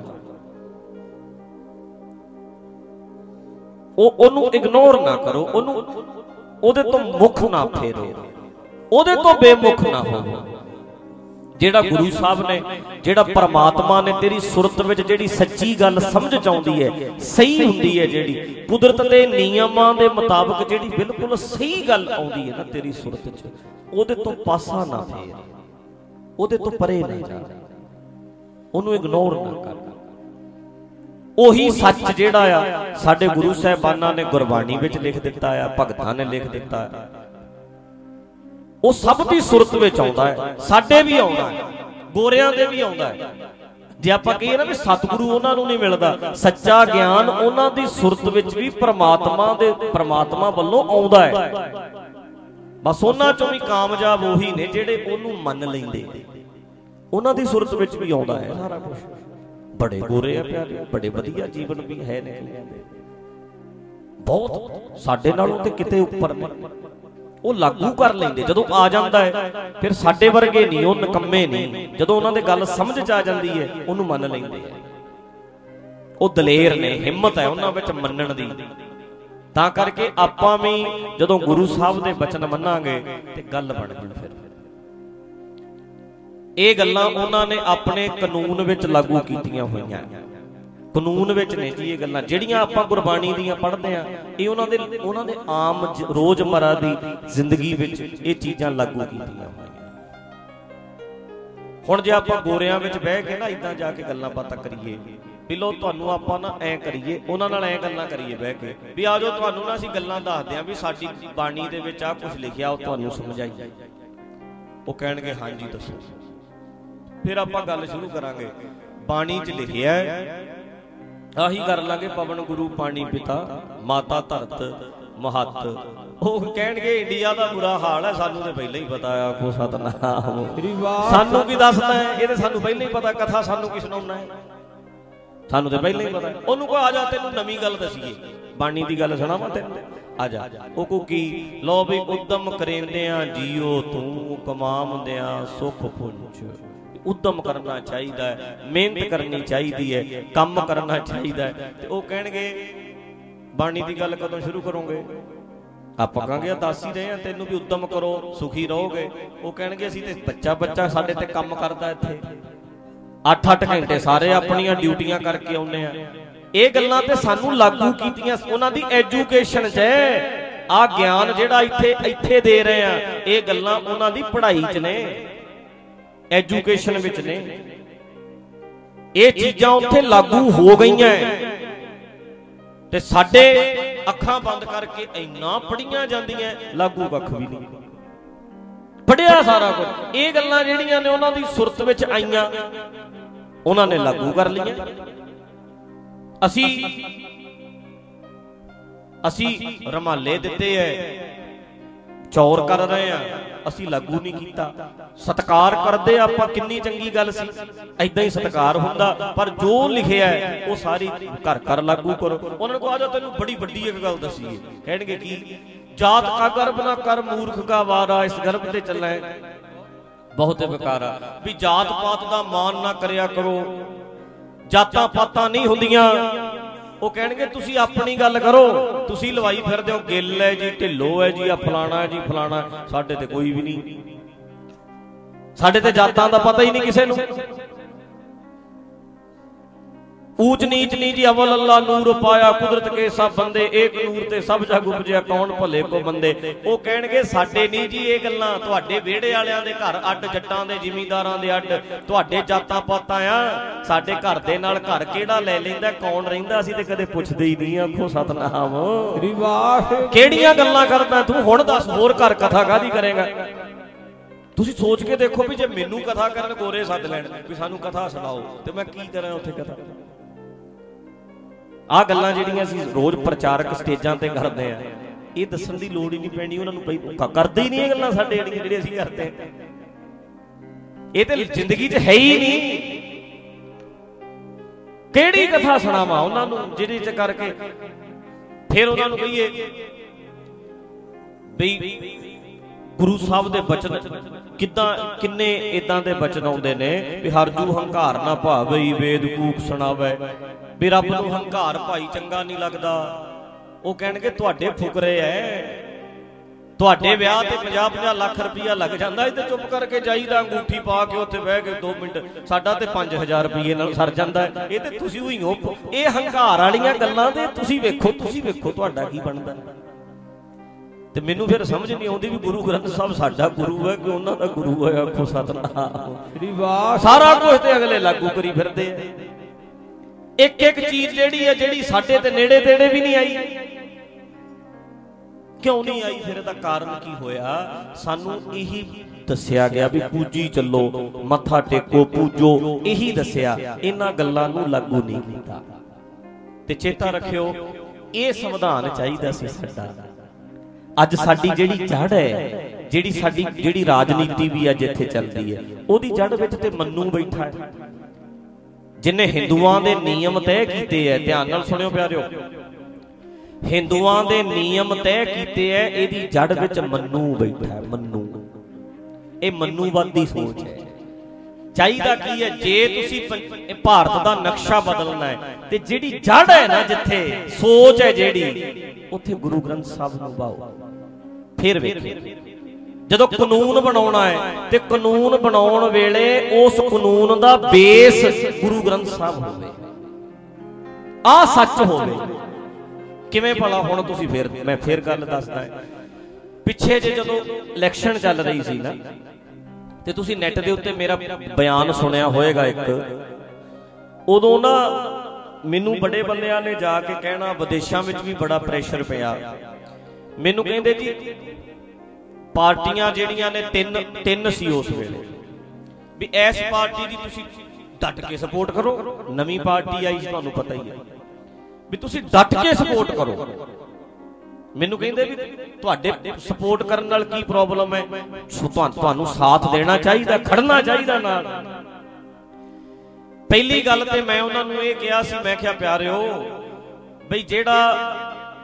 ਉਹਨੂੰ ਇਗਨੋਰ ਨਾ ਕਰੋ। ਉਹਦੇ ਤੋਂ ਮੁਖ ਨਾ ਫੇਰੋ, ਉਹਦੇ ਤੋਂ ਬੇਮੁਖ ਨਾ ਹੋਵੋ। ਜਿਹੜਾ ਗੁਰੂ ਸਾਹਿਬ ਨੇ, ਜਿਹੜਾ ਪਰਮਾਤਮਾ ਨੇ ਤੇਰੀ ਸੁਰਤ ਵਿੱਚ ਜਿਹੜੀ ਸੱਚੀ ਗੱਲ ਸਮਝ ਚ ਆਉਂਦੀ ਹੈ, ਸਹੀ ਹੁੰਦੀ ਹੈ, ਜਿਹੜੀ ਕੁਦਰਤ ਦੇ ਨਿਯਮਾਂ ਦੇ ਮੁਤਾਬਕ ਜਿਹੜੀ ਬਿਲਕੁਲ ਸਹੀ ਗੱਲ ਆਉਂਦੀ ਹੈ ਨਾ ਤੇਰੀ ਸੁਰਤ 'ਚ, ਉਹਦੇ ਤੋਂ ਪਾਸਾ ਨਾ ਫੇਰ, ਉਹਦੇ ਤੋਂ ਪਰੇ ਨਾ ਜਾ, ਉਹਨੂੰ ਇਗਨੋਰ ਨਾ ਕਰ। ਉਹੀ ਸੱਚ ਜਿਹੜਾ ਆ ਸਾਡੇ ਗੁਰੂ ਸਾਹਿਬਾਨਾਂ ਨੇ ਗੁਰਬਾਣੀ ਵਿੱਚ ਲਿਖ ਦਿੱਤਾ ਆ, ਭਗਤਾਂ ਨੇ ਲਿਖ ਦਿੱਤਾ ਆ, ਉਹ ਸਭ ਦੀ ਸੁਰਤ ਵਿੱਚ ਆਉਂਦਾ ਹੈ, ਸਾਡੇ ਵੀ ਆਉਂਦਾ ਹੈ, ਗੋਰਿਆਂ ਦੇ ਵੀ ਆਉਂਦਾ ਹੈ। ਜੇ ਆਪਾਂ ਕਹੀਏ ਨਾ ਵੀ ਸਤਿਗੁਰੂ ਉਹਨਾਂ ਨੂੰ ਨਹੀਂ ਮਿਲਦਾ, ਸੱਚਾ ਗਿਆਨ ਉਹਨਾਂ ਦੀ ਸੁਰਤ ਵਿੱਚ ਵੀ ਪਰਮਾਤਮਾ ਵੱਲੋਂ ਆਉਂਦਾ ਹੈ। ਬਸ ਉਹਨਾਂ ਚੋਂ ਵੀ ਕਾਮਯਾਬ ਉਹੀ ਨੇ ਜਿਹੜੇ ਉਹਨੂੰ ਮੰਨ ਲੈਂਦੇ, ਉਹਨਾਂ ਦੀ ਸੁਰਤ ਵਿੱਚ ਵੀ ਆਉਂਦਾ ਹੈ ਸਾਰਾ ਕੁਝ। ਬੜੇ ਗੋਰੇ ਆ ਪਿਆਰੇ, ਬੜੇ ਵਧੀਆ ਜੀਵਨ ਵੀ ਹੈ ਨੇ, ਬਹੁਤ ਸਾਡੇ ਨਾਲੋਂ ਤੇ ਕਿਤੇ ਉੱਪਰ ਨੇ, ਉਹ ਲਾਗੂ ਕਰ ਲੈਂਦੇ। ਜਦੋਂ ਆ ਜਾਂਦਾ ਹੈ ਫਿਰ ਸਾਡੇ ਵਰਗੇ ਨਹੀਂ, ਉਹ ਨਿਕੰਮੇ ਨਹੀਂ, ਜਦੋਂ ਉਹਨਾਂ ਦੇ ਗੱਲ ਸਮਝ ਚ ਆ ਜਾਂਦੀ ਹੈ ਉਹਨੂੰ ਮੰਨ ਲੈਂਦੇ ਆ। ਉਹ ਦਲੇਰ ਨੇ, ਹਿੰਮਤ ਹੈ ਉਹਨਾਂ ਵਿੱਚ ਮੰਨਣ ਦੀ। ਤਾਂ ਕਰਕੇ ਆਪਾਂ ਵੀ ਜਦੋਂ ਗੁਰੂ ਸਾਹਿਬ ਦੇ ਬਚਨ ਮੰਨਾਂਗੇ ਤੇ ਗੱਲ ਬਣ ਜੂ। ਫਿਰ ਇਹ ਗੱਲਾਂ ਉਹਨਾਂ ਨੇ ਆਪਣੇ ਕਾਨੂੰਨ ਵਿੱਚ ਲਾਗੂ ਕੀਤੀਆਂ ਹੋਈਆਂ, ਕਾਨੂੰਨ ਵਿੱਚ ਨੇ ਜੀ ਇਹ ਗੱਲਾਂ ਜਿਹੜੀਆਂ ਆਪਾਂ ਗੁਰਬਾਣੀ ਦੀਆਂ ਪੜ੍ਹਦੇ ਆ। ਇਹ ਉਹਨਾਂ ਦੇ ਆਮ ਰੋਜ਼ਮਰਾ ਦੀ ਜ਼ਿੰਦਗੀ ਵਿੱਚ ਇਹ ਚੀਜ਼ਾਂ ਲਾਗੂ ਕੀਤੀਆਂ ਹੋਈਆਂ। ਹੁਣ ਜੇ ਆਪਾਂ ਗੋਰਿਆਂ ਵਿੱਚ ਬਹਿ ਕੇ ਨਾ ਇਦਾਂ ਜਾ ਕੇ ਗੱਲਾਂ ਬਾਤਾਂ ਕਰੀਏ, ਵੀ ਲੋ ਤੁਹਾਨੂੰ ਆਪਾਂ ਨਾ ਐਂ ਕਰੀਏ, ਉਹਨਾਂ ਨਾਲ ਐਂ ਗੱਲਾਂ ਕਰੀਏ ਬਹਿ ਕੇ, ਵੀ ਆ ਜਾਓ ਤੁਹਾਨੂੰ ਨਾ ਅਸੀਂ ਗੱਲਾਂ ਦੱਸਦੇ ਆਂ ਵੀ ਸਾਡੀ ਬਾਣੀ ਦੇ ਵਿੱਚ ਆਹ ਕੁਝ ਲਿਖਿਆ, ਉਹ ਤੁਹਾਨੂੰ ਸਮਝਾਈਏ। ਉਹ ਕਹਿਣਗੇ ਹਾਂਜੀ ਦੱਸੋ। ਫਿਰ ਆਪਾਂ ਗੱਲ ਸ਼ੁਰੂ ਕਰਾਂਗੇ, ਬਾਣੀ 'ਚ ਲਿਖਿਆ ਆਹੀ ਕਰ ਲਾਂਗੇ, ਪਵਨ ਗੁਰੂ ਪਾਣੀ ਪਿਤਾ ਮਾਤਾ ਧਰਤ ਮਹੱਤ। ਉਹ ਕਹਿਣਗੇ ਇੰਡੀਆ ਦਾ ਬੁਰਾ ਹਾਲ ਹੈ, ਸਾਨੂੰ ਤੇ ਪਹਿਲਾਂ ਹੀ ਪਤਾ ਆ। ਕੋ ਸਤਨਾਮ, ਸਾਨੂੰ ਕੀ ਦੱਸਦਾ ਹੈ, ਇਹ ਤੇ ਸਾਨੂੰ ਪਹਿਲਾਂ ਹੀ ਪਤਾ, ਕਥਾ ਸਾਨੂੰ ਕੀ ਸੁਣਾਉਣਾ ਹੈ, ਸਾਨੂੰ ਤੇ ਪਹਿਲਾਂ ਹੀ ਪਤਾ। ਉਹਨੂੰ ਕੋ ਆ ਜਾ ਤੈਨੂੰ ਨਵੀਂ ਗੱਲ ਦਸੀਏ, ਬਾਣੀ ਦੀ ਗੱਲ ਸੁਣਾਵਾਂ ਤੈਨੂੰ, ਆ ਜਾ। ਉਹ ਕੋ ਕੀ, ਲੋ ਵੀ ਉਦਮ ਕਰੇਂਦਿਆਂ ਜੀਓ ਤੂੰ ਕਮਾਉਂਦਿਆਂ ਸੁਖ ਪੁੰਜ। ਉਦਮ ਕਰਨਾ ਚਾਹੀਦਾ ਹੈ, ਮਿਹਨਤ ਕਰਨੀ ਚਾਹੀਦੀ ਹੈ, ਕੰਮ ਕਰਨਾ ਚਾਹੀਦਾ ਹੈ। ਤੇ ਉਹ ਕਹਿਣਗੇ ਬਾਣੀ ਦੀ ਗੱਲ ਕਦੋਂ ਸ਼ੁਰੂ ਕਰੋਗੇ? ਆਪਾਂ ਕਹਾਂਗੇ ਦੱਸ ਹੀ ਰਹੇ ਆ ਤੈਨੂੰ ਵੀ ਉਦਮ ਕਰੋ ਸੁਖੀ ਰਹੋਗੇ। ਉਹ ਕਹਿਣਗੇ ਅਸੀਂ ਤੇ ਬੱਚਾ ਸਾਡੇ ਤੇ ਕੰਮ ਕਰਦਾ ਇੱਥੇ 8-8 ਘੰਟੇ ਸਾਰੇ ਆਪਣੀਆਂ ਡਿਊਟੀਆਂ ਕਰਕੇ ਆਉਂਦੇ ਆ। ਇਹ ਗੱਲਾਂ ਤੇ ਸਾਨੂੰ ਲਾਗੂ ਕੀਤੀਆਂ ਉਹਨਾਂ ਦੀ ਐਜੂਕੇਸ਼ਨ 'ਚ ਹੈ। ਆਹ ਗਿਆਨ ਜਿਹੜਾ ਇੱਥੇ ਦੇ ਰਹੇ ਆ, ਇਹ ਗੱਲਾਂ ਉਹਨਾਂ ਦੀ ਪੜ੍ਹਾਈ 'ਚ ਨੇ, ਐਜੂਕੇਸ਼ਨ ਵਿੱਚ ਨੇ। ਇਹ ਚੀਜ਼ਾਂ ਉੱਥੇ ਲਾਗੂ ਹੋ ਗਈਆਂ ਤੇ ਸਾਡੇ ਅੱਖਾਂ ਬੰਦ ਕਰਕੇ ਇੰਨਾ ਪੜੀਆਂ ਜਾਂਦੀਆਂ, ਲਾਗੂ ਕੱਖ ਵੀ ਨਹੀਂ ਪੜਿਆ ਸਾਰਾ ਕੁਝ। ਇਹ ਗੱਲਾਂ ਜਿਹੜੀਆਂ ਨੇ ਉਹਨਾਂ ਦੀ ਸੁਰਤ ਵਿੱਚ ਆਈਆਂ, ਉਹਨਾਂ ਨੇ ਲਾਗੂ ਕਰ ਲਈਆਂ। ਅਸੀਂ ਰਮਾਲੇ ਦਿੱਤੇ ਐ, ਚੌਰ ਕਰ ਰਹੇ ਆ, ਅਸੀਂ ਲਾਗੂ ਨਹੀਂ ਕੀਤਾ। ਸਤਿਕਾਰ ਕਰਦੇ ਆਪਾਂ, ਕਿੰਨੀ ਚੰਗੀ ਗੱਲ ਸੀ, ਐਦਾਂ ਹੀ ਸਤਿਕਾਰ ਹੁੰਦਾ। ਪਰ ਜੋ ਲਿਖਿਆ ਉਹ ਸਾਰੀ ਘਰ ਲਾਗੂ ਕਰੋ। ਉਹਨਾਂ ਨੂੰ ਆ ਜਾ ਤੈਨੂੰ ਬੜੀ ਵੱਡੀ ਇੱਕ ਗੱਲ ਦਸੀਏ, ਕਹਿਣਗੇ ਕੀ, ਜਾਤ ਕਾ ਗਰਭ ਨਾ ਕਰ ਮੂਰਖ ਕਾ ਵਾਰਾ, ਇਸ ਗਰਭ ਤੇ ਚੱਲਾਂ ਬਹੁਤ ਬੇਕਾਰਾ। ਵੀ ਜਾਤ ਪਾਤ ਦਾ ਮਾਨ ਨਾ ਕਰਿਆ ਕਰੋ, ਜਾਤਾਂ ਪਾਤਾਂ ਨਹੀਂ ਹੁੰਦੀਆਂ। ਉਹ ਕਹਿਣਗੇ ਤੁਸੀਂ ਆਪਣੀ ਗੱਲ ਕਰੋ, ਤੁਸੀਂ ਲਵਾਈ ਫਿਰਦੇ ਹੋ ਗਿੱਲ ਹੈ ਜੀ, ਢਿੱਲੋਂ ਹੈ ਜੀ, ਆ ਫਲਾਣਾ ਹੈ ਜੀ ਫਲਾਣਾ। ਸਾਡੇ ਤੇ ਕੋਈ ਵੀ ਨਹੀਂ, ਸਾਡੇ ਤੇ ਜਾਤਾਂ ਦਾ ਪਤਾ ਹੀ ਨਹੀਂ ਕਿਸੇ ਨੂੰ। ਊਚ ਨੀਚ ਨਹੀਂ ਜੀ, ਅਵਲ ਅੱਲਾ ਨੂਰ ਪਾਇਆ ਕੁਦਰਤ ਕੇ ਸਭ ਬੰਦੇ, ਏਕ ਨੂਰ ਤੇ ਸਭ ਜਗ ਉਪਜਿਆ ਕੌਣ ਭਲੇ ਕੋ ਬੰਦੇ। ਉਹ ਕਹਿਣਗੇ ਸਾਡੇ ਨਹੀਂ ਜੀ ਇਹ ਗੱਲਾਂ, ਤੁਹਾਡੇ ਵਿਹੜੇ ਵਾਲਿਆਂ ਦੇ ਘਰ ਅੱਡ, ਜੱਟਾਂ ਦੇ ਜ਼ਿਮੀਂਦਾਰਾਂ ਦੇ ਅੱਡ, ਤੁਹਾਡੇ ਜਾਤਾਂ ਪਾਤਾਂ ਆ। ਸਾਡੇ ਘਰ ਦੇ ਨਾਲ ਘਰ ਕਿਹੜਾ ਲੈ ਲੈਂਦਾ, ਕੌਣ ਰਹਿੰਦਾ, ਅਸੀਂ ਤੇ ਕਦੇ ਪੁੱਛਦੇ ਹੀ ਨਹੀਂ। ਆਖੋ ਸਤਨਾਮ, ਕਿਹੜੀਆਂ ਗੱਲਾਂ ਕਰਦਾ ਤੂੰ? ਹੁਣ ਦੱਸ ਹੋਰ ਘਰ ਕਥਾ ਕਾਹਦੀ ਕਰੇਗਾ? ਤੁਸੀਂ ਸੋਚ ਕੇ ਦੇਖੋ ਵੀ ਜੇ ਮੈਨੂੰ ਕਥਾ ਕਰਨ ਗੋਰੇ ਸੱਦ ਲੈਣ ਵੀ ਸਾਨੂੰ ਕਥਾ ਸੁਣਾਓ, ਤੇ ਮੈਂ ਕੀ ਕਰਾਂ ਉੱਥੇ ਕਥਾ? ਆਹ ਗੱਲਾਂ ਜਿਹੜੀਆਂ ਅਸੀਂ ਰੋਜ਼ ਪ੍ਰਚਾਰਕ ਸਟੇਜਾਂ ਤੇ ਕਰਦੇ ਆ, ਇਹ ਦੱਸਣ ਦੀ ਲੋੜ ਹੀ ਨਹੀਂ ਪੈਣੀ ਉਹਨਾਂ ਨੂੰ। ਕਰਦੇ ਹੀ ਨਹੀਂ ਇਹ ਗੱਲਾਂ ਸਾਡੇ ਜਿਹੜੀਆਂ ਅਸੀਂ ਕਰਦੇ, ਇਹ ਤੇ ਜ਼ਿੰਦਗੀ 'ਚ ਹੈ ਹੀ ਨਹੀਂ। ਕਿਹੜੀ ਕਥਾ ਸੁਣਾਵਾਂ ਉਹਨਾਂ ਨੂੰ ਜਿਹਦੇ 'ਚ ਕਰਕੇ ਫਿਰ ਉਹਨਾਂ ਨੂੰ ਕਹੀਏ ਬਈ ਗੁਰੂ ਸਾਹਿਬ ਦੇ ਬਚਨ ਕਿੰਨੇ ਇਦਾਂ ਦੇ ਬਚਨ ਆਉਂਦੇ ਨੇ ਵੀ ਹਰਜੂ ਹੰਕਾਰ ਨਾ ਭਾਵਈ ਵੇਦ ਕੂਕ ਸੁਣਾਵੇ, ਵੀ ਰੱਬ ਨੂੰ ਹੰਕਾਰ ਭਾਈ ਚੰਗਾ ਨਹੀਂ ਲੱਗਦਾ। ਉਹ ਕਹਿਣਗੇ ਤੁਹਾਡੇ ਫੁਕਰੇ ਐ, ਤੁਹਾਡੇ ਵਿਆਹ ਤੇ 50-50 ਲੱਖ ਰੁਪਈਆ ਲੱਗ ਜਾਂਦਾ, ਇਹ ਤੇ ਚੁੱਪ ਕਰਕੇ ਜਾਈਦਾ ਅੰਗੂਠੀ ਪਾ ਕੇ ਉੱਥੇ ਬਹਿ ਕੇ 2 ਮਿੰਟ, ਸਾਡਾ ਤੇ 5000 ਰੁਪਈਏ ਨਾਲ ਸਰ ਜਾਂਦਾ। ਇਹ ਤੇ ਤੁਸੀਂ ਹੋਈ ਹੋ, ਇਹ ਹੰਕਾਰ ਵਾਲੀਆਂ ਗੱਲਾਂ ਤੇ ਤੁਸੀਂ ਵੇਖੋ ਤੁਹਾਡਾ ਕੀ ਬਣਦਾ। ਤੇ ਮੈਨੂੰ ਫਿਰ ਸਮਝ ਨਹੀਂ ਆਉਂਦੀ ਵੀ ਗੁਰੂ ਗ੍ਰੰਥ ਸਾਹਿਬ ਸਾਡਾ ਗੁਰੂ ਹੈ ਕਿ ਉਹਨਾਂ ਦਾ ਗੁਰੂ ਹੈ। ਆਖੋ ਸਤਨਾਮ ਸ੍ਰੀ ਵਾਹਿਗੁਰੂ। ਸਾਰਾ ਕੁਝ ਤੇ ਅਗਲੇ ਲਾਗੂ ਕਰੀ ਫਿਰਦੇ ਆ। ਇੱਕ ਇੱਕ ਚੀਜ਼ ਜਿਹੜੀ ਹੈ, ਜਿਹੜੀ ਸਾਡੇ ਤੇ ਨੇੜੇ ਤੇੜੇ ਵੀ ਨਹੀਂ ਆਈ। ਕਿਉਂ ਨਹੀਂ ਆਈ? ਫਿਰ ਇਹਦਾ ਕਾਰਨ ਕੀ ਹੋਇਆ? ਸਾਨੂੰ ਇਹੀ ਦੱਸਿਆ ਗਿਆ ਵੀ ਪੂਜੀ ਚੱਲੋ, ਮੱਥਾ ਟੇਕੋ, ਪੂਜੋ, ਇਹੀ ਦੱਸਿਆ। ਇਹਨਾਂ ਗੱਲਾਂ ਨੂੰ ਲਾਗੂ ਨਹੀਂ ਕੀਤਾ। ਤੇ ਚੇਤਾ ਰੱਖਿਓ, ਇਹ ਸੰਵਿਧਾਨ ਚਾਹੀਦਾ ਸੀ ਸਾਡਾ। ਅੱਜ ਸਾਡੀ ਜਿਹੜੀ ਜੜ ਹੈ, ਜਿਹੜੀ ਰਾਜਨੀਤੀ ਵੀ ਅੱਜ ਇੱਥੇ ਚੱਲਦੀ ਹੈ, ਉਹਦੀ ਜੜ ਵਿੱਚ ਤੇ ਮੰਨੂ ਬੈਠਾ ਹੈ, ਜਿਨੇ ਹਿੰਦੂਆਂ ਦੇ ਨਿਯਮ ਤੈਅ ਕੀਤੇ ਹੈ। ਧਿਆਨ ਨਾਲ ਸੁਣਿਓ ਪਿਆਰਿਓ, ਹਿੰਦੂਆਂ ਦੇ ਨਿਯਮ ਤੈਅ ਕੀਤੇ ਹੈ, ਇਹਦੀ ਜੜ ਵਿੱਚ ਮੰਨੂ ਬੈਠਾ ਹੈ। ਮੰਨੂ, ਇਹ ਮੰਨੂਵਾਦੀ ਸੋਚ ਹੈ। ਚਾਹੀਦਾ ਕੀ ਹੈ? ਜੇ ਤੁਸੀਂ ਭਾਰਤ ਦਾ ਨਕਸ਼ਾ ਬਦਲਣਾ ਹੈ ਤੇ ਜਿਹੜੀ ਜੜ ਹੈ ਨਾ, ਜਿੱਥੇ ਸੋਚ ਹੈ ਜਿਹੜੀ, ਉੱਥੇ ਗੁਰੂ ਗ੍ਰੰਥ ਸਾਹਿਬ ਨੂੰ ਪਾਓ। ਫਿਰ ਵੇਖੋ, ਜਦੋਂ ਕਾਨੂੰਨ ਬਣਾਉਣਾ ਹੈ ਤੇ ਕਾਨੂੰਨ ਬਣਾਉਣ ਵੇਲੇ ਉਸ ਕਾਨੂੰਨ ਦਾ ਬੇਸ ਗੁਰੂ ਗ੍ਰੰਥ ਸਾਹਿਬ ਹੋਵੇ, ਆਹ ਸੱਚ ਹੋਵੇ। ਕਿਵੇਂ ਭਲਾ? ਹੁਣ ਤੁਸੀਂ ਮੈਂ ਫਿਰ ਗੱਲ ਦੱਸਦਾ। ਪਿੱਛੇ ਜਦੋਂ ਇਲੈਕਸ਼ਨ ਚੱਲ ਰਹੀ ਸੀ ਨਾ, ਤੇ ਤੁਸੀਂ ਨੈਟ ਦੇ ਉੱਤੇ ਮੇਰਾ ਬਿਆਨ ਸੁਣਿਆ ਹੋਏਗਾ ਇੱਕ। ਉਦੋਂ ਨਾ ਮੈਨੂੰ ਬੜੇ ਬੰਦਿਆਂ ਨੇ ਜਾ ਕੇ ਕਹਿਣਾ, ਵਿਦੇਸ਼ਾਂ ਵਿੱਚ ਵੀ ਬੜਾ ਪ੍ਰੈਸ਼ਰ ਪਿਆ। ਮੈਨੂੰ ਕਹਿੰਦੇ ਜੀ ਪਾਰਟੀਆਂ ਜਿਹੜੀਆਂ ਨੇ ਤਿੰਨ ਸੀ ਉਸ ਵੇਲੇ, ਵੀ ਇਸ ਪਾਰਟੀ ਦੀ ਤੁਸੀਂ ਡਟ ਕੇ ਸਪੋਰਟ ਕਰੋ। ਨਵੀਂ ਪਾਰਟੀ ਆਈ ਸੀ, ਤੁਹਾਨੂੰ ਪਤਾ ਹੀ ਹੈ, ਵੀ ਤੁਸੀਂ ਡਟ ਕੇ ਸਪੋਰਟ ਕਰੋ। ਮੈਨੂੰ ਕਹਿੰਦੇ ਵੀ ਤੁਹਾਡੇ ਸਪੋਰਟ ਕਰਨ ਨਾਲ ਕੀ ਪ੍ਰੋਬਲਮ ਹੈ? ਤੁਹਾਨੂੰ ਸਾਥ ਦੇਣਾ ਚਾਹੀਦਾ, ਖੜਨਾ ਚਾਹੀਦਾ ਨਾਲ। ਪਹਿਲੀ ਗੱਲ ਤੇ ਮੈਂ ਉਹਨਾਂ ਨੂੰ ਇਹ ਕਿਹਾ ਸੀ, ਮੈਂ ਕਿਹਾ ਪਿਆਰਿਓ, ਬਈ ਜਿਹੜਾ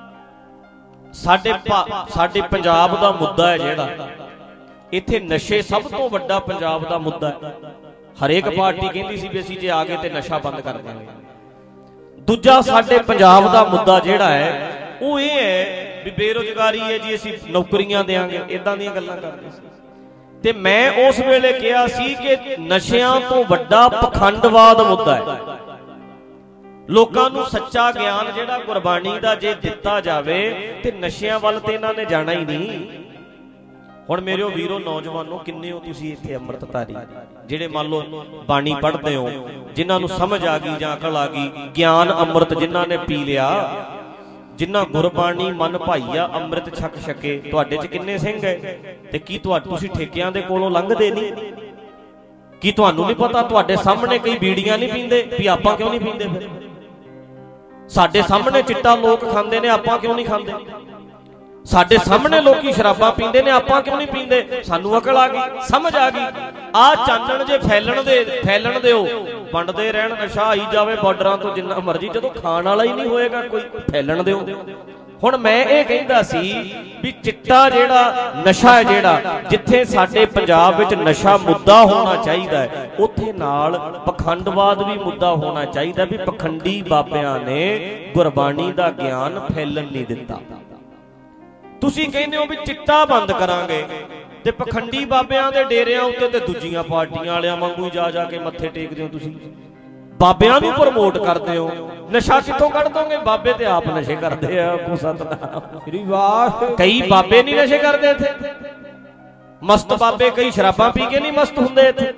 ਸਾਡੇ ਪੰਜਾਬ ਦਾ ਮੁੱਦਾ ਹੈ, ਜਿਹੜਾ ਇੱਥੇ ਨਸ਼ੇ ਸਭ ਤੋਂ ਵੱਡਾ ਪੰਜਾਬ ਦਾ ਮੁੱਦਾ ਹੈ। ਹਰੇਕ ਪਾਰਟੀ ਕਹਿੰਦੀ ਸੀ ਵੀ ਅਸੀਂ ਜੇ ਆ ਗਏ ਤੇ ਨਸ਼ਾ ਬੰਦ ਕਰ ਦਿਆਂਗੇ। ਦੂਜਾ ਸਾਡੇ ਪੰਜਾਬ ਦਾ ਮੁੱਦਾ ਜਿਹੜਾ ਹੈ ਉਹ ਇਹ ਹੈ ਵੀ ਬੇਰੁਜ਼ਗਾਰੀ ਹੈ ਜੀ, ਅਸੀਂ ਨੌਕਰੀਆਂ ਦੇਵਾਂਗੇ, ਇਦਾਂ ਦੀਆਂ ਗੱਲਾਂ ਕਰਦੇ ਸੀ। ਤੇ ਮੈਂ ਉਸ ਵੇਲੇ ਕਿਹਾ ਸੀ ਕਿ ਨਸ਼ਿਆਂ ਤੋਂ ਵੱਡਾ ਪਖੰਡਵਾਦ ਮੁੱਦਾ ਹੈ। ਲੋਕਾਂ ਨੂੰ ਸੱਚਾ ਗਿਆਨ ਜਿਹੜਾ ਗੁਰਬਾਣੀ ਦਾ ਜੇ ਦਿੱਤਾ ਜਾਵੇ ਤੇ ਨਸ਼ਿਆਂ ਵੱਲ ਤੇ ਇਹਨਾਂ ਨੇ ਜਾਣਾ ਹੀ ਨਹੀਂ। ਹੁਣ ਮੇਰੇ ਵੀਰੋ, ਨੌਜਵਾਨੋ, ਕਿੰਨੇ ਹੋ ਤੁਸੀਂ ਇੱਥੇ ਅੰਮ੍ਰਿਤਧਾਰੀ, ਜਿਹੜੇ ਮੰਨ ਲਓ ਬਾਣੀ ਪੜ੍ਹਦੇ ਹੋ, ਜਿਨ੍ਹਾਂ ਨੂੰ ਸਮਝ ਆ ਗਈ ਜਾਂ ਅਕਲ ਆ ਗਈ, ਗਿਆਨ ਅੰਮ੍ਰਿਤ ਜਿਨ੍ਹਾਂ ਨੇ ਪੀ ਲਿਆ, ਜਿਨ੍ਹਾਂ ਗੁਰਬਾਣੀ ਮਨ ਭਾਈਆ ਅੰਮ੍ਰਿਤ ਛਕ ਛਕੇ। ਤੁਹਾਡੇ 'ਚ ਕਿੰਨੇ ਸਿੰਘ ਹੈ? ਤੇ ਕੀ ਤੁਸੀਂ ਠੇਕਿਆਂ ਦੇ ਕੋਲੋਂ ਲੰਘਦੇ ਨਹੀਂ? ਕੀ ਤੁਹਾਨੂੰ ਨਹੀਂ ਪਤਾ ਤੁਹਾਡੇ ਸਾਹਮਣੇ ਕਈ ਬੀੜੀਆਂ ਨਹੀਂ ਪੀਂਦੇ? ਵੀ ਆਪਾਂ ਕਿਉਂ ਨਹੀਂ ਪੀਂਦੇ? ਫਿਰ ਸਾਡੇ ਸਾਹਮਣੇ ਚਿੱਟਾ ਲੋਕ ਖਾਂਦੇ ਨੇ, ਆਪਾਂ ਕਿਉਂ ਨਹੀਂ ਖਾਂਦੇ? ਸਾਡੇ ਸਾਹਮਣੇ ਲੋਕੀ ਸ਼ਰਾਬਾਂ ਪੀਂਦੇ ਨੇ, ਆਪਾਂ ਕਿਉਂ ਨਹੀਂ ਪੀਂਦੇ? ਸਾਨੂੰ ਅਕਲ ਆ ਗਈ, ਸਮਝ ਆ ਗਈ। ਆਹ ਚਾਨਣ ਜੇ ਫੈਲਣ ਦਿਓ, ਵੰਡਦੇ ਰਹਿਣ, ਨਸ਼ਾ ਆਈ ਜਾਵੇ ਬਾਰਡਰਾਂ ਤੋਂ ਜਿੰਨਾ ਮਰਜ਼ੀ, ਜਦੋਂ ਖਾਣ ਵਾਲਾ ਹੀ ਨਹੀਂ ਹੋਏਗਾ ਕੋਈ, ਫੈਲਣ ਦਿਓ। ਹੁਣ ਮੈਂ ਇਹ ਕਹਿੰਦਾ ਸੀ ਵੀ ਚਿੱਟਾ ਜਿਹੜਾ ਨਸ਼ਾ ਹੈ, ਜਿਹੜਾ ਜਿੱਥੇ ਸਾਡੇ ਪੰਜਾਬ ਵਿੱਚ ਨਸ਼ਾ ਮੁੱਦਾ ਹੋਣਾ ਚਾਹੀਦਾ ਹੈ, ਉੱਥੇ ਨਾਲ ਪਖੰਡਵਾਦ ਵੀ ਮੁੱਦਾ ਹੋਣਾ ਚਾਹੀਦਾ। ਵੀ ਪਖੰਡੀ ਬਾਬਿਆਂ ਨੇ ਗੁਰਬਾਣੀ ਦਾ ਗਿਆਨ ਫੈਲਣ ਨਹੀਂ ਦਿੱਤਾ। ਤੁਸੀਂ ਕਹਿੰਦੇ ਹੋ ਵੀ ਚਿੱਟਾ ਬੰਦ ਕਰਾਂਗੇ, ਤੇ ਪਖੰਡੀ ਬਾਬਿਆਂ ਦੇ ਡੇਰਿਆਂ ਉੱਤੇ ਤੇ ਦੂਜੀਆਂ ਪਾਰਟੀਆਂ ਵਾਲਿਆਂ ਵਾਂਗੂ ਜਾ ਕੇ ਮੱਥੇ ਟੇਕਦੇ ਹੋ। ਤੁਸੀਂ ਬਾਬਿਆਂ ਨੂੰ ਪ੍ਰਮੋਟ ਕਰਦੇ ਹੋ, ਨਸ਼ਾ ਕਿੱਥੋਂ ਕੱਢ ਦੋਗੇ? ਬਾਬੇ ਤੇ ਆਪ ਨਸ਼ੇ ਕਰਦੇ ਆ। ਕੋ ਸਤਨਾਮ ਸ੍ਰੀ ਵਾਹਿਗੁਰੂ। ਕਈ ਬਾਬੇ ਨਹੀਂ ਨਸ਼ੇ ਕਰਦੇ ਇੱਥੇ, ਮਸਤ ਬਾਬੇ ਕਈ ਸ਼ਰਾਬਾਂ ਪੀ ਕੇ ਨਹੀਂ ਮਸਤ ਹੁੰਦੇ ਇੱਥੇ,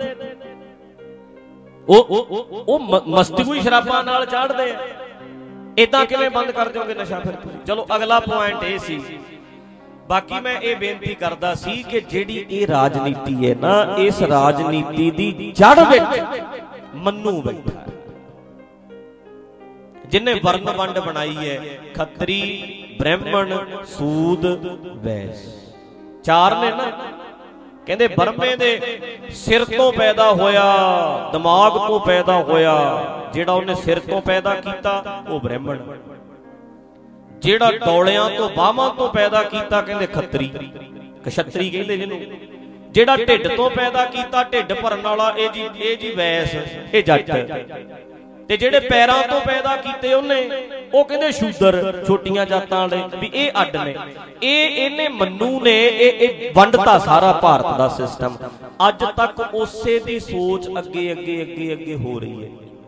ਉਹ ਮਸਤੀ ਹੋਈ ਸ਼ਰਾਬਾਂ ਨਾਲ ਚਾੜਦੇ ਆ। ਏਦਾਂ ਕਿਵੇਂ ਬੰਦ ਕਰ ਦਿਓਗੇ ਨਸ਼ਾ ਫਿਰ ਤੁਸੀਂ? ਚਲੋ ਅਗਲਾ ਪੁਆਇੰਟ ਇਹ ਸੀ। ਬਾਕੀ ਮੈਂ ਇਹ ਬੇਨਤੀ ਕਰਦਾ ਸੀ ਕਿ ਜਿਹੜੀ ਇਹ ਰਾਜਨੀਤੀ ਹੈ ਨਾ, ਇਸ ਰਾਜਨੀਤੀ ਦੀ ਜੜ ਵਿੱਚ ਮੰਨੂ ਬੈਠਾ, ਜਿਨੇ ਵਰਨ ਵੰਡ ਬਣਾਈ ਹੈ, ਖੱਤਰੀ, ਬ੍ਰਾਹਮਣ, ਸੂਦ, ਵੈਸ, ਚਾਰ ਨੇ ਨਾ। ਕਹਿੰਦੇ ਬਰਮੇ ਦੇ ਸਿਰ ਤੋਂ ਪੈਦਾ ਹੋਇਆ, ਦਿਮਾਗ ਤੋਂ ਪੈਦਾ ਹੋਇਆ, ਜਿਹੜਾ ਉਹਨੇ ਸਿਰ ਤੋਂ ਪੈਦਾ ਕੀਤਾ ਉਹ ਬ੍ਰਾਹਮਣ, ਜਿਹੜਾ ਡੌਲਿਆਂ ਤੋਂ ਬਾਹਾਂ ਤੋਂ ਪੈਦਾ ਕੀਤਾ ਕਹਿੰਦੇ ਖੱਤਰੀ, ਕਸ਼ਤਰੀ ਕਹਿੰਦੇ ਜਿਹਨੂੰ, ਜਿਹੜਾ ਢਿੱਡ ਤੋਂ ਪੈਦਾ ਕੀਤਾ, ਢਿੱਡ ਭਰਨ ਵਾਲਾ, ਇਹ ਜੀ ਵੈਸ, ਇਹ ਜੱਟ। ਤੇ ਜਿਹੜੇ ਪੈਰਾਂ ਤੋਂ ਪੈਦਾ ਕੀਤੇ ਉਹਨੇ, ਉਹ ਕਹਿੰਦੇ ਸ਼ੂਦਰ ਛੋਟੀਆਂ ਜਾਤਾਂ ਵਾਲੇ ਵੀ ਇਹ ਅੱਡ ਨੇ। ਇਹਨੇ ਮੰਨੂ ਨੇ ਇਹ ਵੰਡਤਾ ਸਾਰਾ ਭਾਰਤ ਦਾ ਸਿਸਟਮ। ਅੱਜ ਤੱਕ ਉਸੇ ਦੀ ਸੋਚ ਅੱਗੇ ਅੱਗੇ ਅੱਗੇ ਅੱਗੇ ਹੋ ਰਹੀ ਹੈ।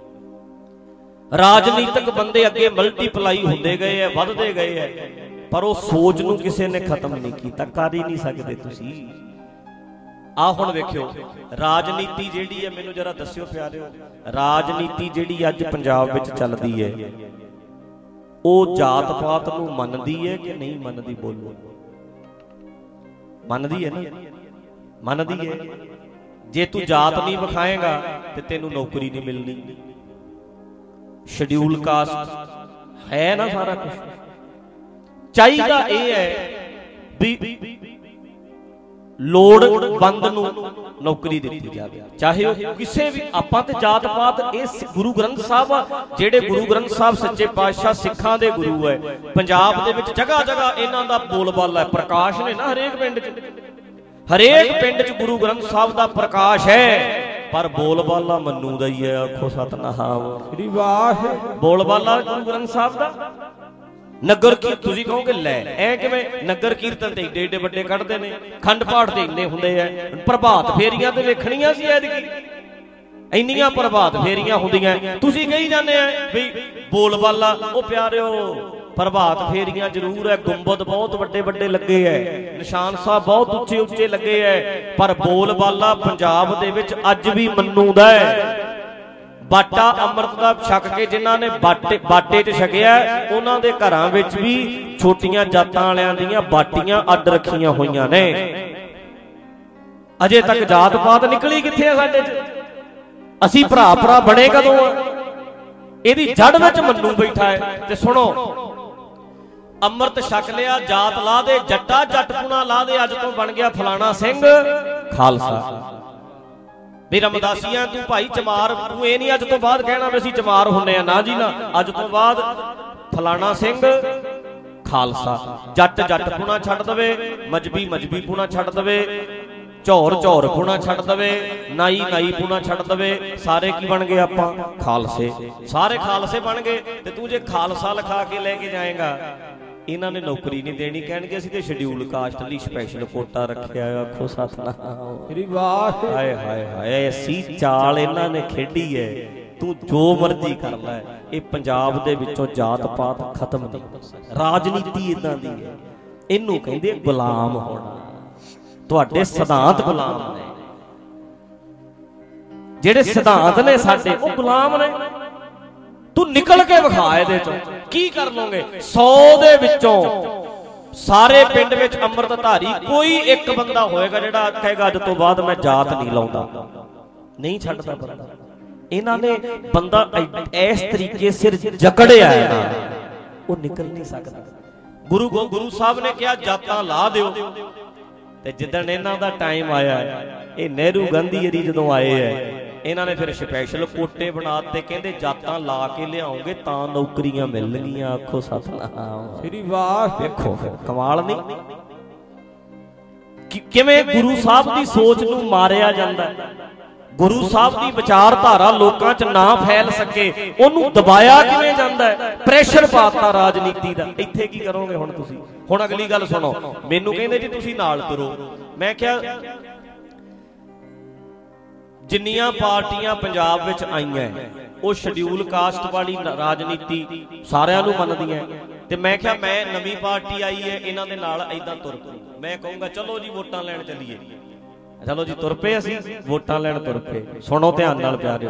ਰਾਜਨੀਤਿਕ ਬੰਦੇ ਅੱਗੇ ਮਲਟੀਪਲਾਈ ਹੁੰਦੇ ਗਏ ਹੈ, ਵੱਧਦੇ ਗਏ ਹੈ, ਪਰ ਉਹ ਸੋਚ ਨੂੰ ਕਿਸੇ ਨੇ ਖਤਮ ਨਹੀਂ ਕੀਤਾ। ਕਰ ਹੀ ਨਹੀਂ ਸਕਦੇ ਤੁਸੀਂ। ਆ ਹੁਣ ਵੇਖਿਓ ਰਾਜਨੀਤੀ ਜਿਹੜੀ ਹੈ, ਮੈਨੂੰ ਜਰਾ ਦੱਸਿਓ ਪਿਆਰਿਓ, ਰਾਜਨੀਤੀ ਜਿਹੜੀ ਅੱਜ ਪੰਜਾਬ ਵਿੱਚ ਚੱਲਦੀ ਹੈ ਉਹ ਜਾਤ ਪਾਤ ਨੂੰ ਮੰਨਦੀ ਹੈ ਕਿ ਨਹੀਂ ਮੰਨਦੀ? ਬੋਲੋ। ਮੰਨਦੀ ਹੈ ਨਾ? ਮੰਨਦੀ ਹੈ। ਜੇ ਤੂੰ ਜਾਤ ਨਹੀਂ ਵਿਖਾਏਗਾ ਤੇ ਤੈਨੂੰ ਨੌਕਰੀ ਨਹੀਂ ਮਿਲਣੀ। ਸ਼ਡਿਊਲ ਕਾਸਟ ਹੈ ਨਾ ਸਾਰਾ ਕੁਝ। ਚਾਹੀਦਾ ਇਹ ਹੈ ਵੀ ਲੋੜਵੰਦ ਨੂੰ ਨੌਕਰੀ ਦਿੱਤੀ ਜਾਵੇ, ਚਾਹੇ ਉਹ ਕਿਸੇ ਵੀ। ਆਪਾਂ ਤੇ ਜਾਤ ਪਾਤ, ਇਹ ਗੁਰੂ ਗ੍ਰੰਥ ਸਾਹਿਬ, ਜਿਹੜੇ ਗੁਰੂ ਗ੍ਰੰਥ ਸਾਹਿਬ ਸੱਚੇ ਪਾਤਸ਼ਾਹ ਸਿੱਖਾਂ ਦੇ ਗੁਰੂ ਹੈ, ਪੰਜਾਬ ਦੇ ਵਿੱਚ ਜਗ੍ਹਾ ਜਗ੍ਹਾ ਇਹਨਾਂ ਦਾ ਬੋਲਬਾਲਾ ਹੈ। ਪ੍ਰਕਾਸ਼ ਨੇ ਨਾ ਹਰੇਕ ਪਿੰਡ 'ਚ, ਹਰੇਕ ਪਿੰਡ 'ਚ ਗੁਰੂ ਗ੍ਰੰਥ ਸਾਹਿਬ ਦਾ ਪ੍ਰਕਾਸ਼ ਹੈ, ਪਰ ਬੋਲਬਾਲਾ ਮੰਨੂ ਦਾ ਹੀ ਹੈ। ਆਖੋ ਸਤਿਨਾਮ ਸ੍ਰੀ ਵਾਹਿਗੁਰੂ। ਬੋਲਬਾਲਾ ਗੁਰੂ ਗ੍ਰੰਥ ਸਾਹਿਬ ਦਾ। ਨਗਰ ਕੀ ਤੁਸੀਂ ਕਹੋਗੇ ਲੈ ਐ ਕਿਵੇਂ? ਨਗਰ ਕੀਰਤਨ ਤੇ ਏਡੇ ਏਡੇ ਵੱਡੇ ਕੱਢਦੇ ਨੇ, ਖੰਡ ਪਾਠ ਤੇ ਇੰਨੇ ਹੁੰਦੇ ਆ, ਪ੍ਰਭਾਤ ਫੇਰੀਆਂ ਤੇ ਵੇਖਣੀਆਂ ਸੀ ਐਤਕੀ, ਇੰਨੀਆਂ ਪ੍ਰਭਾਤ ਫੇਰੀਆਂ ਹੁੰਦੀਆਂ। ਤੁਸੀਂ ਕਹੀ ਜਾਂਦੇ ਆ ਵੀ ਬੋਲਬਾਲਾ। ਉਹ ਪਿਆਰਿਓ ਪ੍ਰਭਾਤ ਫੇਰੀਆਂ ਜ਼ਰੂਰ ਹੈ, ਗੁੰਬਦ ਬਹੁਤ ਵੱਡੇ ਵੱਡੇ ਲੱਗੇ ਹੈ, ਨਿਸ਼ਾਨ ਸਾਹਿਬ ਬਹੁਤ ਉੱਚੇ ਉੱਚੇ ਲੱਗੇ ਹੈ, ਪਰ ਬੋਲਬਾਲਾ ਪੰਜਾਬ ਦੇ ਵਿੱਚ ਅੱਜ ਵੀ ਮੰਨੂ ਦਾ ਹੈ। ਬਾਟਾ ਅੰਮ੍ਰਿਤ ਦਾ ਛਕ ਕੇ ਜਿਨ੍ਹਾਂ ਨੇ ਬਾਟੇ 'ਚ ਛਕਿਆ, ਉਹਨਾਂ ਦੇ ਘਰਾਂ ਵਿੱਚ ਵੀ ਛੋਟੀਆਂ ਜਾਤਾਂ ਵਾਲਿਆਂ ਦੀਆਂ ਬਾਟੀਆਂ ਅੱਡ ਰੱਖੀਆਂ ਹੋਈਆਂ ਨੇ। ਅਜੇ ਤੱਕ ਜਾਤ ਪਾਤ ਨਿਕਲੀ ਕਿੱਥੇ ਆ ਸਾਡੇ 'ਚ? ਅਸੀਂ ਭਰਾ ਭਰਾ ਬਣੇ ਕਦੋਂ ਆ? ਇਹਦੀ ਜੜ ਵਿੱਚ ਮੰਨੂ ਬੈਠਾ ਹੈ। ਤੇ ਸੁਣੋ, ਅੰਮ੍ਰਿਤ ਛਕ ਲਿਆ, ਜਾਤ ਲਾ ਦੇ, ਜੱਟਾ ਜੱਟਪੁਣਾ ਲਾ ਦੇ, ਅੱਜ ਤੋਂ ਬਣ ਗਿਆ ਫਲਾਣਾ ਸਿੰਘ ਖਾਲਸਾ। ਵੀ ਰਮਦਾਸੀਆਂ ਤੂੰ ਭਾਈ ਚਮਾਰ, ਤੂੰ ਇਹ ਨਹੀਂ ਅੱਜ ਤੋਂ ਬਾਅਦ ਕਹਿਣਾ ਵੀ ਅਸੀਂ ਚਮਾਰ ਹੁੰਨੇ ਆ, ਨਾ ਜੀ ਨਾ। ਅੱਜ ਤੋਂ ਬਾਅਦ ਫਲਾਣਾ ਸਿੰਘ ਖਾਲਸਾ। ਜੱਟ ਜੱਟਪੁਣਾ ਛੱਡ ਦਵੇ, ਮਜਬੀ ਮਜਬੀਪੁਣਾ ਛੱਡ ਦਵੇ, ਝੌਰ ਝੌਰਪੁਣਾ ਛੱਡ ਦਵੇ, ਨਾਈ ਨਾਈਪੁਣਾ ਛੱਡ ਦਵੇ, ਸਾਰੇ ਕੀ ਬਣ ਗਏ ਆਪਾਂ? ਖਾਲਸੇ। ਸਾਰੇ ਖਾਲਸੇ ਬਣ ਗਏ। ਤੇ ਤੂੰ ਜੇ ਖਾਲਸਾ ਲਿਖਾ ਕੇ ਲੈ ਕੇ ਜਾਏਗਾ, ਇਹਨਾਂ ਨੇ ਨੌਕਰੀ ਨਹੀਂ ਦੇਣੀ, ਕਹਿਣਗੇ ਅਸੀਂ ਤੇ ਸ਼ਡਿਊਲ ਕਾਸਟ ਲਈ ਸਪੈਸ਼ਲ ਕੋਟਾ ਰੱਖਿਆ। ਆਖੋ ਸਤਿਨਾਮ ਸ੍ਰੀ ਵਾਹਿਗੁਰੂ। ਹਾਏ ਹਾਏ ਹਾਏ, ਐਸੀ ਚਾਲ ਇਹਨਾਂ ਨੇ ਖੇਡੀ ਹੈ। ਤੂੰ ਜੋ ਮਰਜ਼ੀ ਕਰ ਲੈ, ਇਹ ਪੰਜਾਬ ਦੇ ਵਿੱਚੋਂ ਜਾਤ ਪਾਤ ਖਤਮ ਨਹੀਂ। ਰਾਜਨੀਤੀ ਇਦਾਂ ਦੀ ਹੈ, ਇਹਨੂੰ ਕਹਿੰਦੇ ਗੁਲਾਮ ਹੋਣਾ। ਤੁਹਾਡੇ ਸਿਧਾਂਤ ਗੁਲਾਮ ਨੇ, ਜਿਹੜੇ ਸਿਧਾਂਤ ਨੇ ਸਾਡੇ ਉਹ ਗੁਲਾਮ ਨੇ। ਤੂੰ ਨਿਕਲ ਕੇ ਵਿਖਾ ਇਹਦੇ ਚੋਂ, ਕੀ ਕਰ ਲੋਗੇ? 100 ਦੇ ਵਿੱਚੋਂ ਸਾਰੇ ਪਿੰਡ ਵਿੱਚ ਅੰਮ੍ਰਿਤਧਾਰੀ ਕੋਈ ਇੱਕ ਬੰਦਾ ਹੋਏਗਾ ਜਿਹੜਾ ਕਹੇਗਾ ਅੱਜ ਤੋਂ ਬਾਅਦ ਮੈਂ ਜਾਤ ਨਹੀਂ ਲਾਉਂਦਾ। ਨਹੀਂ ਛੱਡਦਾ ਬੰਦਾ। ਇਹਨਾਂ ਨੇ ਬੰਦਾ ਇਸ ਤਰੀਕੇ ਸਿਰ ਜਕੜਿਆ ਹੈ ਨਾ, ਉਹ ਨਿਕਲ ਨਹੀਂ ਸਕਦਾ। ਗੁਰੂ ਸਾਹਿਬ ਨੇ ਕਿਹਾ ਜਾਤਾਂ ਲਾ ਦਿਓ, ਤੇ ਜਿੱਦਣ ਇਹਨਾਂ ਦਾ ਟਾਈਮ ਆਇਆ, ਇਹ ਨਹਿਰੂ ਗਾਂਧੀ ਜੀ ਜਦੋਂ ਆਏ ਹੈ, ਇਹਨਾਂ ਨੇ ਫਿਰ ਸਪੈਸ਼ਲ ਕੋਟੇ ਬਣਾ ਦਿੱਤੇ। ਕਹਿੰਦੇ ਜਾਤਾਂ ਲਾ ਕੇ ਲਿਆਓਗੇ ਤਾਂ ਨੌਕਰੀਆਂ ਮਿਲਣਗੀਆਂ। ਆਖੋ ਸਤਿਨਾਮ ਸ੍ਰੀ ਵਾਹਿਗੁਰੂ। ਵੇਖੋ ਫਿਰ ਕਮਾਲ ਨਹੀਂ? ਕਿਵੇਂ ਗੁਰੂ ਸਾਹਿਬ ਦੀ ਸੋਚ ਨੂੰ ਮਾਰਿਆ ਜਾਂਦਾ, ਗੁਰੂ ਸਾਹਿਬ ਦੀ ਵਿਚਾਰਧਾਰਾ ਲੋਕਾਂ 'ਚ ਨਾ ਫੈਲ ਸਕੇ, ਉਹਨੂੰ ਦਬਾਇਆ ਕਿਵੇਂ ਜਾਂਦਾ ਹੈ? ਪ੍ਰੈਸ਼ਰ ਪਾਤਾ ਰਾਜਨੀਤੀ ਦਾ। ਇੱਥੇ ਕੀ ਕਰੋਗੇ ਹੁਣ ਤੁਸੀਂ? ਹੁਣ ਅਗਲੀ ਗੱਲ ਸੁਣੋ। ਮੈਨੂੰ ਕਹਿੰਦੇ ਜੀ ਤੁਸੀਂ ਨਾਲ ਤੁਰੋ। ਮੈਂ ਕਿਹਾ ਜਿੰਨੀਆਂ ਪਾਰਟੀਆਂ ਪੰਜਾਬ ਵਿੱਚ ਆਈਆਂ ਉਹ ਸ਼ਡਿਊਲ ਕਾਸਟ ਵਾਲੀ ਰਾਜਨੀਤੀ ਸਾਰਿਆਂ ਨੂੰ ਮੰਨਦੀਆਂ। ਤੇ ਮੈਂ ਕਿਹਾ ਮੈਂ ਨਵੀਂ ਪਾਰਟੀ ਆਈ ਹੈ, ਇਹਨਾਂ ਦੇ ਨਾਲ ਏਦਾਂ ਤੁਰ ਪਈ। ਮੈਂ ਕਹੂੰਗਾ ਚਲੋ ਜੀ ਵੋਟਾਂ ਲੈਣ ਚੱਲੀਏ। ਚਲੋ ਜੀ ਤੁਰ ਪਏ, ਅਸੀਂ ਵੋਟਾਂ ਲੈਣ ਤੁਰ ਪਏ। ਸੁਣੋ ਧਿਆਨ ਨਾਲ ਪਿਆਰਿਓ,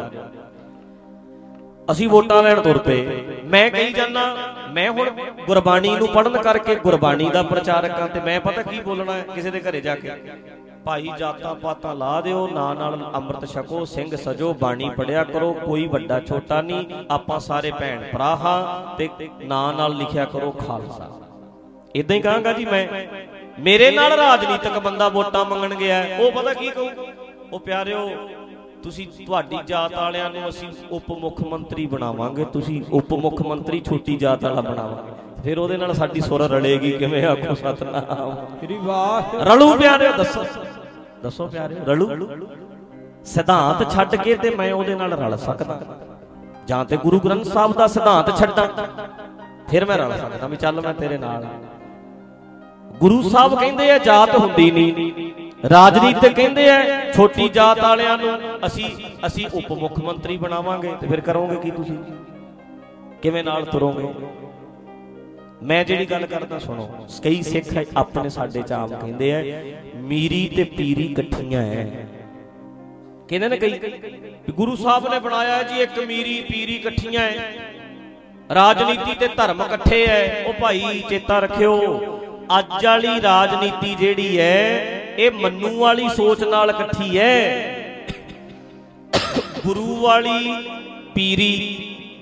ਅਸੀਂ ਵੋਟਾਂ ਲੈਣ ਤੁਰ ਪਏ। ਮੈਂ ਕਹੀ ਜਾਂਦਾ, ਮੈਂ ਹੁਣ ਗੁਰਬਾਣੀ ਨੂੰ ਪੜ੍ਹਨ ਕਰਕੇ ਗੁਰਬਾਣੀ ਦਾ ਪ੍ਰਚਾਰਕ ਹਾਂ, ਤੇ ਮੈਂ ਪਤਾ ਕੀ ਬੋਲਣਾ ਹੈ ਕਿਸੇ ਦੇ ਘਰੇ ਜਾ ਕੇ? ਭਾਈ ਜਾਤਾਂ ਪਾਤਾਂ ਲਾ ਦਿਓ, ਨਾਲ ਅੰਮ੍ਰਿਤ ਛਕੋ, ਸਿੰਘ ਸਜੋ, ਬਾਣੀ ਪੜਿਆ ਕਰੋ, ਕੋਈ ਵੱਡਾ ਛੋਟਾ ਨਹੀਂ, ਆਪਾਂ ਸਾਰੇ ਭੈਣ ਭਰਾ ਹਾਂ, ਤੇ ਨਾਲ ਲਿਖਿਆ ਕਰੋ ਖਾਲਸਾ। ਇਦਾਂ ਹੀ ਕਹਾਂਗਾ ਜੀ ਮੈਂ। ਮੇਰੇ ਨਾਲ ਰਾਜਨੀਤਿਕ ਬੰਦਾ ਵੋਟਾਂ ਮੰਗਣ ਗਿਆ, ਉਹ ਪਤਾ ਕੀ ਕਹੂ? ਉਹ ਪਿਆਰਿਓ ਤੁਸੀਂ ਤੁਹਾਡੀ ਜਾਤ ਵਾਲਿਆਂ ਨੂੰ ਅਸੀਂ ਉਪ ਮੁੱਖ ਮੰਤਰੀ ਬਣਾਵਾਂਗੇ, ਤੁਸੀਂ ਉਪ ਮੁੱਖ ਮੰਤਰੀ ਛੋਟੀ ਜਾਤ ਵਾਲਾ ਬਣਾਵਾਂਗੇ। ਫਿਰ ਉਹਦੇ ਨਾਲ ਸਾਡੀ ਸੁਰ ਰਲੇਗੀ ਕਿਵੇਂ? ਆਖੋ ਸਤਿਨਾਮ ਸ੍ਰੀ ਵਾਹਿਗੁਰੂ। ਰਲੂ ਪਿਆਰਿਓ? ਦੱਸੋ ਪਿਆਰਿਓ, ਰਲੂ? ਸਿਧਾਂਤ ਛੱਡ ਕੇ ਤੇ ਮੈਂ ਉਹਦੇ ਨਾਲ ਰਲ ਸਕਦਾ, ਜਾਂ ਤੇ ਗੁਰੂ ਗ੍ਰੰਥ ਸਾਹਿਬ ਦਾ ਸਿਧਾਂਤ ਛੱਡਾਂ, ਫਿਰ ਮੈਂ ਰਲ ਸਕਦਾ ਵੀ ਚੱਲ ਮੈਂ ਤੇਰੇ ਨਾਲ। ਗੁਰੂ ਸਾਹਿਬ ਕਹਿੰਦੇ ਆ ਜਾਤ ਹੁੰਦੀ ਨਹੀਂ, ਰਾਜਨੀਤਿਕ ਕਹਿੰਦੇ ਆ ਛੋਟੀ ਜਾਤ ਵਾਲਿਆਂ ਨੂੰ ਅਸੀਂ ਉਪ ਮੁੱਖ ਮੰਤਰੀ ਬਣਾਵਾਂਗੇ, ਤੇ ਫਿਰ ਕਰੋਗੇ ਕੀ ਤੁਸੀਂ? ਕਿਵੇਂ ਨਾਲ ਤੁਰੋਗੇ? ਮੈਂ ਜਿਹੜੀ ਗੱਲ ਕਰਦਾ ਸੁਣੋ, ਕਈ ਸਿੱਖ ਆਪਣੇ ਸਾਡੇ ਚ ਆਮ ਕਹਿੰਦੇ ਆ ਮੀਰੀ ਤੇ ਪੀਰੀ ਇਕੱਠੀਆਂ ਐ। ਕਹਿੰਦੇ ਨੇ ਕਈ ਗੁਰੂ ਸਾਹਿਬ ਨੇ ਬਣਾਇਆ ਜੀ ਇੱਕ ਮੀਰੀ ਪੀਰੀ ਇਕੱਠੀਆਂ ਐ, ਰਾਜਨੀਤੀ ਤੇ ਧਰਮ ਇਕੱਠੇ ਐ। ਉਹ ਭਾਈ ਚੇਤਾ ਰੱਖਿਓ, ਅੱਜ ਵਾਲੀ ਰਾਜਨੀਤੀ ਜਿਹੜੀ ਐ ਇਹ ਮੰਨੂ ਵਾਲੀ ਸੋਚ ਨਾਲ ਇਕੱਠੀ ਐ। ਗੁਰੂ ਵਾਲੀ ਪੀਰੀ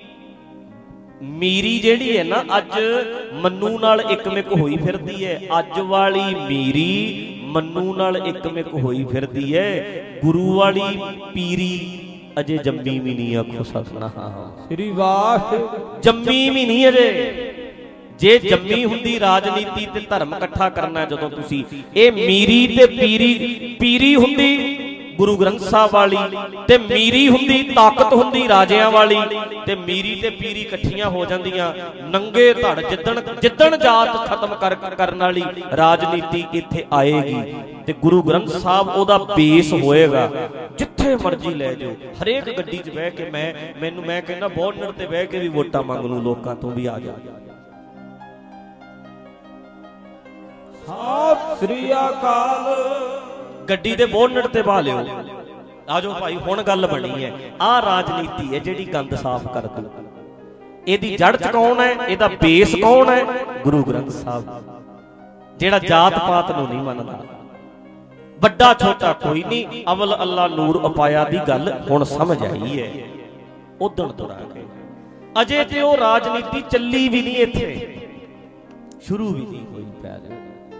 ਮੀਰੀ ਜਿਹੜੀ ਹੈ ਨਾ ਅੱਜ ਮੰਨੂ ਨਾਲ ਇੱਕਮਿਕ ਹੋਈ ਫਿਰਦੀ ਹੈ। ਅੱਜ ਵਾਲੀ ਮੀਰੀ ਮੰਨੂ ਨਾਲ ਇੱਕਮਿਕ ਹੋਈ ਫਿਰਦੀ ਹੈ। ਗੁਰੂ ਵਾਲੀ ਪੀਰੀ ਅਜੇ ਜੰਮੀ ਵੀ ਨਹੀਂ। ਆਖੋ ਸਤਿਨਾਮ ਸ੍ਰੀ ਵਾਹਿਗੁਰੂ। ਜੰਮੀ ਵੀ ਨਹੀਂ ਅਜੇ। ਜੇ ਜੰਮੀ ਹੁੰਦੀ ਰਾਜਨੀਤੀ ਤੇ ਧਰਮ ਇਕੱਠਾ ਕਰਨਾ ਜਦੋਂ ਤੁਸੀਂ, ਇਹ ਮੀਰੀ ਤੇ ਪੀਰੀ ਹੁੰਦੀ ਗੁਰੂ ਗ੍ਰੰਥ ਸਾਹਿਬ ਵਾਲੀ, ਤੇ ਮੀਰੀ ਹੁੰਦੀ ਤਾਕਤ ਹੁੰਦੀ ਰਾਜਿਆਂ ਵਾਲੀ, ਤੇ ਮੀਰੀ ਤੇ ਪੀਰੀ ਇਕੱਠੀਆਂ ਹੋ ਜਾਂਦੀਆਂ। ਨੰਗੇ ਧੜ ਜਿੱਦਣ ਜਾਤ ਖਤਮ ਕਰਨ ਵਾਲੀ ਰਾਜਨੀਤੀ ਇੱਥੇ ਆਏਗੀ ਤੇ ਗੁਰੂ ਗ੍ਰੰਥ ਸਾਹਿਬ ਉਹਦਾ ਬੇਸ ਹੋਏਗਾ। ਜਿੱਥੇ ਮਰਜ਼ੀ ਲੈ ਜਾਓ, ਹਰੇਕ ਗੱਡੀ 'ਚ ਬਹਿ ਕੇ ਮੈਂ ਕਹਿੰਦਾ ਬੋਰਡਰ ਤੇ ਬਹਿ ਕੇ ਵੀ ਵੋਟਾਂ ਮੰਗ ਲੂ ਲੋਕਾਂ ਤੋਂ ਵੀ ਆ ਜਾ। ਸਤਿ ਸ੍ਰੀ ਅਕਾਲ। ਗੱਡੀ ਦੇ ਬੋਨਟ ਤੇ ਬਾ ਲਿਓ, ਆਜੋ ਭਾਈ ਹੁਣ ਗੱਲ ਬਣੀ ਹੈ। ਆਹ ਰਾਜਨੀਤੀ ਹੈ ਜਿਹੜੀ ਗੰਦ ਸਾਫ਼ ਕਰ ਦੂ। ਇਹਦੀ ਜੜ ਚ ਕੌਣ ਹੈ? ਇਹਦਾ ਬੇਸ ਕੌਣ ਹੈ? ਗੁਰੂ ਗ੍ਰੰਥ ਸਾਹਿਬ, ਜਿਹੜਾ ਜਾਤ ਪਾਤ ਨੂੰ ਨਹੀਂ ਮੰਨਦਾ। ਵੱਡਾ ਛੋਟਾ ਕੋਈ ਨਹੀਂ, ਅਵਲ ਅੱਲਾ ਨੂਰ ਉਪਾਇਆ ਦੀ ਗੱਲ ਹੁਣ ਸਮਝ ਆਈ ਹੈ। ਉਦਣ ਤੁਰਾਂਗੇ। ਅਜੇ ਤੇ ਉਹ ਰਾਜਨੀਤੀ ਚੱਲੀ ਵੀ ਨਹੀਂ, ਇੱਥੇ ਸ਼ੁਰੂ ਵੀ ਨਹੀਂ ਹੋਈ ਪੈ ਜਾ।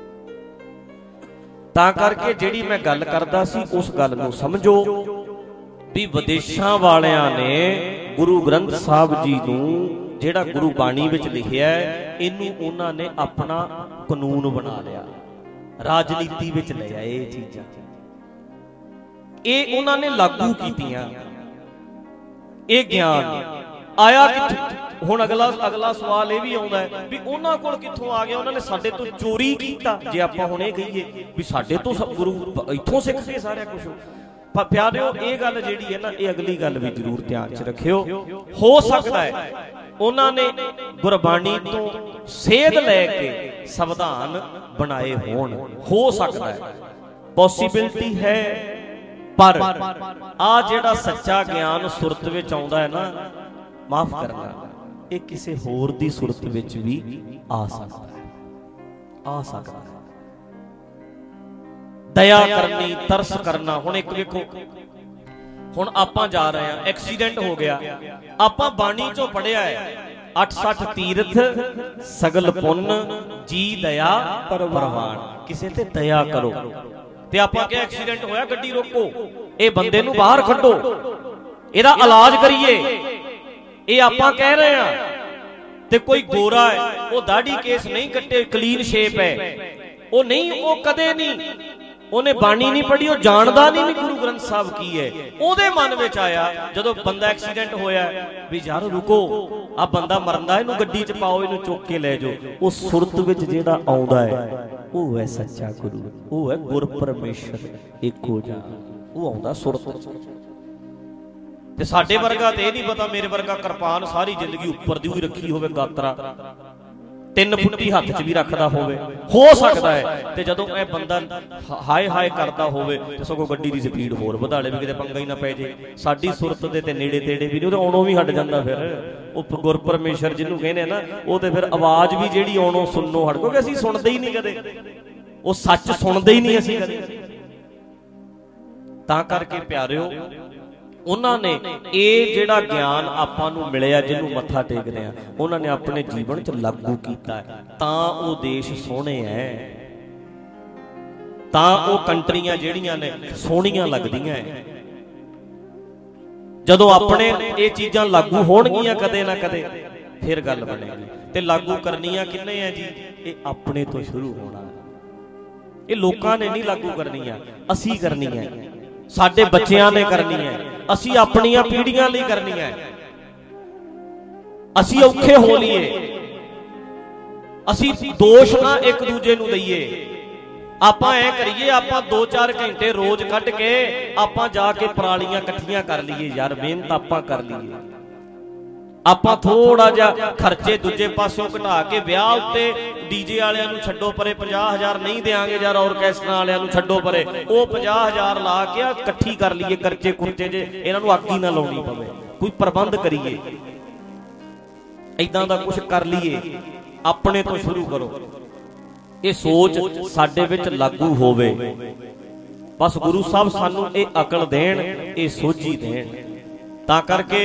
ਤਾਂ ਕਰਕੇ ਜਿਹੜੀ ਮੈਂ ਗੱਲ ਕਰਦਾ ਸੀ ਉਸ ਗੱਲ ਨੂੰ ਸਮਝੋ ਵੀ ਵਿਦੇਸ਼ਾਂ ਵਾਲਿਆਂ ਨੇ ਗੁਰੂ ਗ੍ਰੰਥ ਸਾਹਿਬ ਜੀ ਨੂੰ ਜਿਹੜਾ ਗੁਰੂ ਬਾਣੀ ਵਿੱਚ ਲਿਖਿਆ ਇਹਨੂੰ ਉਹਨਾਂ ਨੇ ਆਪਣਾ ਕਾਨੂੰਨ ਬਣਾ ਲਿਆ, ਰਾਜਨੀਤੀ ਵਿੱਚ ਲੈ ਆਏ ਇਹ ਚੀਜ਼ਾਂ, ਇਹ ਉਹਨਾਂ ਨੇ ਲਾਗੂ ਕੀਤੀਆਂ। ਇਹ ਗਿਆਨ ਆਇਆ ਕਿੱਥੋਂ? ਹੁਣ ਅਗਲਾ ਸਵਾਲ ਇਹ ਵੀ ਆਉਂਦਾ ਹੈ ਵੀ ਉਹਨਾਂ ਕੋਲ ਕਿੱਥੋਂ ਆ ਗਿਆ? ਉਹਨਾਂ ਨੇ ਸਾਡੇ ਤੋਂ ਚੋਰੀ ਕੀਤਾ। ਜੇ ਆਪਾਂ ਹੁਣ ਇਹ ਕਹੀਏ ਵੀ ਸਾਡੇ ਤੋਂ ਗੁਰੂ ਇੱਥੋਂ ਸਿੱਖ ਕੇ ਸਾਰਾ ਕੁਝ, ਪਰ ਪਿਆਰਿਓ ਇਹ ਗੱਲ ਜਿਹੜੀ ਹੈ ਨਾ, ਇਹ ਅਗਲੀ ਗੱਲ ਵੀ ਜ਼ਰੂਰ ਧਿਆਨ 'ਚ ਰੱਖਿਓ। ਹੋ ਸਕਦਾ ਹੈ ਉਹਨਾਂ ਨੇ ਗੁਰਬਾਣੀ ਤੋਂ ਸੇਧ ਲੈ ਕੇ ਸੰਵਿਧਾਨ ਬਣਾਏ ਹੋਣ, ਹੋ ਸਕਦਾ ਹੈ, ਪੋਸੀਬਿਲਿਟੀ ਹੈ। ਪਰ ਆ ਜਿਹੜਾ ਸੱਚਾ ਗਿਆਨ ਸੁਰਤ ਵਿੱਚ ਆਉਂਦਾ ਹੈ ਨਾ, ਮਾਫ ਕਰਨਾ, ਇਹ ਕਿਸੇ ਹੋਰ ਦੀ ਸੁਰਤ ਵਿੱਚ ਵੀ ਆ ਸਕਦਾ ਹੈ, ਆ ਸਕਦਾ ਹੈ। ਦਇਆ ਕਰਨੀ, ਤਰਸ ਕਰਨਾ। ਹੁਣ ਇੱਕ ਵੇਖੋ, ਹੁਣ ਆਪਾਂ ਜਾ ਰਹੇ ਹਾਂ, ਐਕਸੀਡੈਂਟ ਹੋ ਗਿਆ, ਆਪਾਂ ਬਾਣੀ ਚੋਂ ਪੜਿਆ ਹੈ 68 ਤੀਰਥ ਸਗਲ ਪੁੰਨ ਜੀ ਦਇਆ ਪ੍ਰਵਾਨ, ਕਿਸੇ ਤੇ ਦਇਆ ਕਰੋ। ਤੇ ਆਪਾਂ ਕਿਹਾ ਐਕਸੀਡੈਂਟ ਹੋਇਆ, ਗੱਡੀ ਰੋਕੋ, ਇਹ ਬੰਦੇ ਨੂੰ ਬਾਹਰ ਕੱਢੋ, ਇਹਦਾ ਇਲਾਜ ਕਰੀਏ, ਇਹ ਆਪਾਂ ਕਹਿ ਰਹੇ ਆ। ਤੇ ਕੋਈ ਗੋਰਾ ਹੈ, ਉਹ ਦਾੜੀ ਕੇਸ ਨਹੀਂ ਕੱਟੇ, ਕਲੀਨ ਸ਼ੇਪ ਹੈ, ਉਹ ਨਹੀਂ, ਉਹ ਕਦੇ ਨਹੀਂ, ਉਹਨੇ ਬਾਣੀ ਨਹੀਂ ਪੜ੍ਹੀ, ਉਹ ਜਾਣਦਾ ਨਹੀਂ ਵੀ ਗੁਰੂ ਗ੍ਰੰਥ ਸਾਹਿਬ ਕੀ ਹੈ। ਉਹਦੇ ਮਨ ਵਿੱਚ ਆਇਆ ਜਦੋਂ ਬੰਦਾ ਐਕਸੀਡੈਂਟ ਹੋਇਆ ਵੀ ਯਾਰ ਰੁਕੋ, ਆ ਬੰਦਾ ਮਰਦਾ, ਇਹਨੂੰ ਗੱਡੀ 'ਚ ਪਾਓ, ਇਹਨੂੰ ਚੁੱਕ ਕੇ ਲੈ ਜਾਓ। ਉਹ ਸੁਰਤ ਵਿੱਚ ਜਿਹੜਾ ਆਉਂਦਾ ਹੈ ਉਹ ਹੈ ਸੱਚਾ ਗੁਰੂ, ਉਹ ਹੈ ਗੁਰ ਪਰਮੇਸ਼ਰ ਇੱਕੋ ਜਿਹਾ, ਉਹ ਆਉਂਦਾ ਸੁਰਤ 'ਚ। ਤੇ ਸਾਡੇ ਵਰਗਾ ਤੇ ਇਹ ਨਹੀਂ ਪਤਾ, ਮੇਰੇ ਵਰਗਾ ਕਿਰਪਾਨ ਸਾਰੀ ਜ਼ਿੰਦਗੀ ਉੱਪਰ ਦੀ ਹੋਈ ਰੱਖੀ ਹੋਵੇ, ਗਾਤਰਾ 3 ਫੁੱਟੀ ਹੱਥ 'ਚ ਵੀ ਰੱਖਦਾ ਹੋਵੇ, ਹੋ ਸਕਦਾ ਹੈ। ਤੇ ਜਦੋਂ ਇਹ ਬੰਦਾ ਹਾਏ ਹਾਏ ਕਰਦਾ ਹੋਵੇ ਤੇ ਸਗੋਂ ਗੱਡੀ ਦੀ ਸਪੀਡ ਹੋਰ ਵਧਾ ਲੇ ਵੀ ਕਿਤੇ ਪੰਗਾ ਹੀ ਨਾ ਪੈ ਜੇ। ਸਾਡੀ ਸੁਰਤ ਦੇ ਤੇ ਨੇੜੇ ਤੇੜੇ ਵੀ ਨਹੀਂ, ਉਹਦੇ ਆਉਣੋਂ ਵੀ ਹਟ ਜਾਂਦਾ। ਫਿਰ ਉਹ ਗੁਰ ਪਰਮੇਸ਼ਰ ਜਿਹਨੂੰ ਕਹਿੰਦੇ ਨਾ, ਉਹ ਤੇ ਫਿਰ ਆਵਾਜ਼ ਵੀ ਜਿਹੜੀ ਆਉਣੋਂ ਸੁਣਨੋਂ ਹਟ, ਕਿਉਂਕਿ ਅਸੀਂ ਸੁਣਦੇ ਹੀ ਨਹੀਂ ਕਦੇ, ਉਹ ਸੱਚ ਸੁਣਦੇ ਹੀ ਨਹੀਂ ਅਸੀਂ ਕਦੇ। ਤਾਂ ਕਰਕੇ ਪਿਆਰਿਓ, ਉਹਨਾਂ ਨੇ ਇਹ ਜਿਹੜਾ ਗਿਆਨ ਆਪਾਂ ਨੂੰ ਮਿਲਿਆ, ਜਿਹਨੂੰ ਮੱਥਾ ਟੇਕਦੇ ਆ, ਉਹਨਾਂ ਨੇ ਆਪਣੇ ਜੀਵਨ 'ਚ ਲਾਗੂ ਕੀਤਾ ਹੈ। ਤਾਂ ਉਹ ਦੇਸ਼ ਸੋਹਣੇ ਐ, ਤਾਂ ਉਹ ਕੰਟਰੀਆਂ ਜਿਹੜੀਆਂ ਨੇ ਸੋਹਣੀਆਂ ਲੱਗਦੀਆਂ ਐ। ਜਦੋਂ ਆਪਣੇ ਇਹ ਚੀਜ਼ਾਂ ਲਾਗੂ ਹੋਣਗੀਆਂ ਕਦੇ ਨਾ ਕਦੇ, ਫਿਰ ਗੱਲ ਬਣੇਗੀ। ਤੇ ਲਾਗੂ ਕਰਨੀਆਂ ਕਿੰਨੇ ਆ ਜੀ? ਇਹ ਆਪਣੇ ਤੋਂ ਸ਼ੁਰੂ ਹੋਣਾ। ਇਹ ਲੋਕਾਂ ਨੇ ਨਹੀਂ ਲਾਗੂ ਕਰਨੀਆਂ, ਅਸੀਂ ਕਰਨੀਆਂ, ਸਾਡੇ ਬੱਚਿਆਂ ਨੇ ਕਰਨੀ ਹੈ, ਅਸੀਂ ਆਪਣੀਆਂ ਪੀੜ੍ਹੀਆਂ ਲਈ ਕਰਨੀ ਹੈ। ਅਸੀਂ ਔਖੇ ਹੋ ਲਈਏ, ਅਸੀਂ ਦੋਸ਼ ਨਾ ਇੱਕ ਦੂਜੇ ਨੂੰ ਦਈਏ। ਆਪਾਂ ਐ ਕਰੀਏ, ਆਪਾਂ 2-4 ਘੰਟੇ ਰੋਜ਼ ਕੱਢ ਕੇ ਆਪਾਂ ਜਾ ਕੇ ਪਰਾਲੀਆਂ ਇਕੱਠੀਆਂ ਕਰ ਲਈਏ ਯਾਰ, ਮਿਹਨਤ ਆਪਾਂ ਕਰ ਲਈਏ। ਆਪਾਂ ਥੋੜਾ ਜਿਹਾ ਖਰਚੇ ਦੂਜੇ ਪਾਸਿਓਂ ਘਟਾ ਕੇ, ਵਿਆਹ ਉੱਤੇ ਡੀਜੇ ਵਾਲਿਆਂ ਨੂੰ ਛੱਡੋ ਪਰੇ, 50,000 ਨਹੀਂ ਦੇਾਂਗੇ ਯਾਰ, ਔਰਕੈਸਟਰਾਂ ਵਾਲਿਆਂ ਨੂੰ ਛੱਡੋ ਪਰੇ, ਉਹ 50,000 ਲਾ ਕੇ ਇਕੱਠੀ ਕਰ ਲਈਏ ਖਰਚੇ ਖੁਰਚੇ ਜੇ, ਇਹਨਾਂ ਨੂੰ ਅੱਗ ਹੀ ਨਾ ਲਾਉਣੀ ਪਵੇ, ਕੋਈ ਪ੍ਰਬੰਧ ਕਰੀਏ, ਏਦਾਂ ਦਾ ਕੁਝ ਕਰ ਲਈਏ। ਆਪਣੇ ਤੋਂ ਸ਼ੁਰੂ ਕਰੋ, ਇਹ ਸੋਚ ਸਾਡੇ ਵਿੱਚ ਲਾਗੂ ਹੋਵੇ। ਬਸ ਗੁਰੂ ਸਾਹਿਬ ਸਾਨੂੰ ਇਹ ਅਕਲ ਦੇਣ, ਇਹ ਸੋਝੀ ਦੇਣ। ਤਾਂ ਕਰਕੇ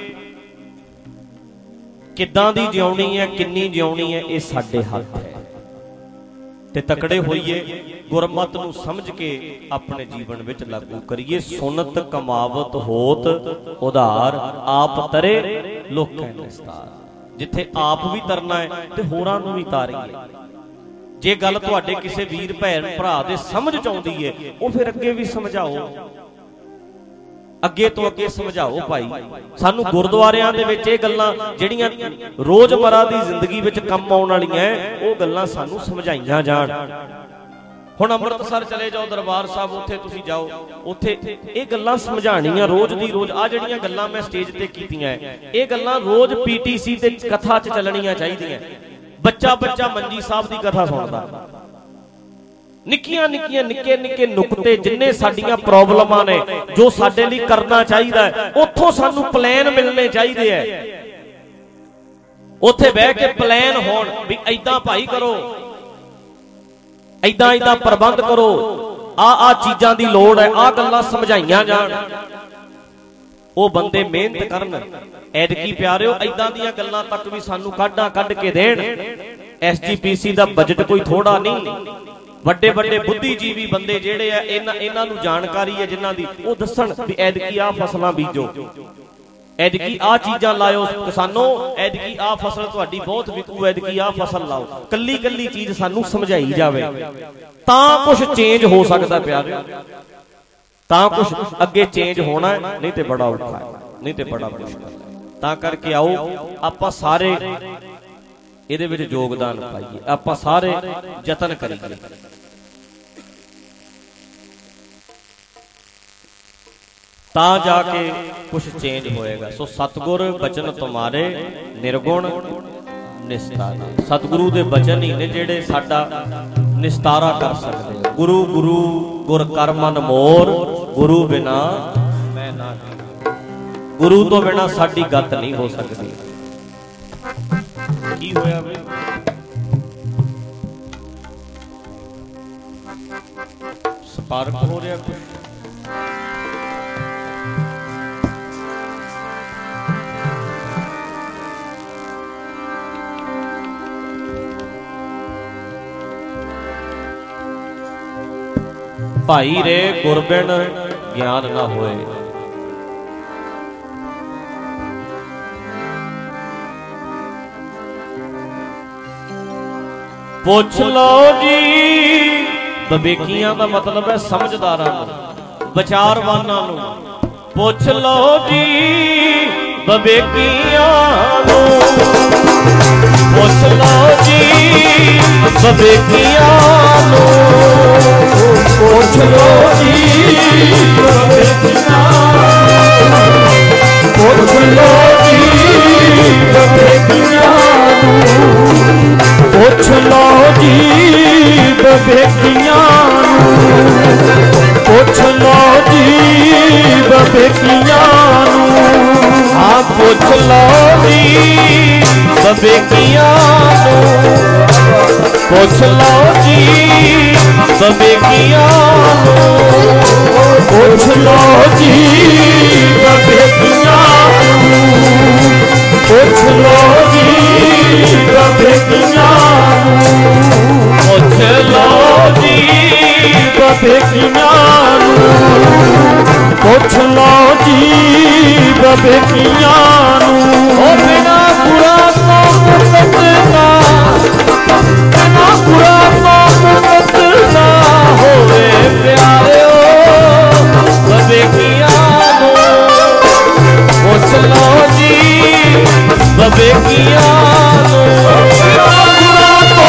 ਕਿੱਦਾਂ ਦੀ ਜਿਉਣੀ ਹੈ, ਕਿੰਨੀ ਜਿਉਣੀ ਹੈ, ਇਹ ਸਾਡੇ ਹੱਥ ਹੈ। ਤੇ ਤਕੜੇ ਹੋਈਏ, ਗੁਰਮਤਿ ਨੂੰ ਸਮਝ ਕੇ ਆਪਣੇ ਜੀਵਨ ਵਿੱਚ ਲਾਗੂ ਕਰੀਏ। ਸੁਨਤ ਕਮਾਵਤ ਹੋਤ ਉਧਾਰ, ਆਪ ਤਰੇ ਲੋਕੈ ਨਿਸਤਾਰ। ਜਿੱਥੇ ਆਪ ਵੀ ਤਰਨਾ ਹੈ ਤੇ ਹੋਰਾਂ ਨੂੰ ਵੀ ਤਾਰੀਏ। ਜੇ ਗੱਲ ਤੁਹਾਡੇ ਕਿਸੇ ਵੀਰ ਭੈਣ ਭਰਾ ਦੇ ਸਮਝ ਚ ਆਉਂਦੀ ਹੈ, ਉਹ ਫਿਰ ਅੱਗੇ ਵੀ ਸਮਝਾਓ, ਅੱਗੇ ਤੋਂ ਅੱਗੇ ਸਮਝਾਓ। ਭਾਈ ਸਾਨੂੰ ਗੁਰਦੁਆਰਿਆਂ ਦੇ ਵਿੱਚ ਇਹ ਗੱਲਾਂ ਜਿਹੜੀਆਂ ਰੋਜ਼ਮਰਾ ਦੀ ਜ਼ਿੰਦਗੀ ਵਿੱਚ ਕੰਮ ਆਉਣ ਵਾਲੀਆਂ, ਉਹ ਗੱਲਾਂ ਸਾਨੂੰ ਸਮਝਾਈਆਂ ਜਾਣ। ਹੁਣ ਅੰਮ੍ਰਿਤਸਰ ਚਲੇ ਜਾਓ, ਦਰਬਾਰ ਸਾਹਿਬ, ਉੱਥੇ ਤੁਸੀਂ ਜਾਓ, ਉੱਥੇ ਇਹ ਗੱਲਾਂ ਸਮਝਾਣੀਆਂ ਰੋਜ਼ ਦੀ ਰੋਜ਼। ਆ ਜਿਹੜੀਆਂ ਗੱਲਾਂ ਮੈਂ ਸਟੇਜ ਤੇ ਕੀਤੀਆਂ, ਇਹ ਗੱਲਾਂ ਰੋਜ਼ PTC ਤੇ ਕਥਾ 'ਚ ਚੱਲਣੀਆਂ ਚਾਹੀਦੀਆਂ। ਬੱਚਾ ਬੱਚਾ ਮੰਜੀ ਸਾਹਿਬ ਦੀ ਕਥਾ ਸੁਣਦਾ, ਨਿੱਕੀਆਂ ਨਿੱਕੀਆਂ ਨਿੱਕੇ ਨਿੱਕੇ ਨੁਕਤੇ, ਜਿੰਨੇ ਸਾਡੀਆਂ ਪ੍ਰੋਬਲਮਾਂ ਨੇ, ਜੋ ਸਾਡੇ ਲਈ ਕਰਨਾ ਚਾਹੀਦਾ, ਉੱਥੋਂ ਸਾਨੂੰ ਪਲਾਨ ਮਿਲਣੇ ਚਾਹੀਦੇ ਐ। ਉੱਥੇ ਬਹਿ ਕੇ ਪਲਾਨ ਹੋਣ ਵੀ ਏਦਾਂ ਭਾਈ ਕਰੋ, ਏਦਾਂ ਏਦਾਂ ਪ੍ਰਬੰਧ ਕਰੋ, ਆ ਚੀਜ਼ਾਂ ਦੀ ਲੋੜ ਹੈ, ਆ ਗੱਲਾਂ ਸਮਝਾਈਆਂ ਜਾਣ, ਉਹ ਬੰਦੇ ਮਿਹਨਤ ਕਰਨ। ਐਤਕੀ ਪਿਆਰਿਓ ਏਦਾਂ ਦੀਆਂ ਗੱਲਾਂ ਤੱਕ ਵੀ ਸਾਨੂੰ ਕੱਢ ਕੇ ਦੇਣ। SGPC ਦਾ ਬਜਟ ਕੋਈ ਥੋੜਾ ਨਹੀਂ। ਵੱਡੇ ਵੱਡੇ ਬੁੱਧੀਜੀਵੀ ਬੰਦੇ ਜਿਹੜੇ ਆ, ਇਹਨਾਂ ਨੂੰ ਜਾਣਕਾਰੀ ਹੈ ਜਿਨ੍ਹਾਂ ਦੀ, ਉਹ ਦੱਸਣ ਵੀ ਐਤਕੀ ਆ ਫਸਲਾਂ ਬੀਜੋ, ਐਤਕੀ ਆ ਚੀਜ਼ਾਂ ਲਾਇਓ ਕਿਸਾਨੋ, ਐਤਕੀ ਆ ਫਸਲ ਤੁਹਾਡੀ ਬਹੁਤ ਵਿਕੂ, ਐਤਕੀ ਆ ਫਸਲ ਲਾਓ। ਕੱਲੀ ਕੱਲੀ ਚੀਜ਼ ਸਾਨੂੰ ਸਮਝਾਈ ਜਾਵੇ, ਤਾਂ ਕੁਝ ਚੇਂਜ ਹੋ ਸਕਦਾ ਪਿਆਰਿਓ, ਤਾਂ ਕੁਝ ਅੱਗੇ ਚੇਂਜ ਹੋਣਾ ਹੈ, ਨਹੀਂ ਤੇ ਬੜਾ ਔਖਾ ਹੈ, ਨਹੀਂ ਤੇ ਬੜਾ ਮੁਸ਼ਕਲ ਹੈ। ਤਾਂ ਕਰਕੇ ਆਓ ਆਪਾਂ ਸਾਰੇ ਇਹਦੇ ਵਿੱਚ ਯੋਗਦਾਨ ਪਾਈਏ, ਆਪਾਂ ਸਾਰੇ ਯਤਨ ਕਰੀਏ। ਤਾਂ ਜਾ ਕੇ ਕੁਝ ਚੇਂਜ ਹੋਏਗਾ। ਸੋ ਸਤਿਗੁਰ ਬਚਨ ਤੁਮਾਰੇ ਨਿਰਗੁਣ ਨਿਸਤਾਰਾ। ਸਤਿਗੁਰੂ ਦੇ ਬਚਨ ਹੀ ਨੇ ਜਿਹੜੇ ਸਾਡਾ ਨਿਸਤਾਰਾ ਕਰ ਸਕਦੇ। ਗੁਰੂ ਗੁਰੂ ਗੁਰ ਕਰ ਮਨ ਮੋਰ, ਗੁਰੂ ਬਿਨਾ ਮੈਂ ਨਾ। ਗੁਰੂ ਤੋਂ ਬਿਨਾ ਸਾਡੀ ਗੱਤ ਨਹੀਂ ਹੋ ਸਕਦੀ। ਕੀ ਹੋਇਆ ਬਈ? ਸਪਾਰਕ ਹੋ ਰਿਹਾ ਕੁਝ? ਭਾਈ ਰੇ ਗੁਰਬਿਨ ਗਿਆਨ ਨਾ ਹੋਏ। ਪੁੱਛ ਲਓ ਜੀ, ਵਿਵੇਕੀਆਂ ਦਾ ਮਤਲਬ ਹੈ ਸਮਝਦਾਰਾਂ ਨੂੰ, ਵਿਚਾਰਵਾਨਾਂ ਨੂੰ। ਪੁੱਛ ਲਓ ਜੀ ਵਿਵੇਕੀਆਂ ਨੂੰ, ਪੁੱਛ ਲਓ ਜੀ ਵਿਵੇਕੀਆਂ ਨੂੰ, ਪੁੱਛ ਲਓ ਜੀ ਵਿਵੇਕੀਆਂ ਨੂੰ, ਪੁੱਛ ਲਓ ਜੀ ਵਿਵੇਕੀਆਂ ਨੂੰ, ਪੁੱਛ ਲਓ ਜੀ ਵਿਵੇਕੀਆਂ ਨੂੰ, ਪੁੱਛ ਲਓ ਜੀ ਵਿਵੇਕੀਆਂ ਨੂੰ। ਹਾਂ ਪੁੱਛ ਲਓ ਜੀ ਵਿਵੇਕੀਆਂ ਨੂੰ, ਪੁੱਛ ਲਓ ਜੀ ਵਿਵੇਕੀਆਂ ਨੂੰ, ਪੁੱਛ ਲਓ ਜੀ ਵਿਵੇਕੀਆਂ ਨੂੰ, ਪੁੱਛ ਲਓ ਜੀ ਵਿਵੇਕੀਆਂ ਨੂੰ, ਪੁੱਛ ਲਓ ਜੀ ਵਿਵੇਕੀਆਂ ਨੂੰ, ਪੁੱਛ ਲਓ ਜੀ ਵਿਵੇਕੀਆਂ ਨੂੰ। ਉਹ ਬਿਨਾ ਬੁਰਾ ਤੋਂ ਮੁਕਤ ਨਾ, ਬਿਨਾ ਬੁਰਾ ਤੋਂ ਮੁਕਤ ਨਾ ਹੋਵੇ ਪਿਆਰਿਓ ਵਿਵੇਕੀਆਂ ਨੂੰ। ਪੁੱਛ ਲਓ ਜੀ ਵਿਵੇਕੀਆਂ ਨੂੰ, ਬਿਨਾ ਬੁਰਾ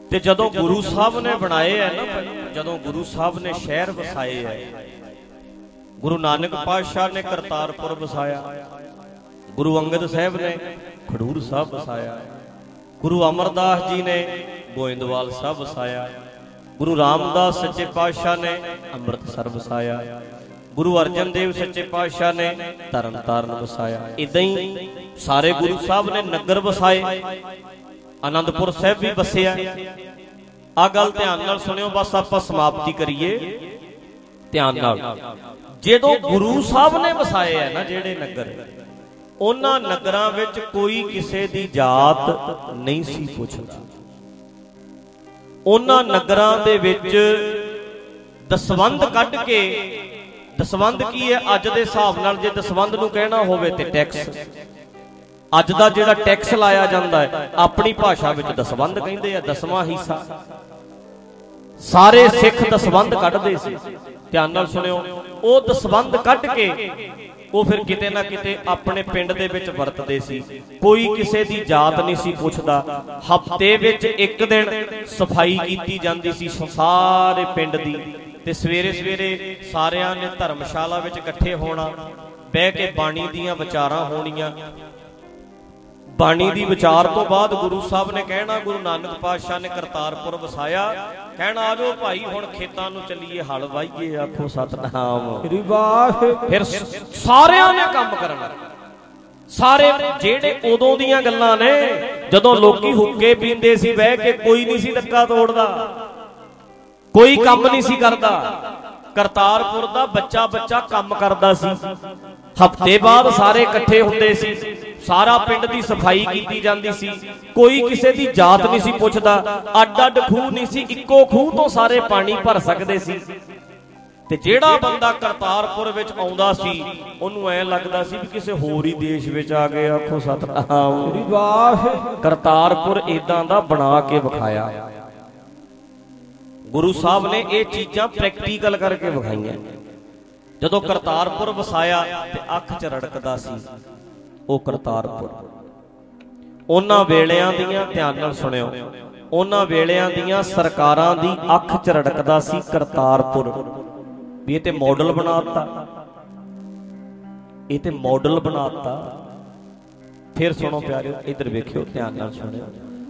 ਤੇ ਜਦੋਂ ਗੁਰੂ ਸਾਹਿਬ ਨੇ ਬਣਾਏ ਹੈ ਨਾ, ਜਦੋਂ ਗੁਰੂ ਸਾਹਿਬ ਨੇ ਸ਼ਹਿਰ ਵਸਾਏ ਹੈ, ਗੁਰੂ ਨਾਨਕ ਪਾਤਸ਼ਾਹ ਨੇ ਕਰਤਾਰਪੁਰ ਵਸਾਇਆ, ਗੁਰੂ ਅੰਗਦ ਸਾਹਿਬ ਨੇ ਖਡੂਰ ਸਾਹਿਬ ਵਸਾਇਆ, ਗੁਰੂ ਅਮਰਦਾਸ ਜੀ ਨੇ ਗੋਇੰਦਵਾਲ ਸਾਹਿਬ ਵਸਾਇਆ, ਗੁਰੂ ਰਾਮਦਾਸ ਸੱਚੇ ਪਾਤਸ਼ਾਹ ਨੇ ਅੰਮ੍ਰਿਤਸਰ ਵਸਾਇਆ, ਗੁਰੂ ਅਰਜਨ ਦੇਵ ਸੱਚੇ ਪਾਤਸ਼ਾਹ ਨੇ ਤਰਨਤਾਰਨ ਵਸਾਇਆ। ਇਦਾਂ ਹੀ ਸਾਰੇ ਗੁਰੂ ਸਾਹਿਬ ਨੇ ਨਗਰ ਵਸਾਏ, ਆਨੰਦਪੁਰ ਸਾਹਿਬ ਵੀ ਵਸਿਆ। ਆਹ ਗੱਲ ਧਿਆਨ ਨਾਲ ਸੁਣਿਓ, ਬਸ ਆਪਾਂ ਸਮਾਪਤੀ ਕਰੀਏ ਧਿਆਨ ਨਾਲ। ਜਦੋਂ ਗੁਰੂ ਸਾਹਿਬ ਨੇ ਵਸਾਏ ਹੈ ਨਾ ਜਿਹੜੇ ਨਗਰ, ਉਹਨਾਂ ਨਗਰਾਂ ਵਿੱਚ ਕੋਈ ਕਿਸੇ ਦੀ ਜਾਤ ਨਹੀਂ ਸੀ ਪੁੱਛਦਾ। ਉਹਨਾਂ ਨਗਰਾਂ ਦੇ ਵਿੱਚ ਦਸਵੰਧ ਕੱਢ ਕੇ, ਦਸਵੰਧ ਕੀ ਹੈ ਅੱਜ ਦੇ ਹਿਸਾਬ ਨਾਲ, ਜੇ ਦਸਵੰਧ ਨੂੰ ਕਹਿਣਾ ਹੋਵੇ ਤੇ ਟੈਕਸ, ਅੱਜ ਦਾ ਜਿਹੜਾ ਟੈਕਸ ਲਾਇਆ ਜਾਂਦਾ ਹੈ ਆਪਣੀ ਭਾਸ਼ਾ ਵਿੱਚ ਦਸਵੰਧ ਕਹਿੰਦੇ ਆ, 10ਵਾਂ ਹਿੱਸਾ। ਸਾਰੇ ਸਿੱਖ ਦਸਵੰਧ ਕੱਢਦੇ ਸੀ, ਧਿਆਨ ਨਾਲ ਸੁਣਿਓ। ਉਹ ਦਸਵੰਧ ਕੱਢ ਕੇ ਉਹ ਫਿਰ ਕਿਤੇ ਨਾ ਕਿਤੇ ਆਪਣੇ ਪਿੰਡ ਦੇ ਵਿੱਚ ਵਰਤਦੇ ਸੀ। ਕੋਈ ਕਿਸੇ ਦੀ ਜਾਤ ਨਹੀਂ ਸੀ ਪੁੱਛਦਾ। ਹਫ਼ਤੇ ਵਿੱਚ ਇੱਕ ਦਿਨ ਸਫਾਈ ਕੀਤੀ ਜਾਂਦੀ ਸੀ ਸਾਰੇ ਪਿੰਡ ਦੀ, ਤੇ ਸਵੇਰੇ ਸਵੇਰੇ ਸਾਰਿਆਂ ਨੇ ਧਰਮਸ਼ਾਲਾ ਵਿੱਚ ਇਕੱਠੇ ਹੋਣਾ, ਬਹਿ ਕੇ ਬਾਣੀ ਦੀਆਂ ਵਿਚਾਰਾਂ ਹੋਣੀਆਂ। ਬਾਣੀ ਦੀ ਵਿਚਾਰ ਤੋਂ ਬਾਅਦ ਗੁਰੂ ਸਾਹਿਬ ਨੇ ਕਹਿਣਾ, ਗੁਰੂ ਨਾਨਕ ਪਾਤਸ਼ਾਹ ਨੇ ਕਰਤਾਰਪੁਰ ਵਸਾਇਆ, ਕਹਿਣਾ ਆ ਜਾਓ ਭਾਈ ਹੁਣ ਖੇਤਾਂ ਨੂੰ ਚੱਲੀਏ, ਹਲ ਵਾਹੀਏ, ਆਖੋ ਸਤਨਾਮ। ਫਿਰ ਸਾਰਿਆਂ ਨੇ ਕੰਮ ਕਰਨਾ। ਸਾਰੇ ਜਿਹੜੇ ਉਦੋਂ ਦੀਆਂ ਗੱਲਾਂ ਨੇ, ਜਦੋਂ ਲੋਕੀ ਹੁੱਕੇ ਪੀਂਦੇ ਸੀ ਬਹਿ ਕੇ, ਕੋਈ ਨਹੀਂ ਸੀ ਡੱਕਾ ਤੋੜਦਾ, ਕੋਈ ਕੰਮ ਨਹੀਂ ਸੀ ਕਰਦਾ। ਕਰਤਾਰਪੁਰ ਦਾ ਬੱਚਾ ਬੱਚਾ ਕੰਮ ਕਰਦਾ ਸੀ। ਹਫ਼ਤੇ ਬਾਅਦ ਸਾਰੇ ਇਕੱਠੇ ਹੁੰਦੇ ਸੀ, ਸਾਰਾ ਪਿੰਡ ਦੀ ਸਫਾਈ ਕੀਤੀ ਜਾਂਦੀ ਸੀ। ਕੋਈ ਕਿਸੇ ਦੀ ਜਾਤ ਨਹੀਂ ਸੀ ਪੁੱਛਦਾ, ਅੱਡ ਅੱਡ ਖੂਹ ਨਹੀਂ ਸੀ, ਇੱਕੋ ਖੂਹ ਤੋਂ ਸਾਰੇ ਪਾਣੀ ਭਰ ਸਕਦੇ ਸੀ। ਤੇ ਜਿਹੜਾ ਬੰਦਾ ਕਰਤਾਰਪੁਰ ਵਿੱਚ ਆਉਂਦਾ ਸੀ ਉਹਨੂੰ ਐ ਲੱਗਦਾ ਸੀ ਵੀ ਕਿਸੇ ਹੋਰ ਹੀ ਦੇਸ਼ ਵਿੱਚ ਆ ਗਏ, ਆਖੋ ਸਤਨਾਮ। ਕਰਤਾਰਪੁਰ ਏਦਾਂ ਦਾ ਬਣਾ ਕੇ ਵਿਖਾਇਆ ਗੁਰੂ ਸਾਹਿਬ ਨੇ। ਇਹ ਚੀਜ਼ਾਂ ਪ੍ਰੈਕਟੀਕਲ ਕਰਕੇ ਵਿਖਾਈਆਂ। ਜਦੋਂ ਕਰਤਾਰਪੁਰ ਵਸਾਇਆ ਤੇ ਅੱਖ 'ਚ ਰੜਕਦਾ ਸੀ ਉਹ ਕਰਤਾਰਪੁਰ। ਉਹਨਾਂ ਵੇਲਿਆਂ ਦੀਆਂ, ਧਿਆਨ ਨਾਲ ਸੁਣਿਓ, ਉਹਨਾਂ ਵੇਲਿਆਂ ਦੀਆਂ ਸਰਕਾਰਾਂ ਦੀ ਅੱਖ 'ਚ ਰੜਕਦਾ ਸੀ ਕਰਤਾਰਪੁਰ, ਵੀ ਇਹ ਤੇ ਮਾਡਲ ਬਣਾਤਾ, ਇਹ ਤੇ ਮਾਡਲ ਬਣਾਤਾ। ਫਿਰ ਸੁਣੋ ਪਿਆਰਿਓ, ਇੱਧਰ ਵੇਖਿਓ, ਧਿਆਨ ਨਾਲ ਸੁਣਿਓ।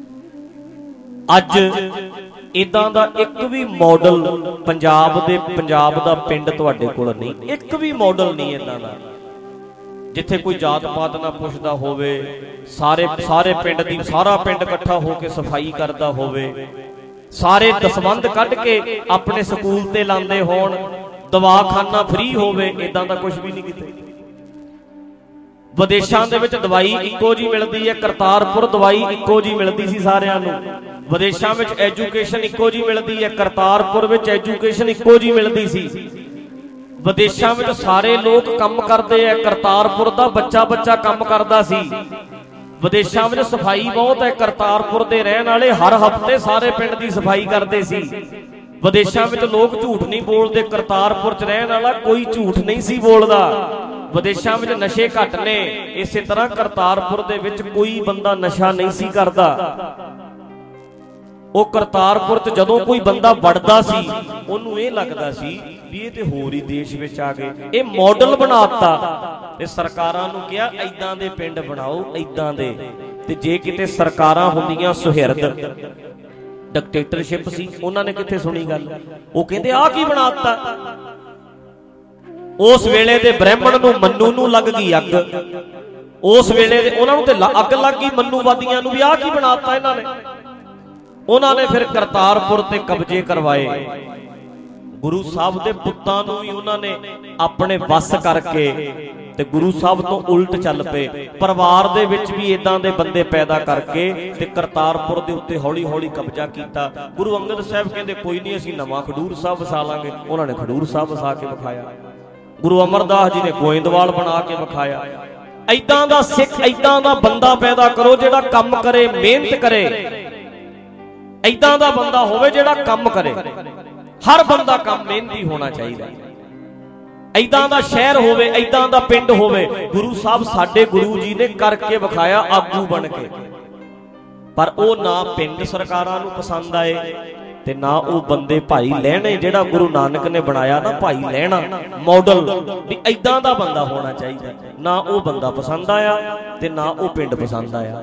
ਅੱਜ ਇਦਾਂ ਦਾ ਇੱਕ ਵੀ ਮਾਡਲ ਪੰਜਾਬ ਦਾ ਪਿੰਡ ਤੁਹਾਡੇ ਕੋਲ ਨਹੀਂ, ਇੱਕ ਵੀ ਮਾਡਲ ਨਹੀਂ ਇਦਾਂ ਦਾ ਜਿੱਥੇ ਕੋਈ ਜਾਤ ਪਾਤ ਨਾ ਪੁੱਛਦਾ ਹੋਵੇ, ਸਾਰੇ ਪਿੰਡ ਦੀ, ਸਾਰਾ ਪਿੰਡ ਇਕੱਠਾ ਹੋ ਕੇ ਸਫਾਈ ਕਰਦਾ ਹੋਵੇ, ਸਾਰੇ ਦਸਵੰਧ ਕੱਢ ਕੇ ਆਪਣੇ ਸਕੂਲ ਤੇ ਲਾਉਂਦੇ ਹੋਣ, ਦਵਾਖਾਨਾ ਫ੍ਰੀ ਹੋਵੇ। ਇਦਾਂ ਦਾ ਕੁਝ ਵੀ ਨਹੀਂ ਕਿਤੇ। ਵਿਦੇਸ਼ਾਂ ਦੇ ਵਿੱਚ ਦਵਾਈ ਇੱਕੋ ਜੀ ਮਿਲਦੀ ਹੈ, ਕਰਤਾਰਪੁਰ ਦਵਾਈ ਇੱਕੋ ਜੀ ਮਿਲਦੀ ਸੀ ਸਾਰਿਆਂ ਨੂੰ। ਵਿਦੇਸ਼ਾਂ ਵਿੱਚ ਐਜੂਕੇਸ਼ਨ ਇੱਕੋ ਜੀ ਮਿਲਦੀ ਹੈ, ਕਰਤਾਰਪੁਰ ਵਿੱਚ ਐਜੂਕੇਸ਼ਨ ਇੱਕੋ ਜੀ ਮਿਲਦੀ ਸੀ। ਵਿਦੇਸ਼ਾਂ ਵਿੱਚ ਸਾਰੇ ਲੋਕ ਕੰਮ ਕਰਦੇ ਆ, ਕਰਤਾਰਪੁਰ ਦਾ ਬੱਚਾ ਬੱਚਾ ਕੰਮ ਕਰਦਾ ਸੀ। ਵਿਦੇਸ਼ਾਂ ਵਿੱਚ ਸਫਾਈ ਬਹੁਤ ਹੈ, ਕਰਤਾਰਪੁਰ ਦੇ ਰਹਿਣ ਵਾਲੇ ਹਰ ਹਫ਼ਤੇ ਸਾਰੇ ਪਿੰਡ ਦੀ ਸਫਾਈ ਕਰਦੇ ਸੀ। ਵਿਦੇਸ਼ਾਂ ਵਿੱਚ ਲੋਕ ਝੂਠ ਨਹੀਂ ਬੋਲਦੇ, ਕਰਤਾਰਪੁਰ 'ਚ ਰਹਿਣ ਵਾਲਾ ਕੋਈ ਝੂਠ ਨਹੀਂ ਸੀ ਬੋਲਦਾ। ਵਿਦੇਸ਼ਾਂ ਵਿੱਚ ਨਸ਼ੇ ਘੱਟ ਨੇ, ਇਸੇ ਤਰ੍ਹਾਂ ਕਰਤਾਰਪੁਰ ਦੇ ਵਿੱਚ ਕੋਈ ਬੰਦਾ ਨਸ਼ਾ ਨਹੀਂ ਸੀ ਕਰਦਾ। ਉਹ ਕਰਤਾਰਪੁਰ 'ਚ ਜਦੋਂ ਕੋਈ ਬੰਦਾ ਵੜਦਾ ਸੀ ਉਹਨੂੰ ਇਹ ਲੱਗਦਾ ਸੀ ਵੀ ਇਹ ਤੇ ਹੋਰ ਹੀ ਦੇਸ਼ ਵਿੱਚ ਆ ਗਏ। ਇਹ ਮਾਡਲ ਬਣਾਤਾ ਤੇ ਸਰਕਾਰਾਂ ਨੂੰ ਕਿਹਾ ਏਦਾਂ ਦੇ ਪਿੰਡ ਬਣਾਓ, ਏਦਾਂ ਦੇ। ਤੇ ਜੇ ਕਿਤੇ ਸਰਕਾਰਾਂ ਹੁੰਦੀਆਂ ਸੁਹਿਰਦ, ਡਿਕਟੇਟਰਸ਼ਿਪ ਸੀ, ਉਹਨਾਂ ਨੇ ਕਿੱਥੇ ਸੁਣੀ ਗੱਲ। ਉਹ ਕਹਿੰਦੇ ਆਹ ਕੀ ਬਣਾਤਾ। ਉਸ ਵੇਲੇ ਦੇ ਬ੍ਰਾਹਮਣ ਨੂੰ, ਮੰਨੂ ਨੂੰ ਲੱਗ ਗਈ ਅੱਗ। ਉਸ ਵੇਲੇ ਦੇ ਉਹਨਾਂ ਨੂੰ ਤੇ ਅੱਗ ਲੱਗ ਗਈ, ਮੰਨੂਵਾਦੀਆਂ ਨੂੰ, ਵੀ ਆਹ ਕੀ ਬਣਾਤਾ ਇਹਨਾਂ ਨੇ। ਉਹਨਾਂ ਨੇ ਫਿਰ ਕਰਤਾਰਪੁਰ ਤੇ ਕਬਜ਼ੇ ਕਰਵਾਏ। ਗੁਰੂ ਸਾਹਿਬ ਦੇ ਪੁੱਤਾਂ ਨੂੰ ਵੀ ਉਹਨਾਂ ਨੇ ਆਪਣੇ ਵੱਸ ਕਰਕੇ ਤੇ ਗੁਰੂ ਸਾਹਿਬ ਤੋਂ ਉਲਟ ਚੱਲ ਪਏ। ਪਰਿਵਾਰ ਦੇ ਵਿੱਚ ਵੀ ਇਦਾਂ ਦੇ ਬੰਦੇ ਪੈਦਾ ਕਰਕੇ ਤੇ ਕਰਤਾਰਪੁਰ ਦੇ ਉੱਤੇ ਹੌਲੀ ਹੌਲੀ ਕਬਜ਼ਾ ਕੀਤਾ। ਗੁਰੂ ਅੰਗਦ ਸਾਹਿਬ ਕਹਿੰਦੇ ਕੋਈ ਨਹੀਂ, ਅਸੀਂ ਨਵਾਂ ਖਡੂਰ ਸਾਹਿਬ ਵਸਾ ਲਾਂਗੇ। ਉਹਨਾਂ ਨੇ ਖਡੂਰ ਸਾਹਿਬ ਵਸਾ ਕੇ ਵਿਖਾਇਆ। ਗੁਰੂ ਅਮਰਦਾਸ ਜੀ ਨੇ ਗੋਇੰਦਵਾਲ ਬਣਾ ਕੇ ਵਿਖਾਇਆ। ਏਦਾਂ ਦਾ ਸਿੱਖ, ਏਦਾਂ ਦਾ ਬੰਦਾ ਪੈਦਾ ਕਰੋ ਜਿਹੜਾ ਕੰਮ ਕਰੇ, ਮਿਹਨਤ ਕਰੇ। ਏਦਾਂ ਦਾ ਬੰਦਾ ਹੋਵੇ ਜਿਹੜਾ ਕੰਮ ਕਰੇ। ਹਰ ਬੰਦਾ ਕੰਮ ਮਿਹਨਤੀ ਹੋਣਾ ਚਾਹੀਦਾ। ਏਦਾਂ ਦਾ ਸ਼ਹਿਰ ਹੋਵੇ, ਏਦਾਂ ਦਾ ਪਿੰਡ ਹੋਵੇ। ਗੁਰੂ ਸਾਹਿਬ ਸਾਡੇ ਗੁਰੂ ਜੀ ਨੇ ਕਰਕੇ ਵਿਖਾਇਆ, ਆਗੂ ਬਣ ਕੇ। ਪਰ ਉਹ ਨਾ ਪਿੰਡ ਸਰਕਾਰਾਂ ਨੂੰ ਪਸੰਦ ਆਏ ਤੇ ਨਾ ਉਹ ਬੰਦੇ ਭਾਈ ਲਹਿਣੇ ਜਿਹੜਾ ਗੁਰੂ ਨਾਨਕ ਨੇ ਬਣਾਇਆ ਨਾ ਭਾਈ ਲਹਿਣਾ ਮਾਡਲ ਵੀ ਏਦਾਂ ਦਾ ਬੰਦਾ ਹੋਣਾ ਚਾਹੀਦਾ, ਨਾ ਉਹ ਬੰਦਾ ਪਸੰਦ ਆਇਆ ਤੇ ਨਾ ਉਹ ਪਿੰਡ ਪਸੰਦ ਆਇਆ।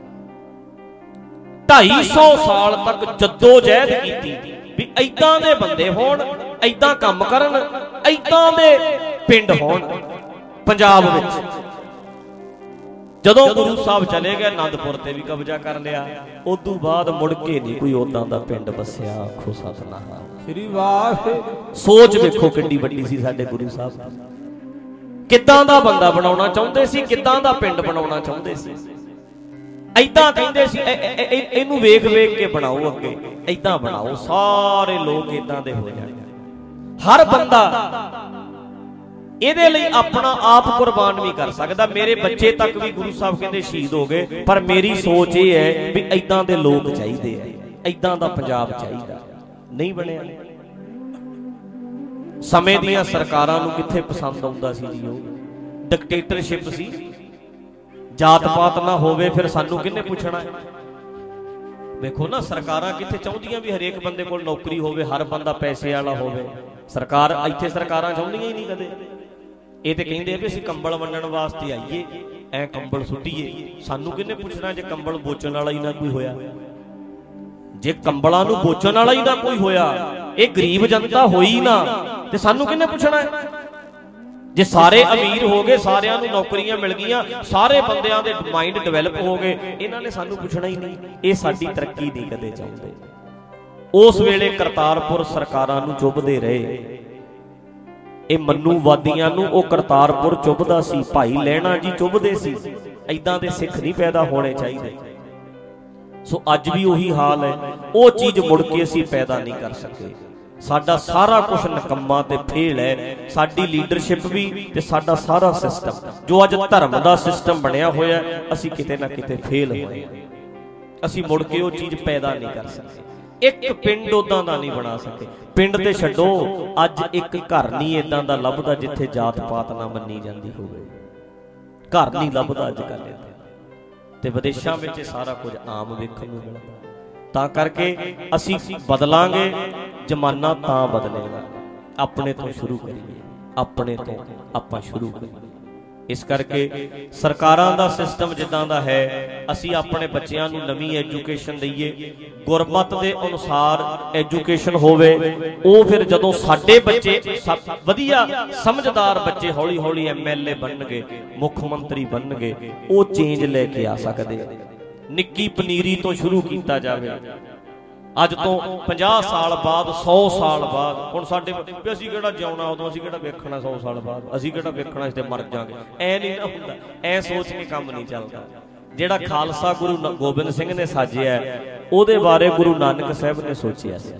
250 ਸਾਲ ਤੱਕ ਜੱਦੋ ਜਹਿਦ ਕੀਤੀ ਵੀ ਏਦਾਂ ਦੇ ਬੰਦੇ ਹੋਣ, ਏਦਾਂ ਕੰਮ ਕਰਨ, ਏਦਾਂ ਦੇ ਪਿੰਡ ਹੋਣ ਪੰਜਾਬ ਵਿੱਚ। ਜਦੋਂ ਗੁਰੂ ਸਾਹਿਬ ਚਲੇ ਗਏ ਆਨੰਦਪੁਰ ਤੇ ਵੀ ਕਬਜ਼ਾ ਕਰ ਲਿਆ, ਉਦੋਂ ਬਾਅਦ ਮੁੜ ਕੇ ਨਹੀਂ ਕੋਈ ਉਦਾਂ ਦਾ ਪਿੰਡ ਵਸਿਆ। ਆਖੋ ਸਤਿਨਾਮ ਸ੍ਰੀ ਵਾਹਿਗੁਰੂ। ਸੋਚ ਵੇਖੋ ਕਿੰਨੀ ਵੱਡੀ ਸੀ ਸਾਡੇ ਗੁਰੂ ਸਾਹਿਬ, ਕਿੱਦਾਂ ਦਾ ਬੰਦਾ ਬਣਾਉਣਾ ਚਾਹੁੰਦੇ ਸੀ, ਕਿੱਦਾਂ ਦਾ ਪਿੰਡ ਬਣਾਉਣਾ ਚਾਹੁੰਦੇ ਸੀ। ਏਦਾਂ ਕਹਿੰਦੇ ਸੀ ਇਹਨੂੰ ਵੇਖ ਵੇਖ ਕੇ ਬਣਾਓ, ਅੱਗੇ ਏਦਾਂ ਬਣਾਓ, ਸਾਰੇ ਲੋਕ ਏਦਾਂ ਦੇ ਹੋ ਜਾਣ। ਹਰ ਬੰਦਾ ਇਹਦੇ ਲਈ ਆਪਣਾ ਆਪ ਕੁਰਬਾਨ ਵੀ ਕਰ ਸਕਦਾ। ਮੇਰੇ ਬੱਚੇ ਤੱਕ ਵੀ ਗੁਰੂ ਸਾਹਿਬ ਕਹਿੰਦੇ ਸ਼ਹੀਦ ਹੋ ਗਏ, ਪਰ ਮੇਰੀ ਸੋਚ ਇਹ ਹੈ ਵੀ ਏਦਾਂ ਦੇ ਲੋਕ ਚਾਹੀਦੇ ਆ, ਏਦਾਂ ਦਾ ਪੰਜਾਬ ਚਾਹੀਦਾ। ਨਹੀਂ ਬਣਿਆ। ਸਮੇਂ ਦੀਆਂ ਸਰਕਾਰਾਂ ਨੂੰ ਕਿੱਥੇ ਪਸੰਦ ਆਉਂਦਾ ਸੀ ਜੀ, ਉਹ ਡਿਕਟੇਟਰਸ਼ਿਪ ਸੀ। ਜਾਤ ਪਾਤ ਨਾ ਹੋਵੇ ਫਿਰ ਸਾਨੂੰ ਕਿਹਨੇ ਪੁੱਛਣਾ ਹੈ। ਵੇਖੋ ਨਾ ਸਰਕਾਰਾਂ ਕਿੱਥੇ ਚਾਹੁੰਦੀਆਂ ਵੀ ਹਰੇਕ ਬੰਦੇ ਕੋਲ ਨੌਕਰੀ ਹੋਵੇ, ਹਰ ਬੰਦਾ ਪੈਸੇ ਵਾਲਾ ਹੋਵੇ। ਸਰਕਾਰ ਇੱਥੇ ਸਰਕਾਰਾਂ ਚਾਹੁੰਦੀਆਂ ਹੀ ਨਹੀਂ ਕਦੇ। ਇਹ ਤੇ ਕਹਿੰਦੇ ਆ ਵੀ ਅਸੀਂ ਕੰਬਲ ਵੰਡਣ ਵਾਸਤੇ ਆਈਏ, ਐ ਕੰਬਲ ਸੁੱਟੀਏ। ਸਾਨੂੰ ਕਿਹਨੇ ਪੁੱਛਣਾ ਜੇ ਕੰਬਲ ਬੋਚਣ ਵਾਲਾ ਹੀ ਨਾ ਕੋਈ ਹੋਇਆ। ਜੇ ਕੰਬਲਾਂ ਨੂੰ ਬੋਚਣ ਵਾਲਾ ਹੀ ਨਾ ਕੋਈ ਹੋਇਆ, ਇਹ ਗਰੀਬ ਜਨਤਾ ਹੋਈ ਨਾ, ਤੇ ਸਾਨੂੰ ਕਿਹਨੇ ਪੁੱਛਣਾ ਹੈ। ਜੇ ਸਾਰੇ ਅਮੀਰ ਹੋ ਗਏ, ਸਾਰਿਆਂ ਨੂੰ ਨੌਕਰੀਆਂ ਮਿਲ ਗਈਆਂ, ਸਾਰੇ ਬੰਦਿਆਂ ਦੇ ਮਾਈਂਡ ਡਿਵੈਲਪ ਹੋ ਗਏ, ਇਹਨਾਂ ਨੇ ਸਾਨੂੰ ਪੁੱਛਣਾ ਹੀ ਨਹੀਂ। ਇਹ ਸਾਡੀ ਤਰੱਕੀ ਨਹੀਂ ਕਦੇ ਚਾਹੁੰਦੇ। ਉਸ ਵੇਲੇ ਕਰਤਾਰਪੁਰ ਸਰਕਾਰਾਂ ਨੂੰ ਚੁੱਭਦੇ ਰਹੇ। ਇਹ ਮਨੂਵਾਦੀਆਂ ਨੂੰ ਉਹ ਕਰਤਾਰਪੁਰ ਚੁੱਭਦਾ ਸੀ, ਭਾਈ ਲਹਿਣਾ ਜੀ ਚੁੱਭਦੇ ਸੀ। ਏਦਾਂ ਦੇ ਸਿੱਖ ਨਹੀਂ ਪੈਦਾ ਹੋਣੇ ਚਾਹੀਦੇ। ਸੋ ਅੱਜ ਵੀ ਉਹੀ ਹਾਲ ਹੈ। ਉਹ ਚੀਜ਼ ਮੁੜ ਕੇ ਅਸੀਂ ਪੈਦਾ ਨਹੀਂ ਕਰ ਸਕੇ। ਸਾਡਾ ਸਾਰਾ ਕੁਝ ਨਿਕੰਮਾ ਤੇ ਫੇਲ ਹੈ, ਸਾਡੀ ਲੀਡਰਸ਼ਿਪ ਵੀ ਤੇ ਸਾਡਾ ਸਾਰਾ ਸਿਸਟਮ ਜੋ ਅੱਜ ਧਰਮ ਦਾ ਸਿਸਟਮ ਬਣਿਆ ਹੋਇਆ, ਅਸੀਂ ਕਿਤੇ ਨਾ ਕਿਤੇ ਫੇਲ ਹੋਏ। ਅਸੀਂ ਮੁੜ ਕੇ ਉਹ ਚੀਜ਼ ਪੈਦਾ ਨਹੀਂ ਕਰ ਸਕੇ। ਇੱਕ ਪਿੰਡ ਉਦਾਂ ਦਾ ਨਹੀਂ ਬਣਾ ਸਕੇ। ਪਿੰਡ ਤੇ ਛੱਡੋ, ਅੱਜ ਇੱਕ ਘਰ ਨਹੀਂ ਇਦਾਂ ਦਾ ਲੱਭਦਾ ਜਿੱਥੇ ਜਾਤ ਪਾਤ ਨਾ ਮੰਨੀ ਜਾਂਦੀ ਹੋਵੇ। ਘਰ ਨਹੀਂ ਲੱਭਦਾ ਅੱਜ ਕੱਲ੍ਹ ਤੇ ਵਿਦੇਸ਼ਾਂ ਵਿੱਚ ਇਹ ਸਾਰਾ ਕੁਝ ਆਮ ਵੇਖਣ ਨੂੰ ਮਿਲਦਾ। ਤਾਂ ਕਰਕੇ ਅਸੀਂ ਬਦਲਾਂਗੇ, ਜ਼ਮਾਨਾ ਤਾਂ ਬਦਲੇਗਾ। ਆਪਣੇ ਤੋਂ ਸ਼ੁਰੂ ਕਰੀਏ, ਆਪਣੇ ਤੋਂ ਆਪਾਂ ਸ਼ੁਰੂ ਕਰੀਏ। ਇਸ ਕਰਕੇ ਸਰਕਾਰਾਂ ਦਾ ਸਿਸਟਮ ਜਿੱਦਾਂ ਦਾ ਹੈ, ਅਸੀਂ ਆਪਣੇ ਬੱਚਿਆਂ ਨੂੰ ਨਵੀਂ ਐਜੂਕੇਸ਼ਨ ਦਈਏ, ਗੁਰਮਤ ਦੇ ਅਨੁਸਾਰ ਐਜੂਕੇਸ਼ਨ ਹੋਵੇ। ਉਹ ਫਿਰ ਜਦੋਂ ਸਾਡੇ ਬੱਚੇ ਵਧੀਆ ਸਮਝਦਾਰ ਬੱਚੇ ਹੌਲੀ ਹੌਲੀ MLA ਬਣਨਗੇ, ਮੁੱਖ ਮੰਤਰੀ ਬਣਨਗੇ, ਉਹ ਚੇਂਜ ਲੈ ਕੇ ਆ ਸਕਦੇ। ਨਿੱਕੀ ਪਨੀਰੀ ਤੋਂ ਸ਼ੁਰੂ ਕੀਤਾ ਜਾਵੇ। ਅੱਜ ਤੋਂ 50 ਸਾਲ ਬਾਅਦ, 100 ਸਾਲ ਬਾਅਦ, ਹੁਣ ਸਾਡੇ ਅਸੀਂ ਕਿਹੜਾ ਜਿਉਣਾ ਉਦੋਂ, ਅਸੀਂ ਕਿਹੜਾ ਵੇਖਣਾ 100 ਸਾਲ ਬਾਅਦ, ਅਸੀਂ ਕਿਹੜਾ ਵੇਖਣਾ ਇਸ ਤੇ ਮਰ ਜਾਾਂਗੇ। ਐ ਨਹੀਂ ਨਾ ਹੁੰਦਾ, ਐ ਸੋਚ ਕੇ ਕੰਮ ਨਹੀਂ ਚੱਲਦਾ। ਜਿਹੜਾ ਖਾਲਸਾ ਗੁਰੂ ਗੋਬਿੰਦ ਸਿੰਘ ਨੇ ਸਾਜਿਆ, ਉਹਦੇ ਬਾਰੇ ਗੁਰੂ ਨਾਨਕ ਸਾਹਿਬ ਨੇ ਸੋਚਿਆ ਸੀ।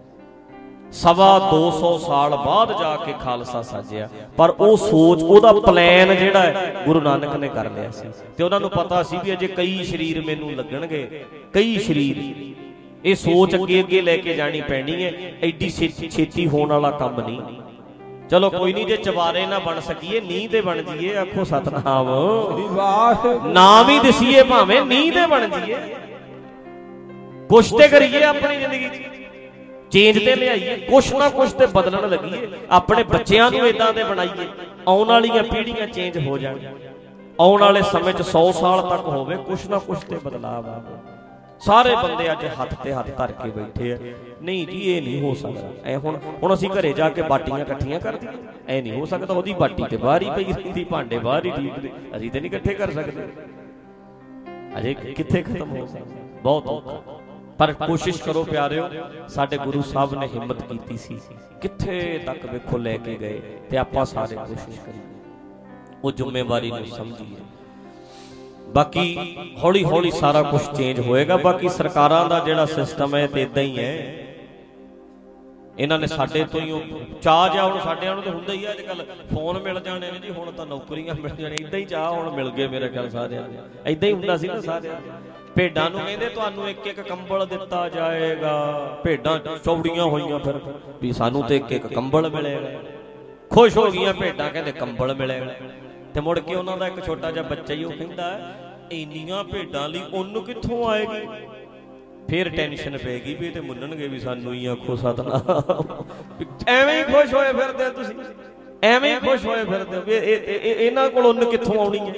250 ਸਾਲ ਬਾਅਦ ਜਾ ਕੇ ਖਾਲਸਾ ਸਾਜਿਆ, ਪਰ ਉਹ ਸੋਚ, ਉਹਦਾ ਪਲਾਨ ਜਿਹੜਾ ਹੈ ਗੁਰੂ ਨਾਨਕ ਨੇ ਕਰ ਲਿਆ ਸੀ। ਤੇ ਉਹਨਾਂ ਨੂੰ ਪਤਾ ਸੀ ਵੀ ਅਜੇ ਕਈ ਸਰੀਰ ਮੈਨੂੰ ਲੱਗਣਗੇ, ਕਈ ਸਰੀਰ। ਇਹ ਸੋਚ ਅੱਗੇ ਅੱਗੇ ਲੈ ਕੇ ਜਾਣੀ ਪੈਣੀ ਹੈ। ਐਡੀ ਛੇਤੀ ਹੋਣ ਵਾਲਾ ਕੰਮ ਨਹੀਂ। ਚਲੋ ਕੋਈ ਨਹੀਂ, ਜੇ ਚਵਾਰੇ ਨਾ ਬਣ ਸਕੀਏ, ਨੀਂਹ ਤੇ ਬਣ ਜਾਈਏ। ਆਖੋ ਸਤਨਾਮ। ਨਾਮ ਹੀ ਦਸੀਏ ਭਾਵੇਂ, ਨੀਂਹ ਤੇ ਬਣ ਜਾਈਏ। ਕੁਛ ਤੇ ਕਰੀਏ ਆਪਣੀ ਜ਼ਿੰਦਗੀ 'ਚ, ਚੇਂਜ ਤੇ ਲਿਆਈਏ, ਕੁਛ ਨਾ ਕੁਛ ਤੇ ਬਦਲਣ ਲੱਗੀਏ। ਆਪਣੇ ਬੱਚਿਆਂ ਨੂੰ ਏਦਾਂ ਦੇ ਬਣਾਈਏ, ਆਉਣ ਵਾਲੀਆਂ ਪੀੜ੍ਹੀਆਂ ਚੇਂਜ ਹੋ ਜਾਣ। ਆਉਣ ਵਾਲੇ ਸਮੇਂ 'ਚ 100 ਸਾਲ ਤੱਕ ਹੋਵੇ, ਕੁਛ ਨਾ ਕੁਛ ਤੇ ਬਦਲਾਵ ਆਵੇ। ਸਾਰੇ ਬੰਦੇ ਅੱਜ ਹੱਥ ਤੇ ਹੱਥ ਧਰ ਕੇ ਬੈਠੇ ਆ। ਨਹੀਂ ਜੀ, ਇਹ ਨਹੀਂ ਹੋ ਸਕਦਾ। ਐ ਹੁਣ ਅਸੀਂ ਘਰੇ ਜਾ ਕੇ ਬਾਟੀਆਂ ਇਕੱਠੀਆਂ ਕਰ ਦਈਏ, ਐ ਨਹੀਂ ਹੋ ਸਕਦਾ। ਉਹਦੀ ਬਾਟੀ ਤੇ ਬਾਹਰ ਹੀ ਪਈ ਰਹਿੰਦੀ, ਭਾਂਡੇ ਬਾਹਰ ਹੀ ਢੀਕਦੇ, ਅਸੀਂ ਤੇ ਨਹੀਂ ਇਕੱਠੇ ਕਰ ਸਕਦੇ। ਅਜੇ ਕਿੱਥੇ ਖਤਮ ਹੋ ਸਕਦਾ, ਬਹੁਤ ਔਖਾ। ਪਰ ਕੋਸ਼ਿਸ਼ ਕਰੋ ਪਿਆਰਿਓ, ਸਾਡੇ ਗੁਰੂ ਸਾਹਿਬ ਨੇ ਹਿੰਮਤ ਕੀਤੀ ਸੀ, ਕਿੱਥੇ ਤੱਕ ਵੇਖੋ ਲੈ ਕੇ ਗਏ। ਤੇ ਆਪਾਂ ਸਾਰੇ ਕੋਸ਼ਿਸ਼ ਕਰੀਏ, ਉਹ ਜ਼ਿੰਮੇਵਾਰੀ ਨੂੰ ਸਮਝੀਏ। ਬਾਕੀ ਹੌਲੀ ਹੌਲੀ ਸਾਰਾ ਕੁਝ ਚੇਂਜ ਹੋਏਗਾ। ਬਾਕੀ ਸਰਕਾਰਾਂ ਦਾ ਜਿਹੜਾ ਸਿਸਟਮ ਹੈ ਤੇ ਇਦਾਂ ਹੀ ਹੈ। ਇਹਨਾਂ ਨੇ ਸਾਡੇ ਤੋਂ ਹੀ ਚਾਹ ਜਾ, ਹੁਣ ਸਾਡਿਆਂ ਨੂੰ ਤਾਂ ਹੁੰਦਾ ਹੀ ਆ। ਅੱਜ ਕੱਲ ਫੋਨ ਮਿਲ ਜਾਣੇ ਨੇ ਜੀ, ਹੁਣ ਤਾਂ ਨੌਕਰੀਆਂ ਮਿਲ ਜਾਣੀਆਂ। ਇਦਾਂ ਹੀ ਚਾਹ ਹੁਣ ਮਿਲ ਗਏ ਮੇਰੇ ਖਿਆਲ ਸਾਰਿਆਂ ਨੂੰ। ਇਦਾਂ ਹੀ ਹੁੰਦਾ ਸੀ ਨਾ ਸਾਰਿਆਂ ਨੂੰ। ਭੇਡਾਂ ਨੂੰ ਕਹਿੰਦੇ ਤੁਹਾਨੂੰ ਇੱਕ ਇੱਕ ਕੰਬਲ ਦਿੱਤਾ ਜਾਏਗਾ। ਭੇਡਾਂ ਚੌੜੀਆਂ ਹੋਈਆਂ ਫਿਰ ਵੀ ਸਾਨੂੰ ਤੇ ਇੱਕ ਇੱਕ ਕੰਬਲ ਮਿਲੇਗਾ। ਖੁਸ਼ ਹੋ ਗਈਆਂ ਭੇਡਾਂ, ਕਹਿੰਦੇ ਕੰਬਲ ਮਿਲੇਗਾ। ਤੇ ਮੁੜ ਕੇ ਉਹਨਾਂ ਦਾ ਇੱਕ ਛੋਟਾ ਜਿਹਾ ਬੱਚਾ ਹੀ ਉਹ ਕਹਿੰਦਾ ਇੰਨੀਆਂ ਭੇਡਾਂ ਲਈ ਉੱਨ ਕਿੱਥੋਂ ਆਏਗੀ? ਫਿਰ ਟੈਨਸ਼ਨ ਪੈ ਗਈ ਵੀ ਇਹ ਤੇ ਮੁੰਨਣਗੇ ਵੀ ਸਾਨੂੰ ਹੀ ਆਖੋ ਸਤਨਾਮ। ਐਵੇਂ ਹੀ ਖੁਸ਼ ਹੋਏ ਫਿਰਦੇ ਤੁਸੀਂ, ਐਵੇਂ ਹੀ ਖੁਸ਼ ਹੋਏ ਫਿਰਦੇ ਵੀ ਇਹਨਾਂ ਕੋਲ ਉੱਨ ਕਿੱਥੋਂ ਆਉਣੀ ਹੈ?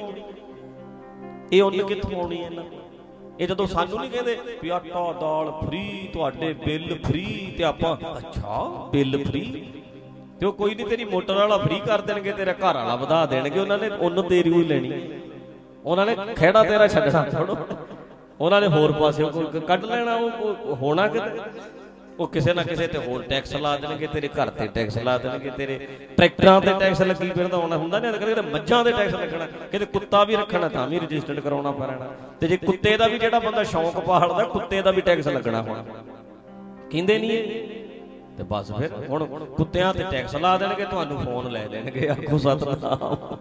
ਇਹ ਉੱਨ ਕਿੱਥੋਂ ਆਉਣੀ ਹੈ ਇਹਨਾਂ ਕੋਲ? ਇਹ ਜਦੋਂ ਸਾਨੂੰ ਨਹੀਂ ਕਹਿੰਦੇ ਵੀ ਆਟਾ ਦਾਲ ਫ੍ਰੀ, ਤੁਹਾਡੇ ਬਿੱਲ ਫ੍ਰੀ, ਤੇ ਆਪਾਂ ਅੱਛਾ ਬਿੱਲ ਫ੍ਰੀ, ਤੇ ਉਹ ਕੋਈ ਨਹੀਂ ਤੇਰੀ ਮੋਟਰ ਵਾਲਾ ਫ੍ਰੀ ਕਰ ਦੇਣਗੇ, ਤੇਰਾ ਘਰ ਵਾਲਾ ਵਧਾ ਦੇਣਗੇ, ਉਹਨਾਂ ਨੇ ਉੱਨ ਤੇਰੀ ਹੀ ਲੈਣੀ, ਉਹਨਾਂ ਨੇ ਖਹਿੜਾ ਤੇਰਾ ਛੱਡਣਾ ਥੋੜੋ, ਉਹਨਾਂ ਨੇ ਹੋਰ ਪਾਸੇ ਕੱਢ ਲੈਣਾ। ਉਹ ਹੋਣਾ ਕਿਤੇ, ਉਹ ਕਿਸੇ ਨਾ ਕਿਸੇ ਤੇ ਹੋਰ ਟੈਕਸ ਲਾ ਦੇਣਗੇ, ਤੇਰੇ ਘਰ ਤੇ ਟੈਕਸ ਲਾ ਦੇਣਗੇ, ਤੇਰੇ ਟਰੈਕਟਰਾਂ ਤੇ ਟੈਕਸ ਲੱਗੀ ਫਿਰਦਾ ਹੋਣਾ ਹੁੰਦਾ ਨਹੀਂ, ਕਿਤੇ ਮੱਝਾਂ ਦੇ ਟੈਕਸ ਲੱਗਣਾ, ਕਿਤੇ ਕੁੱਤਾ ਵੀ ਰੱਖਣਾ ਤਾਂ ਵੀ ਰਜਿਸਟਰਡ ਕਰਾਉਣਾ ਪੈਣਾ, ਤੇ ਜੇ ਕੁੱਤੇ ਦਾ ਵੀ ਜਿਹੜਾ ਬੰਦਾ ਸ਼ੌਂਕ ਪਾਲਦਾ ਕੁੱਤੇ ਦਾ ਵੀ ਟੈਕਸ ਲੱਗਣਾ ਹੋਣਾ, ਕਹਿੰਦੇ ਨਹੀਂ ਇਹ। ਤੇ ਬਸ ਫਿਰ ਹੁਣ ਕੁੱਤਿਆਂ ਤੇ ਟੈਕਸ ਲਾ ਦੇਣਗੇ, ਤੁਹਾਨੂੰ ਫੋਨ ਲੈ ਦੇਣਗੇ, ਆਖੋ ਸਤਨਾਮ।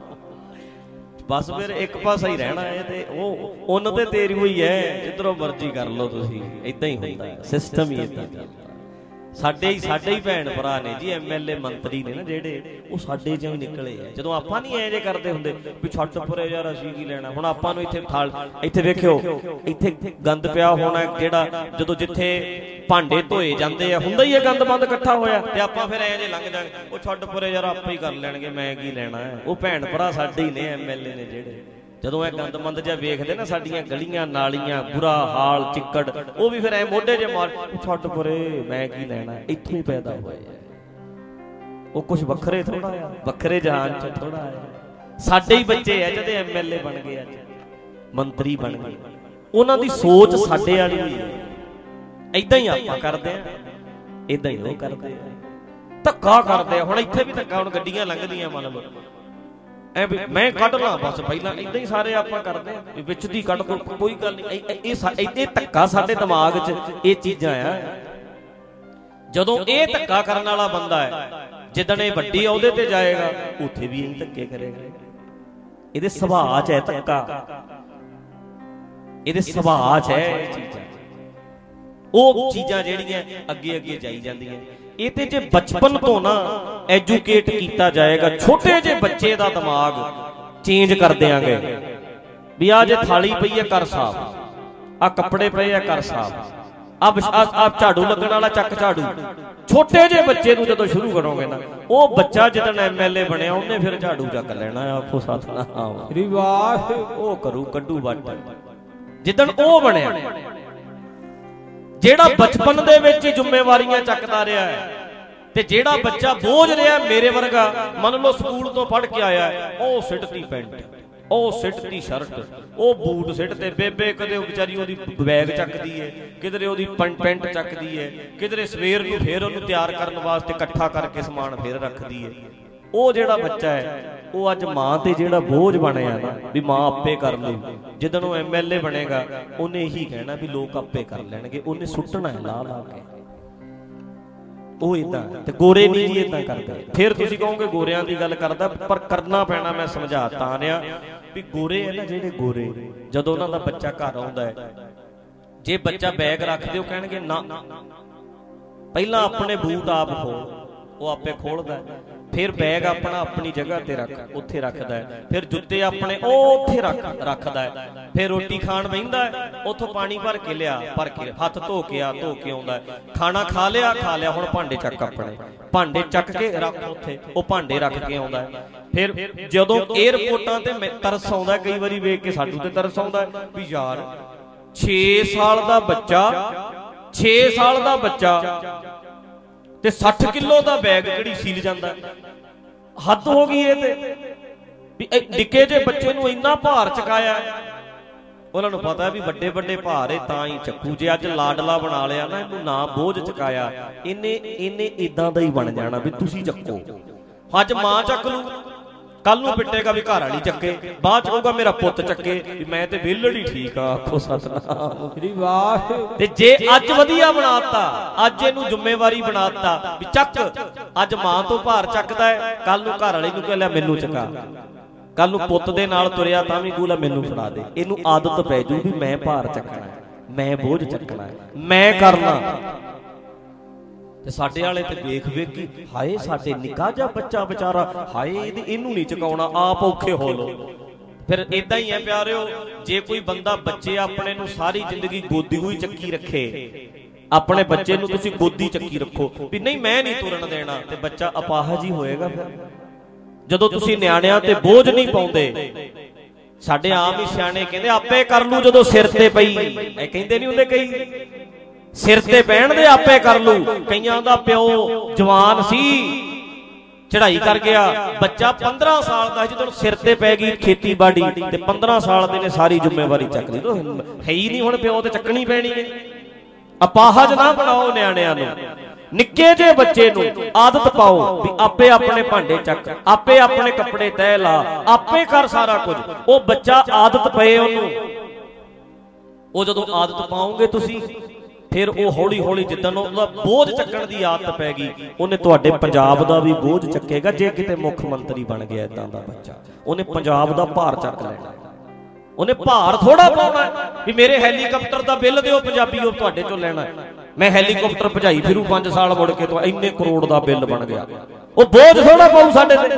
ਬਸ ਫਿਰ ਇੱਕ ਪਾਸਾ ਹੀ ਰਹਿਣਾ ਹੈ, ਤੇ ਉਹ ਉੱਨ ਤੇ ਤੇਰੀ ਹੋਈ ਹੈ, ਜਿੱਧਰੋਂ ਮਰਜ਼ੀ ਕਰ ਲਓ ਤੁਸੀਂ। ਏਦਾਂ ਹੀ ਹੁੰਦਾ, ਸਿਸਟਮ ਹੀ ਏਦਾਂ ਚੱਲਦਾ। ਸਾਡੇ ਹੀ ਭੈਣ ਭਰਾ ਨੇ ਜੀ, MLA ਮੰਤਰੀ ਨੇ ਨਾ ਜਿਹੜੇ, ਉਹ ਸਾਡੇ ਚੋਂ ਹੀ ਨਿਕਲੇ ਆ। ਜਦੋਂ ਆਪਾਂ ਨਹੀਂ ਐ ਜੇ ਕਰਦੇ ਹੁੰਦੇ ਵੀ ਛੱਡ ਪਰੇ ਯਾਰ ਅਸੀਂ ਕੀ ਲੈਣਾ, ਹੁਣ ਆਪਾਂ ਨੂੰ ਇੱਥੇ ਵੇਖਿਓ, ਇੱਥੇ ਗੰਦ ਪਿਆ ਹੋਣਾ ਜਿਹੜਾ, ਜਦੋਂ ਜਿੱਥੇ ਭਾਂਡੇ ਧੋਏ ਜਾਂਦੇ ਆ ਹੁੰਦਾ ਹੀ ਆ ਗੰਦ ਬੰਦ ਇਕੱਠਾ ਹੋਇਆ, ਤੇ ਆਪਾਂ ਫਿਰ ਐ ਜੇ ਲੰਘ ਜਾਗੇ, ਉਹ ਛੱਡ ਪਰੇ ਯਾਰ ਆਪੇ ਹੀ ਕਰ ਲੈਣਗੇ, ਮੈਂ ਕੀ ਲੈਣਾ ਹੈ। ਉਹ ਭੈਣ ਭਰਾ ਸਾਡੇ ਹੀ ਨੇ MLA ਨੇ ਜਿਹੜੇ, ਜਦੋਂ ਇਹ ਗੰਦਮੰਦ ਜਿਹਾ ਵੇਖਦੇ ਨਾ ਸਾਡੀਆਂ ਗਲੀਆਂ ਨਾਲੀਆਂ, ਬੁਰਾ ਹਾਲ, ਚਿੱਕੜ, ਉਹ ਵੀ ਫਿਰ ਐ ਮੋਢੇ ਜੇ ਮਾਰ, ਛੱਡ ਪਰੇ ਮੈਂ ਕੀ ਲੈਣਾ, ਇੱਥੋਂ ਹੀ ਪੈਦਾ ਹੋਇਆ। ਉਹ ਕੁਛ ਵੱਖਰੇ ਥੋੜਾ ਆ, ਵੱਖਰੇ ਜਹਾਨ ਚ ਥੋੜਾ ਆ। ਸਾਡੇ ਹੀ ਬੱਚੇ ਆ ਜਿਹੜੇ MLA ਬਣ ਗਏ, ਅੱਜ ਮੰਤਰੀ ਬਣ ਗਏ, ਉਹਨਾਂ ਦੀ ਸੋਚ ਸਾਡੇ ਵਾਲੀ ਹੋਈ ਹੈ। ਏਦਾਂ ਹੀ ਆਪਾਂ ਕਰਦੇ ਆ, ਏਦਾਂ ਹੀ ਉਹ ਕਰਦੇ ਆ, ਧੱਕਾ ਕਰਦੇ ਆ। ਹੁਣ ਇੱਥੇ ਵੀ ਧੱਕਾ, ਹੁਣ ਗੱਡੀਆਂ ਲੰਘਦੀਆਂ ਮੰਨ ਲਓ ਐ ਵੀ ਮੈਂ ਕੱਢ ਲਾਂ ਬਸ, ਪਹਿਲਾਂ ਏਦਾਂ ਹੀ ਸਾਰੇ ਆਪਾਂ ਕਰਦੇ ਆ, ਵਿੱਚ ਦੀ ਕੱਢ ਦੋ, ਕੋਈ ਗੱਲ ਨਹੀਂ। ਇਹ ਧੱਕਾ ਸਾਡੇ ਦਿਮਾਗ 'ਚ ਇਹ ਚੀਜ਼ਾਂ ਆ। ਜਦੋਂ ਇਹ ਧੱਕਾ ਕਰਨ ਵਾਲਾ ਬੰਦਾ ਹੈ, ਜਿੱਦਣ ਇਹ ਵੱਡੀ ਅਹੁਦੇ ਤੇ ਜਾਏਗਾ, ਉੱਥੇ ਵੀ ਇਹੀ ਧੱਕੇ ਕਰੇਗਾ। ਇਹਦੇ ਸੁਭਾਅ 'ਚ ਹੈ ਧੱਕਾ, ਇਹਦੇ ਸੁਭਾਅ 'ਚ ਹੈ ਇਹ ਚੀਜ਼ਾਂ। ਉਹ ਚੀਜ਼ਾਂ ਜਿਹੜੀਆਂ ਅੱਗੇ ਅੱਗੇ ਜਾਈ ਜਾਂਦੀਆਂ, ਇਹਦੇ ਜੇ ਬਚਪਨ ਤੋਂ ਨਾ ਐਜੂਕੇਟ ਕੀਤਾ ਜਾਏਗਾ, ਛੋਟੇ ਜਿਹੇ ਬੱਚੇ ਦਾ ਦਿਮਾਗ ਚੇਂਜ ਕਰ ਦਿਆਂਗੇ ਵੀ ਆ ਜੇ ਥਾਲੀ ਪਈ ਹੈ ਕਰ ਸਾਫ, ਆ ਕੱਪੜੇ ਪਏ ਆ ਕਰ ਸਾਫ, ਆ ਝਾੜੂ ਲੱਗਣ ਵਾਲਾ ਚੱਕ ਝਾੜੂ। ਛੋਟੇ ਜਿਹੇ ਬੱਚੇ ਨੂੰ ਜਦੋਂ ਸ਼ੁਰੂ ਕਰੋਗੇ ਨਾ, ਉਹ ਬੱਚਾ ਜਿੱਦਣ MLA ਬਣਿਆ ਉਹਨੇ ਫਿਰ ਝਾੜੂ ਚੱਕ ਲੈਣਾ, ਆਖੋ ਸਤਨਾਮ, ਰਿਵਾਜ ਉਹ ਕਰੂ ਕੱਢੂ ਵੱਟ। ਜਿੱਦਣ ਉਹ ਬਣਿਆ, ਜਿਹੜਾ ਬਚਪਨ ਦੇ ਵਿੱਚ ਹੀ ਜ਼ਿੰਮੇਵਾਰੀਆਂ ਚੱਕਦਾ ਰਿਹਾ ਹੈ, ਤੇ ਜਿਹੜਾ ਬੱਚਾ ਬੋਝ ਰਿਹਾ ਮੇਰੇ ਵਰਗਾ, ਮੰਨ ਲਓ ਸਕੂਲ ਤੋਂ ਪੜ੍ਹ ਕੇ ਆਇਆ, ਉਹ ਸਿੱਟਦੀ ਪੈਂਟ, ਉਹ ਸਿੱਟਦੀ ਸ਼ਰਟ, ਉਹ ਬੂਟ ਸਿੱਟਦੇ, ਬੇਬੇ ਕਦੇ ਵਿਚਾਰੀ ਉਹਦੀ ਬੈਗ ਚੱਕਦੀ ਹੈ, ਕਿਧਰੇ ਉਹਦੀ ਪੈਂਟ ਚੱਕਦੀ ਹੈ, ਕਿਧਰੇ ਸਵੇਰ ਨੂੰ ਫੇਰ ਉਹਨੂੰ ਤਿਆਰ ਕਰਨ ਵਾਸਤੇ ਇਕੱਠਾ ਕਰਕੇ ਸਮਾਨ ਫੇਰ ਰੱਖਦੀ ਹੈ। ਉਹ ਜਿਹੜਾ ਬੱਚਾ ਹੈ, ਉਹ ਅੱਜ ਮਾਂ ਤੇ ਜਿਹੜਾ ਬੋਝ ਬਣਿਆ ਨਾ ਵੀ ਮਾਂ ਆਪੇ ਕਰ ਲੂ, ਜਿੱਦਣ ਉਹ MLA ਬਣੇਗਾ ਉਹਨੇ ਇਹੀ ਕਹਿਣਾ ਵੀ ਲੋਕ ਆਪੇ ਕਰ ਲੈਣਗੇ, ਉਹਨੇ ਸੁੱਟਣਾ ਹੈ ਲਾ ਲਾ ਕੇ। ਉਹ ਏਦਾਂ, ਤੇ ਗੋਰੇ ਨਹੀਂ ਜੀ ਏਦਾਂ ਕਰਦੇ। ਫਿਰ ਤੁਸੀਂ ਕਹੋਗੇ ਗੋਰਿਆਂ ਦੀ ਗੱਲ ਕਰਦਾ, ਪਰ ਕਰਨਾ ਪੈਣਾ, ਮੈਂ ਸਮਝਾ ਤਾਂ ਰਿਹਾ ਵੀ ਗੋਰੇ ਹੈ ਨਾ ਜਿਹੜੇ ਗੋਰੇ, ਜਦੋਂ ਉਹਨਾਂ ਦਾ ਬੱਚਾ ਘਰ ਆਉਂਦਾ ਹੈ, ਜੇ ਬੱਚਾ ਬੈਗ ਰੱਖਦੇ, ਉਹ ਕਹਿਣਗੇ ਨਾ, ਪਹਿਲਾਂ ਆਪਣੇ ਬੂਟ ਆਪ ਖੋਲ, ਉਹ ਆਪੇ ਖੋਲਦਾ, ਫਿਰ ਬੈਗ ਆਪਣਾ ਆਪਣੀ ਜਗ੍ਹਾ ਤੇ ਰੱਖ, ਉੱਥੇ ਰੱਖਦਾ ਹੈ, ਫਿਰ ਜੁੱਤੇ ਆਪਣੇ ਉਹ ਉੱਥੇ ਰੱਖਦਾ ਹੈ, ਫਿਰ ਰੋਟੀ ਖਾਣ ਬਹਿੰਦਾ, ਉੱਥੋਂ ਪਾਣੀ ਭਰ ਕੇ ਲਿਆ, ਭਰ ਕੇ ਹੱਥ ਧੋ ਕੇ ਆਉਂਦਾ, ਖਾਣਾ ਖਾ ਲਿਆ, ਹੁਣ ਭਾਂਡੇ ਚੱਕ, ਆਪਣੇ ਭਾਂਡੇ ਚੱਕ ਕੇ ਰੱਖ ਉੱਥੇ, ਉਹ ਭਾਂਡੇ ਰੱਖ ਕੇ ਆਉਂਦਾ। ਫਿਰ ਜਦੋਂ 에ਅਰਪੋਰਟਾਂ ਤੇ ਤਰਸ ਆਉਂਦਾ, ਕਈ ਵਾਰੀ ਵੇਖ ਕੇ ਸਾਨੂੰ ਤੇ ਤਰਸ ਆਉਂਦਾ ਵੀ ਯਾਰ 6 ਸਾਲ ਦਾ ਬੱਚਾ ਤੇ 60 ਕਿਲੋ ਦਾ ਬੈਗ ਕਿਹੜੀ ਸੀਲ ਜਾਂਦਾ, ਹੱਦ ਹੋ ਗਈ ਇਹ ਤੇ ਵੀ ਨਿੱਕੇ ਜਿਹੇ ਬੱਚੇ ਨੂੰ ਇੰਨਾ ਭਾਰ ਚਕਾਇਆ। ਉਹਨਾਂ ਨੂੰ ਪਤਾ ਵੀ ਵੱਡੇ ਵੱਡੇ ਭਾਰ ਏ ਤਾਂ ਹੀ ਚੱਕੂ, ਜੇ ਅੱਜ ਲਾਡਲਾ ਬਣਾ ਲਿਆ ਨਾ, ਇਹਨੂੰ ਨਾ ਬੋਝ ਚਕਾਇਆ, ਇਹਨੇ ਇਦਾਂ ਦਾ ਹੀ ਬਣ ਜਾਣਾ ਵੀ ਤੁਸੀਂ ਚੱਕੋ। ਅੱਜ ਮਾਂ ਚੱਕ ਲੂ, ਕੱਲ ਨੂੰ ਪਿੱਟੇਗਾ ਵੀ ਘਰ ਵਾਲੀ ਚੱਕੇ, ਬਾਅਦ ਚ ਕਹੂਗਾ ਮੇਰਾ ਪੁੱਤ ਚੱਕੇ, ਵੀ ਮੈਂ ਤੇ ਵਿਹਲੜ ਹੀ ਠੀਕ ਆ, ਆਖੋ ਸਤਨਾਮ। ਤੇ ਜੇ ਅੱਜ ਵਧੀਆ ਬਣਾਤਾ, ਅੱਜ ਇਹਨੂੰ ਜ਼ਿੰਮੇਵਾਰੀ ਬਣਾਤਾ ਵੀ ਚੱਕ, ਅੱਜ ਮਾਂ ਤੋਂ ਭਾਰ ਚੱਕਦਾ ਹੈ, ਕੱਲ ਨੂੰ ਘਰ ਵਾਲੀ ਨੂੰ ਕਹਿ ਮੈਨੂੰ ਚਕਾ, ਕੱਲ ਨੂੰ ਪੁੱਤ ਦੇ ਨਾਲ ਤੁਰਿਆ ਤਾਂ ਵੀ ਕਹੂਗਾ ਮੈਨੂੰ ਫੜਾ ਦੇ। ਇਹਨੂੰ ਆਦਤ ਪੈ ਜੂ ਵੀ ਮੈਂ ਭਾਰ ਚੱਕਣਾ, ਮੈਂ ਬੋਝ ਚੱਕਣਾ, ਮੈਂ ਕਰਨਾ। ਤੇ ਸਾਡੇ ਵਾਲੇ ਤੇ ਵੇਖ ਕੇ ਹਾਏ ਸਾਡੇ ਨਿੱਕਾ ਜਿਹਾ ਬੱਚਾ ਵਿਚਾਰਾ, ਹਾਏ ਇਹਨੂੰ ਨਹੀਂ ਚਕਾਉਣਾ, ਆਪ ਔਖੇ ਹੋ ਲੋ। ਫਿਰ ਇਦਾਂ ਹੀ ਹੈ ਪਿਆਰਿਓ, ਜੇ ਕੋਈ ਬੰਦਾ ਬੱਚੇ ਆਪਣੇ ਨੂੰ ਸਾਰੀ ਜ਼ਿੰਦਗੀ ਗੋਦੀ ਹੋਈ ਚੱਕੀ ਰੱਖੇ, ਆਪਣੇ ਬੱਚੇ ਨੂੰ ਤੁਸੀਂ ਗੋਦੀ ਚੱਕੀ ਰੱਖੋ ਵੀ ਨਹੀਂ ਮੈਂ ਨਹੀਂ ਤੁਰਨ ਦੇਣਾ, ਤੇ ਬੱਚਾ ਅਪਾਹਜ ਹੀ ਹੋਏਗਾ। ਫਿਰ ਜਦੋਂ ਤੁਸੀਂ ਨਿਆਣਿਆਂ ਤੇ ਬੋਝ ਨਹੀਂ ਪਾਉਂਦੇ, ਸਾਡੇ ਆਮ ਹੀ ਸਿਆਣੇ ਕਹਿੰਦੇ ਆਪੇ ਕਰ ਲੂ ਜਦੋਂ ਸਿਰ ਤੇ ਪਈ, ਇਹ ਕਹਿੰਦੇ ਨਹੀਂ ਹੁੰਦੇ ਕਈ, ਸਿਰ ਤੇ ਪੈਣ ਦੇ ਆਪੇ ਕਰ ਲੂ। ਕਈਆਂ ਦਾ ਪਿਓ ਜਵਾਨ ਸੀ, ਚੜ੍ਹਾਈ ਕਰ ਗਿਆ, ਬੱਚਾ 15 ਸਾਲ ਦਾ ਜਦੋਂ ਸਿਰ ਤੇ ਪੈ ਗਈ ਖੇਤੀਬਾੜੀ, ਤੇ 15 ਸਾਲ ਦੇ ਨੇ ਸਾਰੀ ਜ਼ਿੰਮੇਵਾਰੀ ਚੱਕ ਲਈ। ਹੈ ਹੀ ਨਹੀਂ ਹੁਣ ਪਿਓ ਤੇ ਚੱਕਣੀ ਪੈਣੀ ਹੈ। ਅਪਾਹਜ ਨਾ ਬਣਾਓ ਨਿਆਣਿਆਂ ਨੂੰ, ਨਿੱਕੇ ਜਿਹੇ ਬੱਚੇ ਨੂੰ ਆਦਤ ਪਾਓ ਵੀ ਆਪੇ ਆਪਣੇ ਭਾਂਡੇ ਚੱਕ, ਆਪੇ ਆਪਣੇ ਕੱਪੜੇ ਤਹਿ ਲਾ, ਆਪੇ ਕਰ ਸਾਰਾ ਕੁਝ। ਉਹ ਬੱਚਾ ਆਦਤ ਪਏ ਉਹਨੂੰ, ਉਹ ਜਦੋਂ ਆਦਤ ਪਾਓਗੇ ਤੁਸੀਂ, ਫਿਰ ਉਹ ਹੌਲੀ ਹੌਲੀ ਜਿੱਦਣ ਉਹਦਾ ਬੋਝ ਚੱਕਣ ਦੀ ਆਦਤ ਪੈ ਗਈ, ਉਹਨੇ ਤੁਹਾਡੇ ਪੰਜਾਬ ਦਾ ਵੀ ਬੋਝ ਚੱਕੇਗਾ। ਜੇ ਕਿਤੇ ਮੁੱਖ ਮੰਤਰੀ ਬਣ ਗਿਆ ਇਦਾਂ ਦਾ ਬੱਚਾ, ਉਹਨੇ ਪੰਜਾਬ ਦਾ ਭਾਰ ਚੱਕ ਲੈਣਾ। ਉਹਨੇ ਭਾਰ ਥੋੜਾ ਪਾਉਣਾ ਵੀ ਮੇਰੇ ਹੈਲੀਕਾਪਟਰ ਦਾ ਬਿੱਲ ਦਿਓ ਪੰਜਾਬੀਓ, ਤੁਹਾਡੇ ਚੋਂ ਲੈਣਾ, ਮੈਂ ਹੈਲੀਕਾਪਟਰ ਭਜਾਈ ਫਿਰੂ 5 ਸਾਲ ਮੁੜ ਕੇ ਤੋਂ ਇੰਨੇ ਕਰੋੜ ਦਾ ਬਿੱਲ ਬਣ ਗਿਆ। ਉਹ ਬੋਝ ਥੋੜਾ ਪਾਉ ਸਾਡੇ ਤੇ।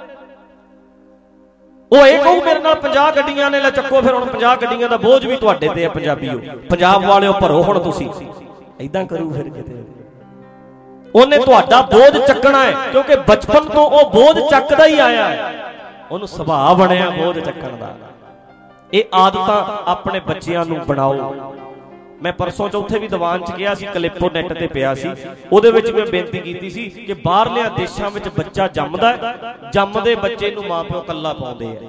ਉਹ ਇਹ ਕਹੂ ਮੇਰੇ ਨਾਲ 50 ਗੱਡੀਆਂ ਨੇ, ਲੈ ਚੱਕੋ ਫਿਰ ਹੁਣ 50 ਗੱਡੀਆਂ ਦਾ ਬੋਝ ਵੀ ਤੁਹਾਡੇ ਤੇ ਆ ਪੰਜਾਬੀਓ, ਪੰਜਾਬ ਵਾਲਿਓ ਭਰੋ ਹੁਣ ਤੁਸੀਂ। ਏਦਾਂ ਕਰੂ ਫਿਰ ਕਿਤੇ, ਉਹਨੇ ਤੁਹਾਡਾ ਬੋਝ ਚੱਕਣਾ ਹੈ, ਕਿਉਂਕਿ ਬਚਪਨ ਤੋਂ ਉਹ ਬੋਝ ਚੱਕਦਾ ਹੀ ਆਇਆ ਹੈ, ਉਹਨੂੰ ਸੁਭਾਅ ਬਣਿਆ ਬੋਝ ਚੱਕਣ ਦਾ। ਇਹ ਆਦਤਾਂ ਆਪਣੇ ਬੱਚਿਆਂ ਨੂੰ ਬਣਾਓ। ਮੈਂ ਪਰਸੋਂ ਚੌਥੇ ਵੀ ਦੀਵਾਨ 'ਚ ਗਿਆ ਸੀ, ਕਲਿੱਪੋ ਨੈਟ ਤੇ ਪਿਆ ਸੀ, ਉਹਦੇ ਵਿੱਚ ਮੈਂ ਬੇਨਤੀ ਕੀਤੀ ਸੀ ਕਿ ਬਾਹਰਲਿਆਂ ਦੇਸ਼ਾਂ ਵਿੱਚ ਬੱਚਾ ਜੰਮਦਾ, ਜੰਮਦੇ ਬੱਚੇ ਨੂੰ ਮਾਂ ਪਿਓ ਕੱਲਾ ਪਾਉਂਦੇ ਆ।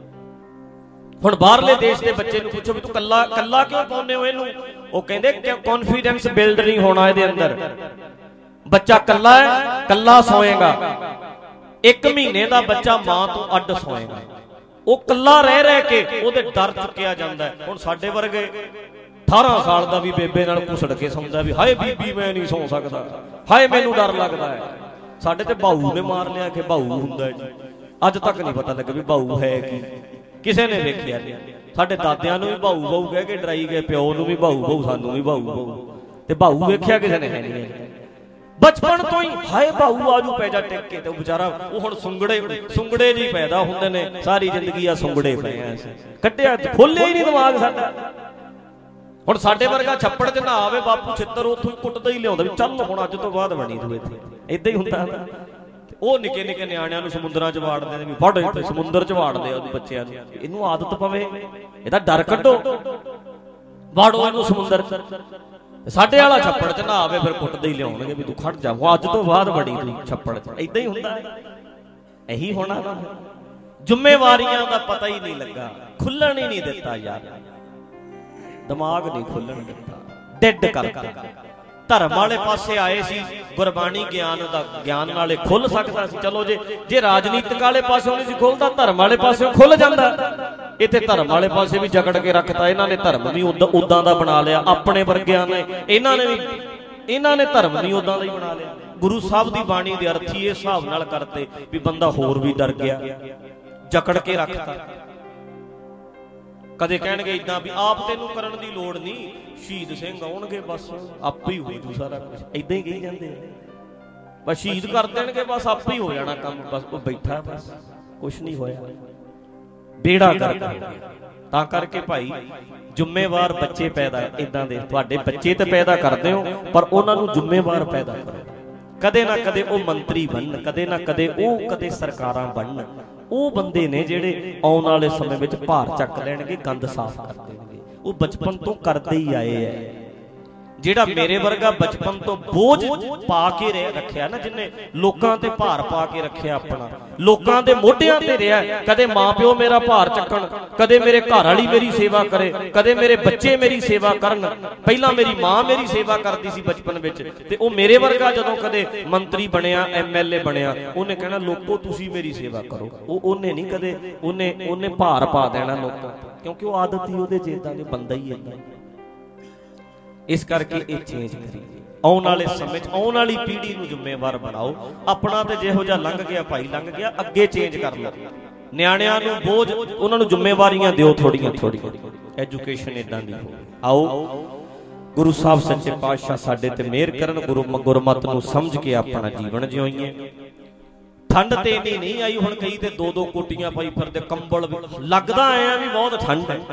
ਹੁਣ ਬਾਹਰਲੇ ਦੇਸ਼ ਦੇ ਬੱਚੇ ਨੂੰ ਪੁੱਛੋ ਵੀ ਤੂੰ ਕੱਲਾ ਕਿਉਂ ਪਾਉਂਦੇ ਹੋ ਇਹਨੂੰ, ਉਹ ਕਹਿੰਦੇ ਕੌਨਫੀਡੈਂਸ ਬਿਲਡ ਨਹੀਂ ਹੋਣਾ ਇਹਦੇ ਅੰਦਰ, ਬੱਚਾ ਕੱਲਾ ਹੈ, ਕੱਲਾ ਸੋਏਗਾ। 1 ਮਹੀਨੇ ਦਾ ਬੱਚਾ ਮਾਂ ਤੋਂ ਅੱਡ ਸੋਏਗਾ, ਉਹ ਕੱਲਾ ਰਹਿ ਕੇ ਉਹਦੇ ਡਰ ਚੁੱਕਿਆ ਜਾਂਦਾ। ਹੁਣ ਸਾਡੇ ਵਰਗੇ 18 ਸਾਲ ਦਾ ਵੀ ਬੇਬੇ ਨਾਲ ਘੁਸੜ ਕੇ ਸੌਂਦਾ ਵੀ ਹਾਏ ਬੀਬੀ ਮੈਂ ਨਹੀਂ ਸੌਂ ਸਕਦਾ, ਹਾਏ ਮੈਨੂੰ ਡਰ ਲੱਗਦਾ ਹੈ। ਸਾਡੇ ਤੇ ਬਾਊ ਨੇ ਮਾਰ ਲਿਆ ਕਿ ਬਾਊ ਹੁੰਦਾ ਜੀ, ਅੱਜ ਤੱਕ ਨਹੀਂ ਪਤਾ ਲੱਗਾ ਵੀ ਬਾਊ ਹੈ ਕੀ, ਕਿਸੇ ਨੇ ਵੇਖਿਆ ਨਹੀਂ। ਸਾਡੇ ਦਾਦਿਆਂ ਨੂੰ ਵੀ ਬਾਊ ਕਹਿ ਕੇ ਡਰਾਈ ਗਏ, ਪਿਓ ਨੂੰ ਵੀ ਬਾਊ, ਸਾਨੂੰ ਵੀ ਬਾਊ, ਤੇ ਬਾਊ ਵੇਖਿਆ ਕਿਸੇ ਨੇ ਹੈ ਨਹੀਂ। ਬਚਪਨ ਤੋਂ ਹੀ ਹਾਏ ਬਾਊ ਆਜੂ ਪੈ ਜਾ ਟਿਕ ਕੇ, ਤੇ ਉਹ ਵਿਚਾਰਾ ਉਹ ਹੁਣ ਸੁੰਗੜੇ ਜੀ ਪੈਦਾ ਹੁੰਦੇ ਨੇ, ਸਾਰੀ ਜ਼ਿੰਦਗੀ ਆ ਸੁੰਗੜੇ ਪਏ ਆ, ਕੱਢਿਆ ਖੋਲਿਆ ਹੀ ਨਹੀਂ ਦਿਮਾਗ ਸਾਡਾ। ਹੁਣ ਸਾਡੇ ਵਰਗਾ ਛੱਪੜ 'ਚ ਨਾ ਆਵੇ ਬਾਪੂ ਛਿੱਤਰ ਉੱਥੋਂ ਹੀ ਕੁੱਟਦਾ ਹੀ ਲਿਆਉਂਦਾ ਵੀ ਚੱਲ ਹੁਣ ਅੱਜ ਤੋਂ ਬਾਅਦ ਬਣੀ ਤੂੰ ਇੱਥੇ, ਏਦਾਂ ਹੀ ਹੁੰਦਾ। ਉਹ ਨਿੱਕੇ ਨਿੱਕੇ ਨਿਆਣਿਆਂ ਨੂੰ ਸਮੁੰਦਰਾਂ 'ਚ ਵਾੜਦੇ ਨੇ ਵੀ ਫੜ ਇੱਥੇ ਸਮੁੰਦਰ 'ਚ ਵਾੜਦੇ ਆ ਉਹਦੇ ਬੱਚਿਆਂ ਨੂੰ, ਇਹਨੂੰ ਆਦਤ ਪਵੇ, ਇਹਦਾ ਡਰ ਕੱਢੋ, ਵਾੜੋ ਇਹਨੂੰ ਸਮੁੰਦਰ 'ਚ। ਸਾਡੇ ਵਾਲਾ ਛੱਪੜ 'ਚ ਨਾ ਆਵੇ ਫਿਰ ਕੁੱਟਦੇ ਹੀ ਲਿਆਉਣਗੇ ਵੀ ਤੂੰ ਖੜ ਜਾ, ਅੱਜ ਤੋਂ ਬਾਅਦ ਬੜੀ ਤੂੰ ਛੱਪੜ 'ਚ। ਏਦਾਂ ਹੀ ਹੁੰਦਾ, ਇਹੀ ਹੋਣਾ ਨਾ। ਜ਼ਿੰਮੇਵਾਰੀਆਂ ਦਾ ਪਤਾ ਹੀ ਨਹੀਂ ਲੱਗਾ, ਖੁੱਲਣ ਹੀ ਨਹੀਂ ਦਿੱਤਾ ਯਾਰ, ਦਿਮਾਗ ਨਹੀਂ ਖੁੱਲਣ ਦਿੱਤਾ, ਡਿੱਡ ਕਰਤਾ। ਧਰਮ ਵਾਲੇ ਪਾਸੇ ਆਏ ਸੀ, ਗੁਰਬਾਣੀ ਗਿਆਨ ਨਾਲੇ ਖੁੱਲ ਸਕਦਾ ਸੀ। ਚਲੋ ਜੇ ਰਾਜਨੀਤਿਕ ਵਾਲੇ ਪਾਸਿਓਂ ਨਹੀਂ ਸੀ ਖੁੱਲਦਾ, ਧਰਮ ਵਾਲੇ ਪਾਸਿਓਂ ਖੁੱਲ ਜਾਂਦਾ। ਇੱਥੇ ਧਰਮ ਵਾਲੇ ਪਾਸੇ ਵੀ ਜਕੜ ਕੇ ਰੱਖਤਾ ਇਹਨਾਂ ਨੇ, ਧਰਮ ਵੀ ਉਦਾਂ ਦਾ ਬਣਾ ਲਿਆ ਆਪਣੇ ਵਰਗਿਆਂ ਨੇ, ਇਹਨਾਂ ਨੇ ਧਰਮ ਵੀ ਉਦਾਂ ਦਾ ਹੀ ਬਣਾ ਲਿਆ। ਗੁਰੂ ਸਾਹਿਬ ਦੀ ਬਾਣੀ ਦੇ ਅਰਥੀ ਇਸ ਹਿਸਾਬ ਨਾਲ ਕਰਤੇ ਵੀ ਬੰਦਾ ਹੋਰ ਵੀ ਡਰ ਗਿਆ, ਜਕੜ ਕੇ ਰੱਖਤਾ। ਕਦੇ ਕਹਿਣਗੇ ਇਦਾਂ ਵੀ ਆਪ ਤੈਨੂੰ ਕਰਨ ਦੀ ਲੋੜ ਨਹੀਂ, ਸ਼ਹੀਦ ਸਿੰਘ ਆਉਣਗੇ ਬਸ ਆਪੇ ਹੀ ਹੋ ਜੂ ਸਾਰਾ ਕੁਝ, ਇਦਾਂ ਹੀ ਕਹੀ ਜਾਂਦੇ ਆ। ਬਸ ਸ਼ਹੀਦ ਕਰ ਦੇਣਗੇ ਬਸ ਆਪੇ ਹੀ ਹੋ ਜਾਣਾ ਕੰਮ, ਬਸ ਉਹ ਬੈਠਾ ਬਸ ਕੁਛ ਨਹੀਂ ਹੋਇਆ, ਬੇੜਾ ਗਰਕ। ਤਾਂ ਕਰਕੇ ਭਾਈ ਜ਼ਿੰਮੇਵਾਰ ਬੱਚੇ ਪੈਦਾ ਇਦਾਂ ਦੇ, ਤੁਹਾਡੇ ਬੱਚੇ ਤੇ ਪੈਦਾ ਕਰਦੇ ਹੋ ਪਰ ਉਹਨਾਂ ਨੂੰ ਜ਼ਿੰਮੇਵਾਰ ਪੈਦਾ ਕਰੋ। ਕਦੇ ਨਾ ਕਦੇ ਉਹ ਮੰਤਰੀ ਬਣਨ, ਕਦੇ ਨਾ ਕਦੇ ਉਹ ਕਦੇ ਸਰਕਾਰਾਂ ਬਣਨ। ਉਹ ਬੰਦੇ ਨੇ ਜਿਹੜੇ ਆਉਣ ਵਾਲੇ ਸਮੇਂ ਵਿੱਚ ਭਾਰ ਚੱਕ ਲੈਣਗੇ, ਗੰਦ ਸਾਫ਼ ਕਰ ਦੇਣਗੇ। ਉਹ ਬਚਪਨ ਤੋਂ ਕਰਦੇ ਹੀ ਆਏ ਹੈ। ਜਿਹੜਾ ਮੇਰੇ ਵਰਗਾ ਬਚਪਨ ਤੋਂ ਬੋਝ ਪਾ ਕੇ ਰੱਖਿਆ ਨਾ, ਜਿਹਨੇ ਲੋਕਾਂ ਤੇ ਭਾਰ ਪਾ ਕੇ ਰੱਖਿਆ, ਆਪਣਾ ਲੋਕਾਂ ਦੇ ਮੋਢਿਆਂ ਤੇ ਰਿਹਾ, ਕਦੇ ਮਾਂ ਪਿਓ ਮੇਰਾ ਭਾਰ ਚੱਕਣ, ਕਦੇ ਮੇਰੇ ਘਰ ਵਾਲੀ ਮੇਰੀ ਸੇਵਾ ਕਰੇ, ਕਦੇ ਮੇਰੇ ਬੱਚੇ ਮੇਰੀ ਸੇਵਾ ਕਰਨ। ਪਹਿਲਾਂ ਮੇਰੀ ਮਾਂ ਮੇਰੀ ਸੇਵਾ ਕਰਦੀ ਸੀ ਬਚਪਨ ਵਿੱਚ, ਤੇ ਉਹ ਮੇਰੇ ਵਰਗਾ ਜਦੋਂ ਕਦੇ ਮੰਤਰੀ ਬਣਿਆ, MLA ਬਣਿਆ, ਉਹਨੇ ਕਹਿਣਾ ਲੋਕੋ ਤੁਸੀਂ ਮੇਰੀ ਸੇਵਾ ਕਰੋ। ਉਹਨੇ ਨਹੀਂ ਕਦੇ ਉਹਨੇ ਭਾਰ ਪਾ ਦੇਣਾ ਲੋਕਾਂ, ਕਿਉਂਕਿ ਉਹ ਆਦਤ ਹੀ ਉਹਦੇ ਜਿੱਦਾਂ ਦੇ ਬੰਦਾ ਹੀ ਏਦਾਂ। ਇਸ ਕਰਕੇ ਇਹ ਚੇਂਜ ਕਰੀਏ। ਆਉਣ ਵਾਲੇ ਸਮੇਂ 'ਚ ਆਉਣ ਵਾਲੀ ਪੀੜ੍ਹੀ ਨੂੰ ਜ਼ਿੰਮੇਵਾਰ ਬਣਾਓ। ਆਪਣਾ ਤੇ ਜਿਹੋ ਜਿਹਾ ਲੰਘ ਗਿਆ ਭਾਈ ਲੰਘ ਗਿਆ, ਅੱਗੇ ਚੇਂਜ ਕਰ ਲਓ। ਨਿਆਣਿਆਂ ਨੂੰ ਬੋਝ, ਉਹਨਾਂ ਨੂੰ ਜ਼ਿੰਮੇਵਾਰੀਆਂ ਦਿਓ ਥੋੜੀਆਂ ਥੋੜੀਆਂ। ਐਜੂਕੇਸ਼ਨ ਇਦਾਂ ਦੀ ਹੋ। ਆਓ ਗੁਰੂ ਸਾਹਿਬ ਸੱਚੇ ਪਾਤਸ਼ਾਹ ਸਾਡੇ ਤੇ ਮਿਹਰ ਕਰਨ, ਗੁਰਮਤਿ ਨੂੰ ਸਮਝ ਕੇ ਆਪਣਾ ਜੀਵਨ ਜਿਉਈਏ। ठंड तो इन्नी नहीं आई, हुण कई ते दो दो कोटियां पाई फिरदे, कंबल लगदा ऐ भी बहुत ठंड है,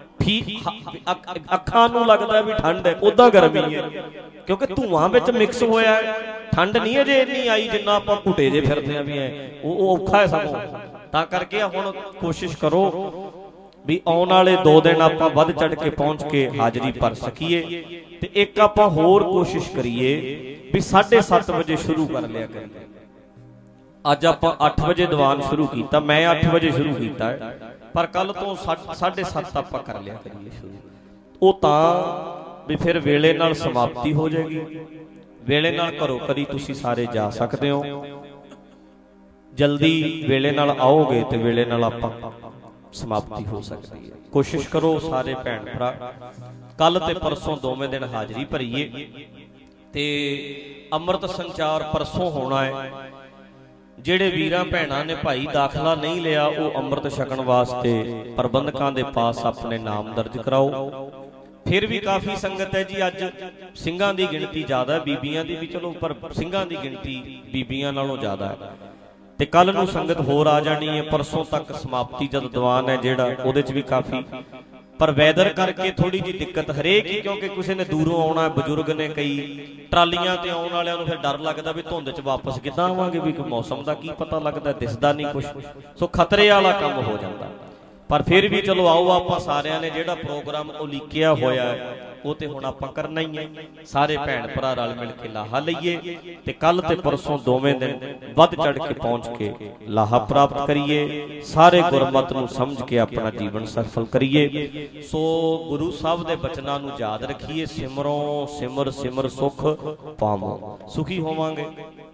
अखां नूं लगदा भी ठंड है, उदां गर्मी है क्योंकि धुआं विच मिक्स होया है। ठंड नहीं अजे इन्नी आई जिन्ना आपां घुटे जे फिरदे आ भी है, वो औखा है सगों। तां करके हुण कोशिश करो भी आउण वाले 2 दिन आपां वध चढ़ के पहुंच के हाजरी भर सकीए। ते एक आपां होर कोशिश करिए भी 7:30 वजे शुरू कर लिया करिए। अज आपां 8 वजे दीवान शुरू किया, मैं 8 वजे शुरू किया है, पर कल तो 7:30 आपां कर लिया करिए शुरू। वो तां भी फिर वेले नाल समाप्ति हो जाएगी, वेले नाल घरों घरी तुसीं सारे जा सकते हो। जल्दी वेले नाल आओगे तो वेले नाल आपां समाप्ति हो सकती है। कोशिश करो सारे भैन भरा कल ते परसों दोवें दिन हाजरी भरीए ते अमृत संचार परसों होना है। ਜਿਹੜੇ ਵੀਰਾਂ ਭੈਣਾਂ ਨੇ ਭਾਈ ਦਾਖਲਾ ਨਹੀਂ ਲਿਆ ਉਹ ਅੰਮ੍ਰਿਤ ਛਕਣ ਵਾਸਤੇ ਪ੍ਰਬੰਧਕਾਂ ਦੇ ਪਾਸ ਆਪਣੇ ਨਾਮ ਦਰਜ ਕਰਾਓ। ਫਿਰ ਵੀ ਕਾਫੀ ਸੰਗਤ ਹੈ ਜੀ, ਅੱਜ ਸਿੰਘਾਂ ਦੀ ਗਿਣਤੀ ਜ਼ਿਆਦਾ ਹੈ, ਬੀਬੀਆਂ ਦੀ ਵੀ ਚਲੋ, ਪਰ ਸਿੰਘਾਂ ਦੀ ਗਿਣਤੀ ਬੀਬੀਆਂ ਨਾਲੋਂ ਜ਼ਿਆਦਾ ਹੈ ਤੇ ਕੱਲ ਨੂੰ ਸੰਗਤ ਹੋਰ ਆ ਜਾਣੀ ਹੈ। ਪਰਸੋਂ ਤੱਕ ਸਮਾਪਤੀ ਜਦ ਦੀਵਾਨ ਹੈ ਜਿਹੜਾ ਉਹਦੇ 'ਚ ਵੀ ਕਾਫੀ, पर वैदर करके थोड़ी जी दिक्कत हरेक ही, क्योंकि किसी ने दूरों आना, बजुर्ग ने कई ट्रालियां ते आने वालियां नूं फिर डर लगदा भी धुंद च वापस किद्दां आवांगे, भी मौसम का की पता लगदा, दिसदा नहीं कुछ, सो खतरे वाला काम हो जाता। पर फिर भी चलो आओ आपां सारियां ने जिहड़ा प्रोग्राम उलीकिया होया है वो तो हुण आपां करना ही है। सारे भैन भरा रल मिल के लाहा लईए ते कल ते परसों दोवें दिन वध चढ़ के पहुंच के लाहा प्राप्त करिए। सारे गुरमत नूं समझ के अपना जीवन सफल करिए। सो गुरु साहब दे बचनां नूं याद रखिए, सिमरों सिमर सिमर सुख पावों, सुखी होवांगे।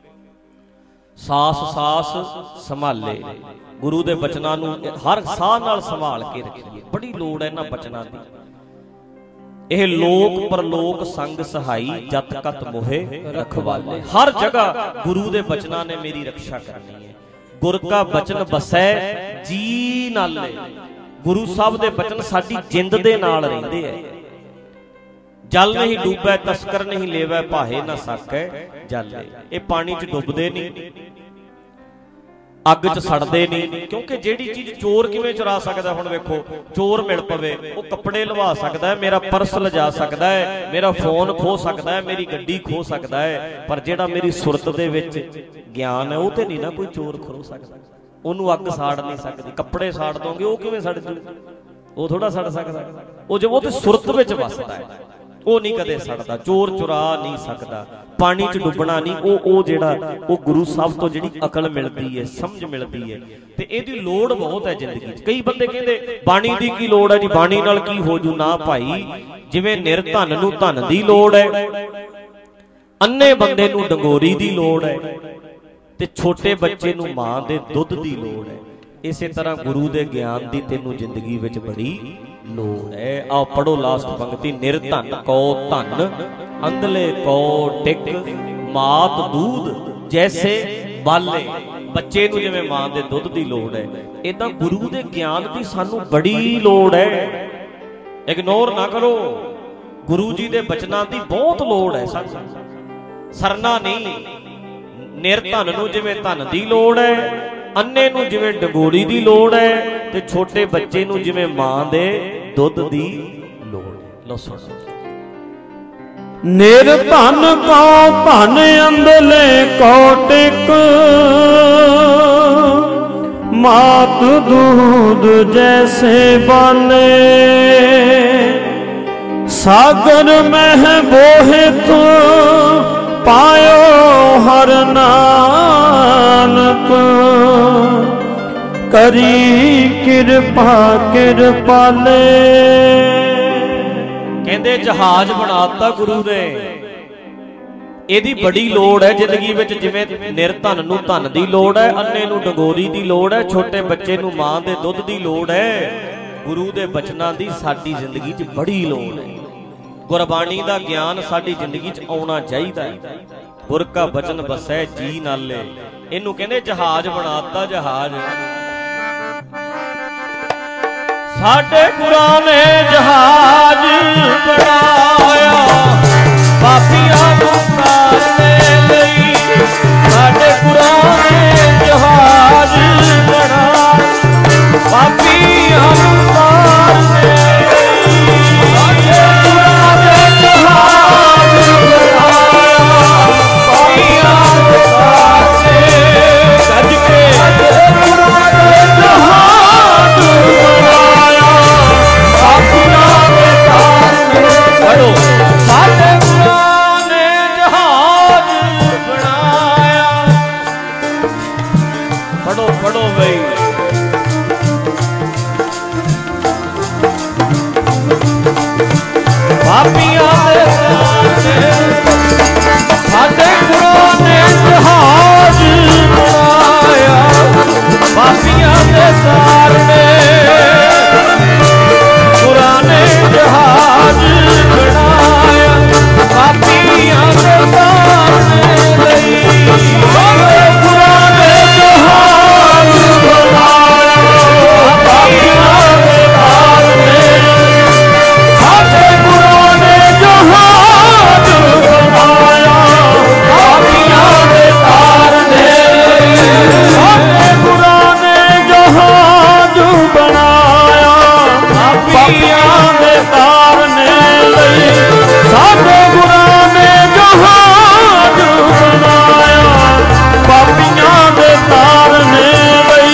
सास सास संभाले, गुरु दे बचनां नूं हर साह नाल संभाल के रखिए, बड़ी लोड़ है इन्हां बचनां दी। यह लोक परलोक संग सहाई जत कत मोहे रखवाले, हर जगह गुरु दे बचनां ने मेरी रक्षा करनी है। गुर का बचन बसै जी नाले, गुरु साहब दे बचन साडी जिंद दे नाल रहिंदे है। जल नहीं डूबै तस्कर नहीं लेवै, भाहे ना सकै जल, ये पानी च डुबदे नहीं, अग च सड़दे नहीं, क्योंकि जेड़ी चीज चोर किवें चुरा सकदा। हुण वेखो चोर मिल पवे वो कपड़े लवा सकदा है, मेरा पर्स लजा सकदा है, मेरा फोन खो सकदा है, मेरी गड्डी खो सकदा है, पर जेड़ा मेरी सुरत दे विच ज्ञान है वो ते नहीं ना कोई चोर खो सकदा। ओनू अग साड़ नहीं सकदी, कपड़े साड़ दोगे वो किवें सड़ जू, वो थोड़ा सड़ सकदा, वो जो वो ते सुरत विच वसदा है, वो नहीं कदे सड़दा। चोर चुरा नहीं सकदा, पानी च डुबना नहीं, वो जेड़ा वो गुरु साहब तो जिहड़ी अकल मिलती है, समझ मिलती है, ते इहदी लोड़ बहुत है जिंदगी च। कई बंदे कहंदे बाणी दी की लोड़ है जी, बाणी नाल की हो जू। ना भाई, जिवें निर्धन नूं धन दी लोड़ है, अन्ने बंदे नूं डंगोरी दी लोड़ है, ते छोटे बच्चे नूं मां दे दुध दी लोड़ है। इसे तरह गुरु दे ज्ञान दी तैनूं जिंदगी विच बड़ी लोड़ है। आओ पढ़ो लास्ट पंक्ति, निर्धन को धन अंधले को टिक, मात दूध जैसे बाले, बच्चे नूं जिवें मां दे दुध दी लोड़ है, इदां गुरु दे ज्ञान दी सानूं बड़ी लोड़ है। इग्नोर ना करो, गुरु जी दे बचनां दी बहुत लोड़ है सानूं, सरना नहीं। निर्धन नूं जिवें धन दी लोड़ है, अन्ने नूं जिवें डंगोरी दी लोड़ है, ते छोटे बच्चे नूं जिवें मां दे दुध दी लोड़ है। लो सुनो, निर्धन को धन अंधले को टिक, मात दूध जैसे बाले, सागर में बोहित पायो हर नानक, करी किरपा किरपाले। कहंदे जहाज बनाता गुरु ने, ਇਹਦੀ बड़ी लोड़ है जिंदगी विच। जिवें निर्धन नूं धन दी लोड़ है, अन्ने नूं डंगोरी दी लोड़ है, छोटे बच्चे नूं मां दे दुध दी लोड़ है, गुरु दे बचनां दी साडी जिंदगी च बड़ी लोड़ है। गुरबाणी दा ज्ञान साडी जिंदगी च आउणा चाहीदा है। गुर का बचन बसै जी नाले, इहनूं कहंदे जहाज बनाता जहाज। साडे गुरां ने जहाज बनाया, पापियां नूं तारने लई, साडे गुरां ने जहाज ਪੜੋ ਪੜੋ ਬਈ। ਪਾਪੀਆਂ ਦੇ ਸਾਡੇ ਗੁਰਾਂ ਨੇ ਜਹਾਜ਼ ਬਣਾਇਆ, ਪਾਪੀਆਂ ਦੇ ਕਾਰਨੇ ਗੁਰਾਂ ਨੇ ਜਹਾਜ਼ ਬਣਾਇਆ, ਪਾਪੀਆਂ ਦੇ ਕਾਰਨੇ ਲਈ ਗੁਰਾਂ ਨੇ ਜਹਾਜ਼ ਬਣਾਇਆ, ਪਾਪੀਆਂ ਦੇ ਕਾਰਨੇ ਸਾਡੇ ਗੁਰਾਂ ਨੇ ਜਹਾਜ਼ ਬਣਾਇਆ, ਪਾਪੀਆਂ ਦੇ ਕਾਰਨੇ ਸਾਡੇ ਗੁਰਾਂ ਨੇ ਜਹਾਜ਼ ਬਣਾਇਆ, ਪਾਪੀਆਂ ਦੇ ਕਾਰਨੇ ਲਈ ਸਾਡੇ ਗੁਰਾਂ ਨੇ ਜਹਾਜ਼ ਬਣਾਇਆ, ਪਾਪੀਆਂ ਦੇ ਕਾਰਨੇ ਲਈ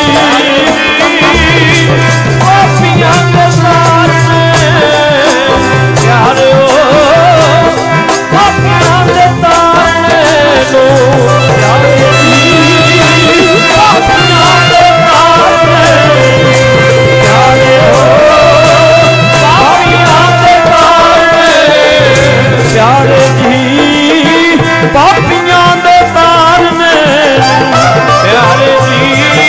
ਪਾਪੀਆਂ ਦੇ ਕਾਰਨੇ ਪਿਆਰਿਓ, ਪਾਪੀਆਂ ਦੇ ਕਾਰਨੇ ਨੂੰ ਪਿਆਰਿਓ, ਪਾਪੀਆਂ ਦੇ ਕਾਰਨੇ ਪਿਆਰਿਓ, ਪਾਪੀਆਂ ਦੇ ਕਾਰਨੇ ਪਿਆਰੇ ਜੀ, ਪਾਪੀਆਂ ਦੇ ਕਾਰਨੇ ਪਿਆਰੇ ਜੀ,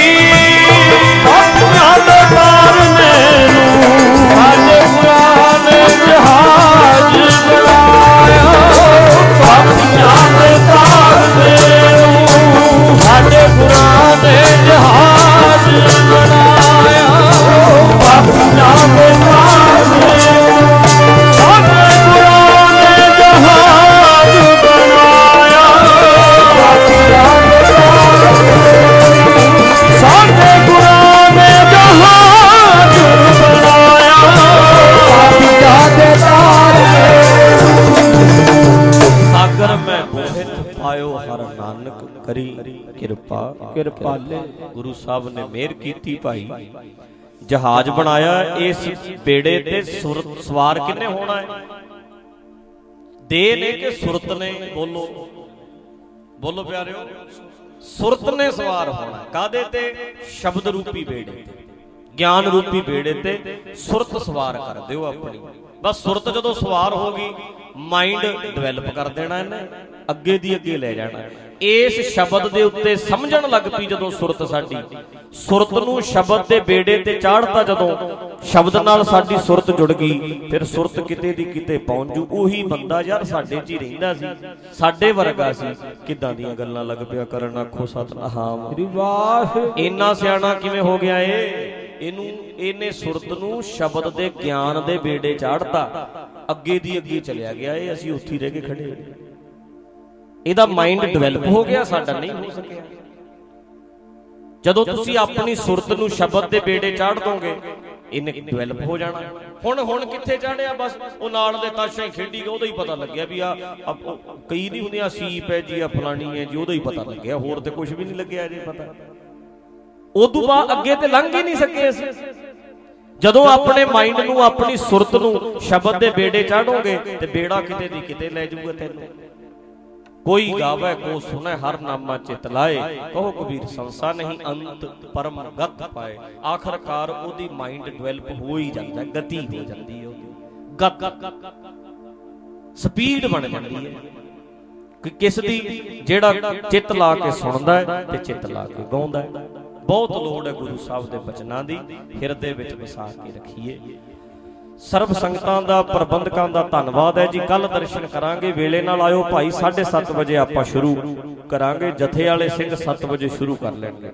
ਪਾਪੀਆਂ ਦੇ ਕਾਰਨੇ ਨੂੰ ਸਾਡੇ ਗੁਰਾਂ ਨੇ ਜਹਾਜ਼ ਬਣਾਇਆ, ਪਾਪੀਆਂ ਦੇ ਕਾਰਨੇ ਨੂੰ ਸਾਡੇ ਗੁਰਾਂ ਨੇ ਜਹਾਜ਼ ਬਣਾਇਆ, ਪਾਪੀਆਂ ਦੇ ਕਾਰਨੇ ਸਾਡੇ ਗੁਰਾਂ ਨੇ ਜਹਾਜ਼ ਬਣਾਇਆ, ਪਾਪੀਆਂ ਦੇ ਕਾਰਨੇ ਸਾਡੇ ਗੁਰਾਂ ਨੇ ਜਹਾਜ਼ ਬਣਾਇਆ, ਪਾਪੀਆਂ ਦੇ ਕਾਰਨੇ। ਸਾਗਰ ਮੈਂ ਮੋਹਿਤ ਪਾਇਓ ਹਰ ਨਾਨਕ ਕਰੀ ਕਿਰਪਾ ਕਿਰਪਾਲੇ। ਗੁਰੂ ਸਾਹਿਬ ਨੇ ਮਿਹਰ ਕੀਤੀ ਭਾਈ, ਜਹਾਜ਼ ਬਣਾਇਆ। ਇਸ ਬੇੜੇ ਤੇ ਸੁਰਤ ਸਵਾਰ ਕਿੰਨੇ ਹੋਣਾ ਹੈ? ਦੇ ਨੇ ਕਿ ਸੁਰਤ ਨੇ? ਬੋਲੋ ਬੋਲੋ ਪਿਆਰਿਓ, ਸੁਰਤ ਨੇ ਸਵਾਰ ਹੋਣਾ। ਕਾਹਦੇ ਤੇ? ਸ਼ਬਦ ਰੂਪੀ ਬੇੜੇ ਤੇ, ਗਿਆਨ ਰੂਪੀ ਬੇੜੇ ਤੇ ਸੁਰਤ ਸਵਾਰ ਕਰ ਦਿਓ ਆਪਣੀ। ਬਸ ਸੁਰਤ ਜਦੋਂ ਸਵਾਰ ਹੋ ਗਈ, ਮਾਈਂਡ ਡਿਵੈਲਪ ਕਰ ਦੇਣਾ ਇਹਨੇ, ਅੱਗੇ ਦੀ ਅੱਗੇ ਲੈ ਜਾਣਾ। ਇਸ ਸ਼ਬਦ ਦੇ ਉੱਤੇ ਸਮਝਣ ਲੱਗ ਪਈ ਜਦੋਂ ਸੁਰਤ ਸਾਡੀ, ਸੁਰਤ ਨੂੰ ਸ਼ਬਦ ਦੇ ਬੇੜੇ ਤੇ ਚਾੜਤਾ ਜਦੋਂ, ਸ਼ਬਦ ਨਾਲ ਸਾਡੀ ਸੁਰਤ ਜੁੜ ਗਈ, ਫਿਰ ਸੁਰਤ ਕਿਤੇ ਦੀ ਕਿਤੇ ਪਹੁੰਚ ਜੂ। ਉਹੀ ਬੰਦਾ ਯਾਰ ਸਾਡੇ 'ਚ ਹੀ ਰਹਿੰਦਾ ਸੀ, ਸਾਡੇ ਵਰਗਾ ਸੀ, ਕਿੱਦਾਂ ਦੀਆਂ ਗੱਲਾਂ ਲੱਗ ਪਿਆ ਕਰਨ। ਆਖੋ ਸਤਿਨਾਮ। ਇੰਨਾ ਸਿਆਣਾ ਕਿਵੇਂ ਹੋ ਗਿਆ ਇਹਨੂੰ? ਇਹਨੇ ਸੁਰਤ ਨੂੰ ਸ਼ਬਦ ਦੇ ਗਿਆਨ ਦੇ ਬੇੜੇ ਚਾੜਤਾ, ਅੱਗੇ ਦੀ ਅੱਗੇ ਚਲਿਆ ਗਿਆ। ਇਹ ਅਸੀਂ ਉੱਥੇ ਰਹਿ ਕੇ ਖੜੇ, ਇਹਦਾ ਮਾਈਂਡ ਡਿਵੈਲਪ ਹੋ ਗਿਆ, ਸਾਡਾ ਨਹੀਂ ਹੋ ਸਕਿਆ। ਜਦੋਂ ਤੁਸੀਂ ਆਪਣੀ ਸੁਰਤ ਨੂੰ ਸ਼ਬਦ ਦੇ ਬੇੜੇ ਚਾੜ ਦੋਗੇ, ਇਹਨੇ ਡਿਵੈਲਪ ਹੋ ਜਾਣਾ। ਹੁਣ ਕਿੱਥੇ ਚਾੜਿਆ? ਬਸ ਉਹ ਨਾਲ ਦੇ ਤਾਸ਼ਾਂ ਹੀ ਖੇਡੀ ਗਏ, ਉਹਦਾ ਹੀ ਪਤਾ ਲੱਗਿਆ ਵੀ ਆ ਕਈ ਨਹੀਂ ਹੁੰਦੀਆਂ, ਸੀਪ ਹੈ ਜੀ, ਆ ਫਲਾਣੀ ਹੈ ਜੀ, ਉਹਦਾ ਹੀ ਪਤਾ ਲੱਗਿਆ, ਹੋਰ ਤੇ ਕੁਝ ਵੀ ਨਹੀਂ ਲੱਗਿਆ ਜੇ ਪਤਾ। ਉਦੋਂ ਬਾਅਦ ਅੱਗੇ ਤੇ ਲੰਘ ਹੀ ਨਹੀਂ ਸਕੇ ਅਸੀਂ। ਜਦੋਂ ਆਪਣੇ ਮਾਈਂਡ ਨੂੰ, ਆਪਣੀ ਸੁਰਤ ਨੂੰ ਸ਼ਬਦ ਦੇ ਬੇੜੇ ਚਾੜੋਗੇ ਤੇ ਬੇੜਾ ਕਿਤੇ ਦੀ ਕਿਤੇ ਲੈ ਜਾਊਗਾ ਤੈਨੂੰ। ਕੋਈ ਗਾਵੇ ਕੋ ਸੁਨੇ ਹਰ ਨਾਮਾ ਚਿਤ ਲਾਏ, ਕਹੋ ਕਬੀਰ ਸੰਸਾ ਨਹੀਂ ਅੰਤ ਪਰਮ ਗਤ ਪਾਏ। ਆਖਰਕਾਰ ਉਹਦੀ ਮਾਈਂਡ ਡਿਵੈਲਪ ਹੋ ਹੀ ਜਾਂਦਾ, ਗਤੀ ਹੋ ਜਾਂਦੀ ਹੈ, ਉਹਦੀ ਗਤ ਸਪੀਡ ਬਣ ਜਾਂਦੀ ਹੈ। ਕਿ ਕਿਸ ਦੀ? ਜਿਹੜਾ ਚਿੱਤ ਲਾ ਕੇ ਸੁਣਦਾ ਹੈ ਤੇ ਚਿੱਤ ਲਾ ਕੇ ਗਾਉਂਦਾ ਹੈ। ਬਹੁਤ ਲੋੜ ਹੈ ਗੁਰੂ ਸਾਹਿਬ ਦੇ ਬਚਨਾਂ ਦੀ, ਹਿਰਦੇ ਵਿੱਚ ਵਸਾ ਕੇ ਰੱਖੀਏ। ਸਰਬ ਸੰਗਤਾਂ ਦਾ, ਪ੍ਰਬੰਧਕਾਂ ਦਾ ਧੰਨਵਾਦ ਹੈ ਜੀ। ਕੱਲ ਦਰਸ਼ਨ ਕਰਾਂਗੇ, ਵੇਲੇ ਨਾਲ ਆਇਓ ਭਾਈ। 7:30 ਵਜੇ ਆਪਾਂ ਸ਼ੁਰੂ ਕਰਾਂਗੇ। ਜਥੇ ਵਾਲੇ ਸਿੰਘ 7 ਵਜੇ ਸ਼ੁਰੂ ਕਰ ਲੈਣਗੇ।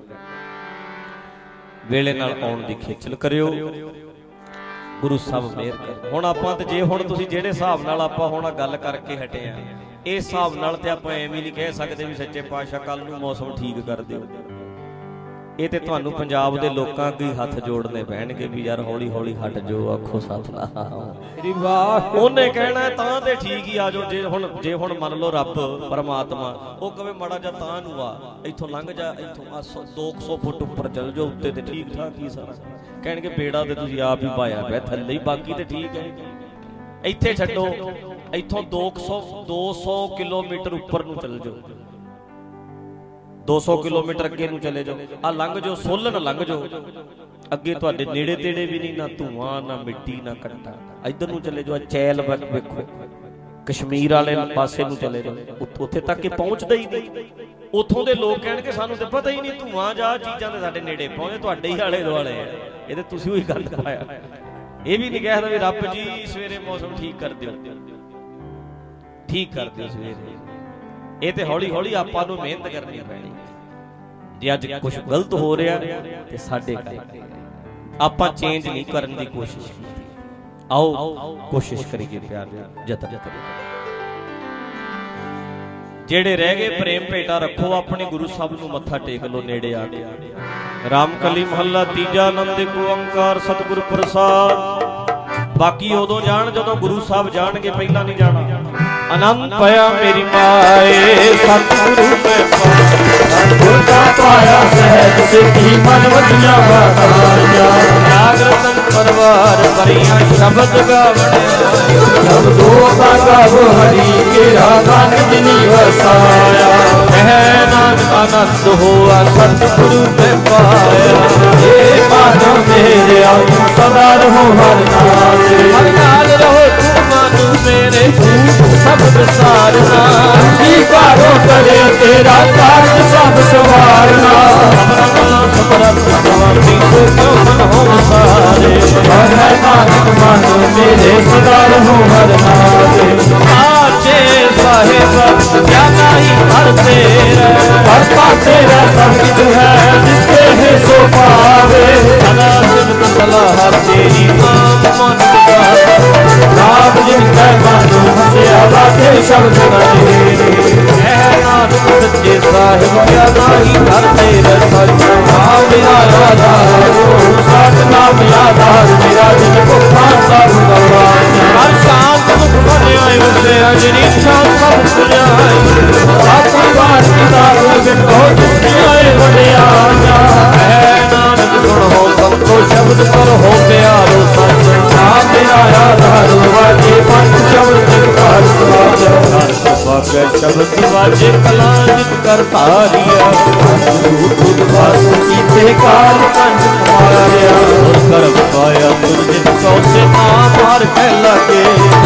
ਵੇਲੇ ਨਾਲ ਆਉਣ ਦੀ ਖੇਚਲ ਕਰਿਓ, ਗੁਰੂ ਸਾਹਿਬ ਮਿਹਰ ਕਰੇ। ਹੁਣ ਆਪਾਂ ਤੇ ਜੇ ਹੁਣ ਤੁਸੀਂ ਜਿਹੜੇ ਹਿਸਾਬ ਨਾਲ ਆਪਾਂ ਹੁਣ ਗੱਲ ਕਰਕੇ ਹਟੇ ਆ, ਇਸ ਹਿਸਾਬ ਨਾਲ ਤੇ ਆਪਾਂ ਐਵੇਂ ਨਹੀਂ ਕਹਿ ਸਕਦੇ ਵੀ ਸੱਚੇ ਪਾਤਸ਼ਾਹ ਕੱਲ ਨੂੰ ਮੌਸਮ ਠੀਕ ਕਰ ਦਿਓ। ਇਹ ਤੇ ਤੁਹਾਨੂੰ ਪੰਜਾਬ ਦੇ ਲੋਕਾਂ ਅੱਗੇ ਹੱਥ ਜੋੜਨੇ ਪੈਣਗੇ ਵੀ ਯਾਰ ਹੌਲੀ ਹੌਲੀ ਹਟ ਜਾਓ। ਆਖੋ ਸਤਿਨਾਮ। ਉਹਨੇ ਕਹਿਣਾ ਤਾਂ ਤੇ ਠੀਕ ਹੀ ਆ ਜਾਓ। ਜੇ ਹੁਣ ਮੰਨ ਲਓ ਰੱਬ ਪਰਮਾਤਮਾ ਉਹ ਕਵੇ ਮਾੜਾ ਜਾ ਤਾਂ ਨੂੰ ਆ, ਇੱਥੋਂ ਲੰਘ ਜਾ, ਇੱਥੋਂ 200 ਫੁੱਟ ਉੱਪਰ ਚੱਲ ਜਾਓ, ਉੱਤੇ ਤੇ ਠੀਕ ਠਾਕ ਹੀ ਸਾਰਾ। ਕਹਿਣਗੇ ਬੇੜਾ ਤੇ ਤੁਸੀਂ ਆਪ ਹੀ ਪਾਇਆ ਪਿਆ ਥੱਲੇ ਹੀ, ਬਾਕੀ ਤੇ ਠੀਕ ਹੈ। ਇੱਥੇ ਛੱਡੋ, ਇੱਥੋਂ 200 ਕਿਲੋਮੀਟਰ ਉੱਪਰ ਨੂੰ ਚੱਲ ਜਾਓ, 200 ਕਿਲੋਮੀਟਰ ਅੱਗੇ ਨੂੰ ਚਲੇ ਜਾਓ, ਆ ਲੰਘ ਜਾਓ, ਸੋਲਨ ਲੰਘ ਜਾਓ, ਅੱਗੇ ਤੁਹਾਡੇ ਨੇੜੇ ਤੇੜੇ ਵੀ ਨਹੀਂ, ਨਾ ਧੂਆਂ ਨਾ ਮਿੱਟੀ ਨਾ ਘੱਟਾ। ਇੱਧਰ ਨੂੰ ਚਲੇ ਜਾਓ, ਚੈਲ ਵੇਖੋ, ਕਸ਼ਮੀਰ ਵਾਲੇ ਪਾਸੇ ਨੂੰ ਚਲੇ ਜਾਓ, ਉੱਥੇ ਤੱਕ ਇਹ ਪਹੁੰਚਦਾ ਹੀ ਨਹੀਂ। ਉੱਥੋਂ ਦੇ ਲੋਕ ਕਹਿਣਗੇ ਸਾਨੂੰ ਤਾਂ ਪਤਾ ਹੀ ਨਹੀਂ, ਧੂਆਂ ਜਾਂ ਚੀਜ਼ਾਂ ਤੇ ਸਾਡੇ ਨੇੜੇ ਪਹੁੰਚੇ, ਤੁਹਾਡੇ ਹੀ ਆਲੇ ਦੁਆਲੇ ਆ। ਇਹ ਤੇ ਤੁਸੀਂ ਉਹੀ ਗੱਲ ਪਾਇਆ। ਇਹ ਵੀ ਨਹੀਂ ਕਹਿਦਾ ਵੀ ਰੱਬ ਜੀ ਸਵੇਰੇ ਮੌਸਮ ਠੀਕ ਕਰ ਦਿਓ, ਠੀਕ ਕਰ ਦਿਓ ਸਵੇਰੇ। ਇਹ ਤੇ ਹੌਲੀ ਹੌਲੀ ਆਪਾਂ ਨੂੰ ਮਿਹਨਤ ਕਰਨੀ ਪੈਣੀ। ਜੇ ਅੱਜ ਕੁਝ ਗਲਤ ਹੋ ਰਿਹਾ ਤੇ ਸਾਡੇ ਕਰਕੇ, ਆਪਾਂ ਚੇਂਜ ਨਹੀਂ ਕਰਨ ਦੀ ਕੋਸ਼ਿਸ਼ ਕੀਤੀ। ਆਓ ਕੋਸ਼ਿਸ਼ ਕਰੀਏ, ਪਿਆਰ ਯਤਨ ਕਰੀਏ। ਜਿਹੜੇ ਰਹਿ ਗਏ ਪ੍ਰੇਮ ਭੇਟਾ ਰੱਖੋ, ਆਪਣੇ ਗੁਰੂ ਸਾਹਿਬ ਨੂੰ ਮੱਥਾ ਟੇਕ ਲੋ ਨੇੜੇ ਆ ਕੇ। ਰਾਮਕਲੀ ਮਹੱਲਾ ਤੀਜਾ, ਆਨੰਦ ਏਕ ਓੰਕਾਰ ਸਤਿਗੁਰ ਪ੍ਰਸਾਦ। ਬਾਕੀ ਉਦੋਂ ਜਾਣ ਜਦੋਂ ਗੁਰੂ ਸਾਹਿਬ ਜਾਣਗੇ, ਪਹਿਲਾਂ ਨਹੀਂ ਜਾਣਾ। ਆਨੰਦ ਪਿਆ ਮੇਰੀ ਮਾਏ ਸਤਿਗੁਰੂ ਮੈਂ ਸਤਿਗੁਰ ਦਾ ਪਾਇਆ ਸਹਿਜ ਸਿੱਧੀ ਮਨ ਵਧੀਆਂ ਵਾਤਾਇਆ। ਨਾਗ ਰਤਨ ਪਰਵਾਰ ਭਰੀਆਂ ਸ਼ਬਦ ਗਾਵਣਿਆ, ਸ਼ਬਦੋ ਦਾ ਗਾਵੋ ਹਰੀ ਕੇਰਾ ਮਨ ਜਿਨੀ ਵਸਾਇਆ। ਕਹਿ ਨਾਨਕ ਆਨੰਦ ਹੋਆ ਸਤਿਗੁਰੂ ਮੈਂ ਪਾਇਆ। ਏ ਮਾਨੋ ਮੇਰੇ ਆਉ ਸਦਾ ਰਹੋ ਹਰ ਨਾਲ, ਹਰ ਨਾਲ ਰਹੋ ਤੂੰ ਮਨ ਮੇਰੇ ਸਭ ਵਿਸਾਰਨਾ। ਕੀ ਕਾਰੋ ਕਰੇ ਤੇਰਾ ਕਾਰਜ ਸਭ ਸਵਾਰਨਾ। ਹੈ ਨਾਨਕ ਮਨ ਮੇਰੇ ਸਦਾ ਰਹੋ ਹਰ ਨਾਲੇ। ਆਚੇ ਸਾਹਿਬ ਜਾਨਾ ਹੀ ਹਰ ਤੇਰਾ, ਹਰ ਪਾਸੇ ਸਭ ਕੁਝ ਹੈ ਜਿਸਕੇ ਹੈ ਸੋ ਪਾਵੇ। ਸਦਾ ਸਿਮਤ ਸਲਾਹ ਤੇਰੀ ਨਾਮ ਮਨ ਰਾਮ ਜਿਨ ਕੈ ਮਨ ਹਸਿਆ ਵਾਕੇ ਸ਼ਬਦ ਗਏ। ਹੈ ਨਾਨਕ ਸੱਚੇ ਸਾਹਿਬ ਜਾਨਾ ਹੀ ਹਰ ਤੇਰਾ, ਸਚ ਨਾਮ ਆਧਾਰ ਸਤ ਨਾਮ ਆਧਾਰ ਮੇਰਾ ਜਿਨ ਭੁੱਖਾ ਸਭ ਗਵਾਇਆ। ਹਰ ਸ਼ਾਂਤ ਮੁਖ ਬਣਿਆ ਉਸੇ ਅਜਨੀ ਇੱਛਾ ਸਭ ਪੁਜਾਈ। ਆਪਣੀ ਬਾਤ ਕਿਤਾਬ ਵਿਖੋ ਜਿਸ ਆਏ ਵਡਿਆਈਆਂ। ਹੈ ਨਾਨਕ ਸੁਣੋ ਸੰਤੋ ਸ਼ਬਦ ਪਰ ਹੋ ਪਿਆਰੋ ਸੱਚ। ਨਾਮ ਮੇਰਾ ਆਧਾਰ ਵਾਜੇ ਪੰਜ ਸ਼ਬਦ ਜਗਤਾਰ ਸਵਾਜ। ਵਾਜੇ ਸ਼ਬਦ ਵਾਜੇ ਕਲਾ ਜਿਤ ਕਰ ਧਾਰਿਆ। ਤੁਧ ਵਾਸ ਕੀਤੇ ਕਾਲ ਕੰਜ ਮਾਰਿਆ। ਕਰਮ ਪਾਇਆ ਤੁਰ ਜਿਤ ਕਉਸੇ ਨਾਮ ਹਰ ਕਹਿ ਲਾਗੇ।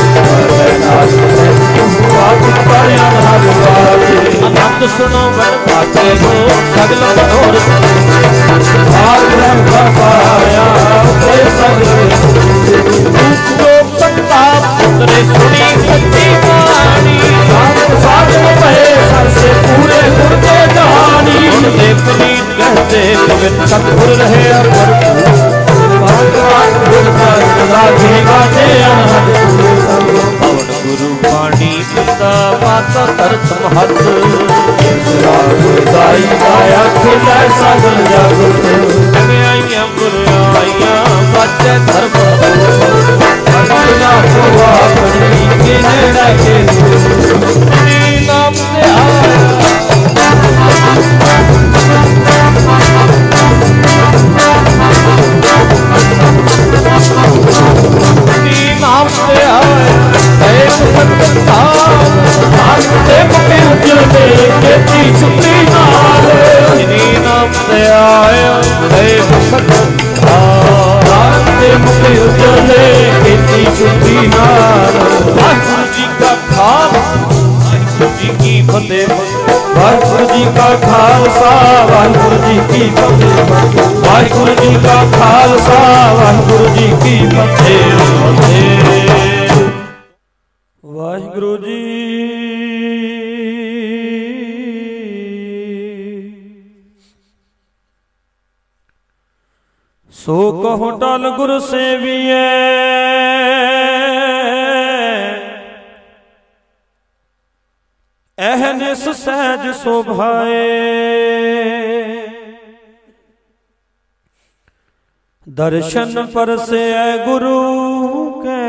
ਆਨੰਦ ਸੁਣੋ ਵਰ ਪਾਤੇ ਹੋ ਸਗਲ ਮਨੋਰਥ। ਭਾਗ ਬ੍ਰਹਮ ਪਾਇਆ ਉਪਰੇ ਸਗਲ। ਰੂਪ ਸੰਤਾ ਪੁੱਤਰੇ ਸੁਣੀ ਸੱਚੀ ਬਾਣੀ। ਸਾਧਨ ਭਏ ਸਰਸੇ ਪੂਰੇ ਗੁਰ ਦੇ ਦਾਨੀ। ਗੁਣ ਦੇ ਪ੍ਰੀਤ ਕਹਤੇ ਕਵਿਤ ਸਤਿਗੁਰ ਰਹੇ ਭਰਪੂਰ। ਭਗਵਾਨ ਗੁਰ ਮਤਿ ਲਾਗੇ ਬਾਜੇ ਅਨਹਦ। ਪਵਨ ਗੁਰੂ ਬਾਣੀ ਪਿਤਾ ਮਾਤਾ ਤਰਤ ਮਹਤ। ਦਾਈ ਦਾਇਆ ਖਿਲੈ ਸਗਲ ਜਗਤ। ਚੰਗਿਆਈਆਂ ਬੁਰਾਈਆਂ ਬਾਜੈ ਧਰਮ। ਅਗਨਾ ਹੋਆ ਬੜੀ ਕੇ ਨੇੜੇ ਕੇ ਨੀ ਨਾਮ ਤੇ ਆਇਆ। ਨਾਮ ਤੇ ਆਏ ਇੱਕ ਸੰਗਤ ਧਾਮ। ਨਾਮ ਤੇ ਮੁਕੇ ਉਜਲੇ ਕੀਤੀ ਛੁੱਟੀ ਨਾਲ। ਜਿਨੀ ਨਾਮ ਤੇ ਆਇਆ ਇੱਕ ਸੰਗਤ ਧਾਮ। ਨਾਮ ਤੇ ਮੁਕੇ ਉਜਲੇ ਕੀਤੀ ਛੁੱਟੀ ਨਾਲ। ਵਾਹਿਗੁਰੂ ਜੀ ਕਾ ਖਾਲਸਾ ਵਾਹਿਗੁਰੂ ਜੀ ਕੀ ਫਤਿਹ। ਵਾਹਿਗੁਰੂ ਜੀ ਕਾ ਖਾਲਸਾ ਵਾਹਿਗੁਰੂ ਜੀ ਕੀ ਫਤਿਹ। ਵਾਹਿਗੁਰੂ ਜੀ ਕਾ ਖਾਲਸਾ ਵਾਹਿਗੁਰੂ ਜੀ ਕੀ ਫਤਿਹ। ਵਾਹਿਗੁਰੂ ਜੀ ਸੋ ਕਹੋ ਟਲ ਗੁਰ ਸੇਵੀਐ। ਅਹਨਿਸ ਸਹਿਜ ਸੋਭਾਏ। ਦਰਸ਼ਨ ਪਰਸੈ ਗੁਰੂ ਕੈ।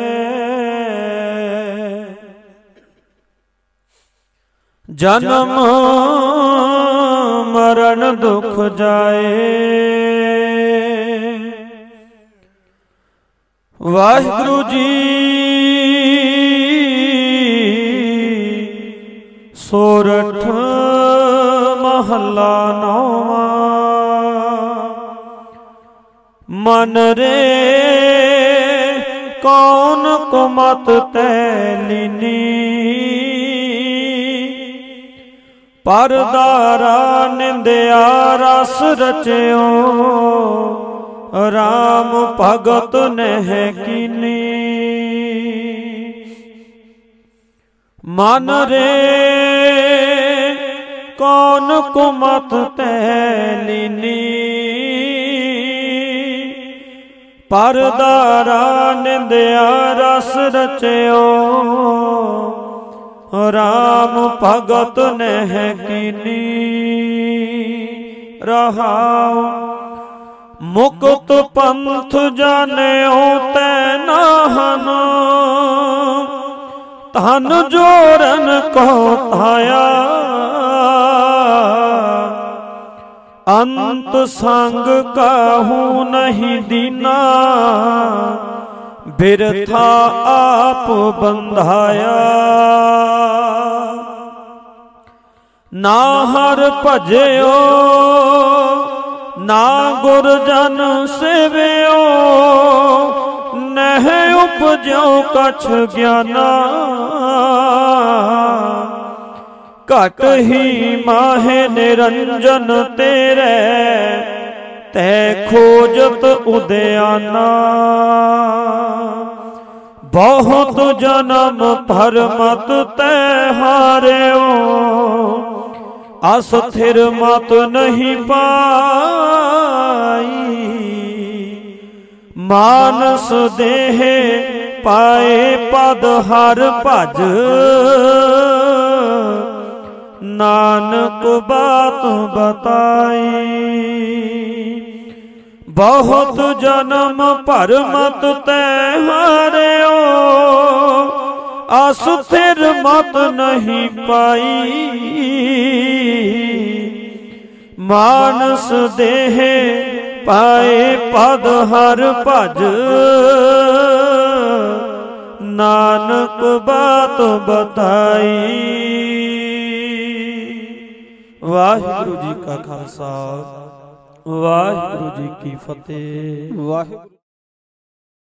ਜਨਮ ਮਰਨ ਦੁਖ ਜਾਏ। ਵਾਹਿਗੁਰੂ ਜੀ ਸੋਰਠ ਮਹੱਲਾ ਨੌਵਾਂ। ਮਨ ਰੇ ਕੌਣ ਕੁਮਤ ਤੈ ਲੀਨੀ, ਪਰਦਾਰਾ ਨਿੰਦਿਆ ਰਸ ਰਚਿਓ, ਰਾਮ ਭਗਤ ਨਹਿ ਕੀਨੀ। ਮਨ ਰੇ ਕੌਣ ਕੁਮਤ ਤੈ ਲੀਨੀ, ਪਰਦਾਰਾ ਨਿੰਦਿਆ ਰਸ ਰਚਿਓ, ਰਾਮ ਭਗਤ ਨਹਿ ਕੀਨੀ। ਰਹਾਉ ਮੁਕਤ ਪੰਥ ਜਾਣਿਓ ਤੈ ਨਾਹਨ, ਧਨ ਜੋਰਨ ਕੋ ਧਾਇਆ, ਅੰਤ ਸੰਗ ਕਾਹੂ ਨਹੀਂ ਦੀਨਾ, ਬਿਰਥਾ ਆਪ ਬੰਧਾਇਆ। ਨਾ ਹਰ ਭਜਿਓ ਨਾ ਗੁਰ ਜਨ ਸੇਵਿਓ, ਨਹਿ ਉਪਜਿਓ ਕਛ ਗਿਆਨਾ, ਘਟ ਹੀ ਮਾਹੇ ਨਿਰੰਜਨ ਤੇਰੇ, ਤੈ ਖੋਜਤ ਉਦਿਆਨਾ। ਬਹੁਤ ਜਨਮ ਭਰਮਤ ਤੈ ਹਾਰਿਓ, ਅਸਥਿਰ ਮਤ ਨਹੀਂ ਪਾਈ, ਮਾਨਸ ਦੇਹ ਪਾਏ ਪਦ ਹਰ ਭਜ, ਨਾਨਕ ਬਾਤ ਬਤਾਈ। ਬਹੁਤ ਜਨਮ ਭਰਮਤ ਤੈ ਹਾਰਿਓ, ਅਸਥਿਰ ਮਤ ਨਹੀਂ ਪਾਈ, ਮਾਨਸ ਦੇਹ ਪਾਏ ਪਦ ਹਰ ਭਜ, ਨਾਨਕ ਬਾਤ ਬਤਾਈ। ਵਾਹਿਗੁਰੂ ਜੀ ਕਾ ਖਾਲਸਾ, ਵਾਹਿਗੁਰੂ ਜੀ ਕੀ ਫਤਿਹ। ਵਾਹਿਗੁਰੂ।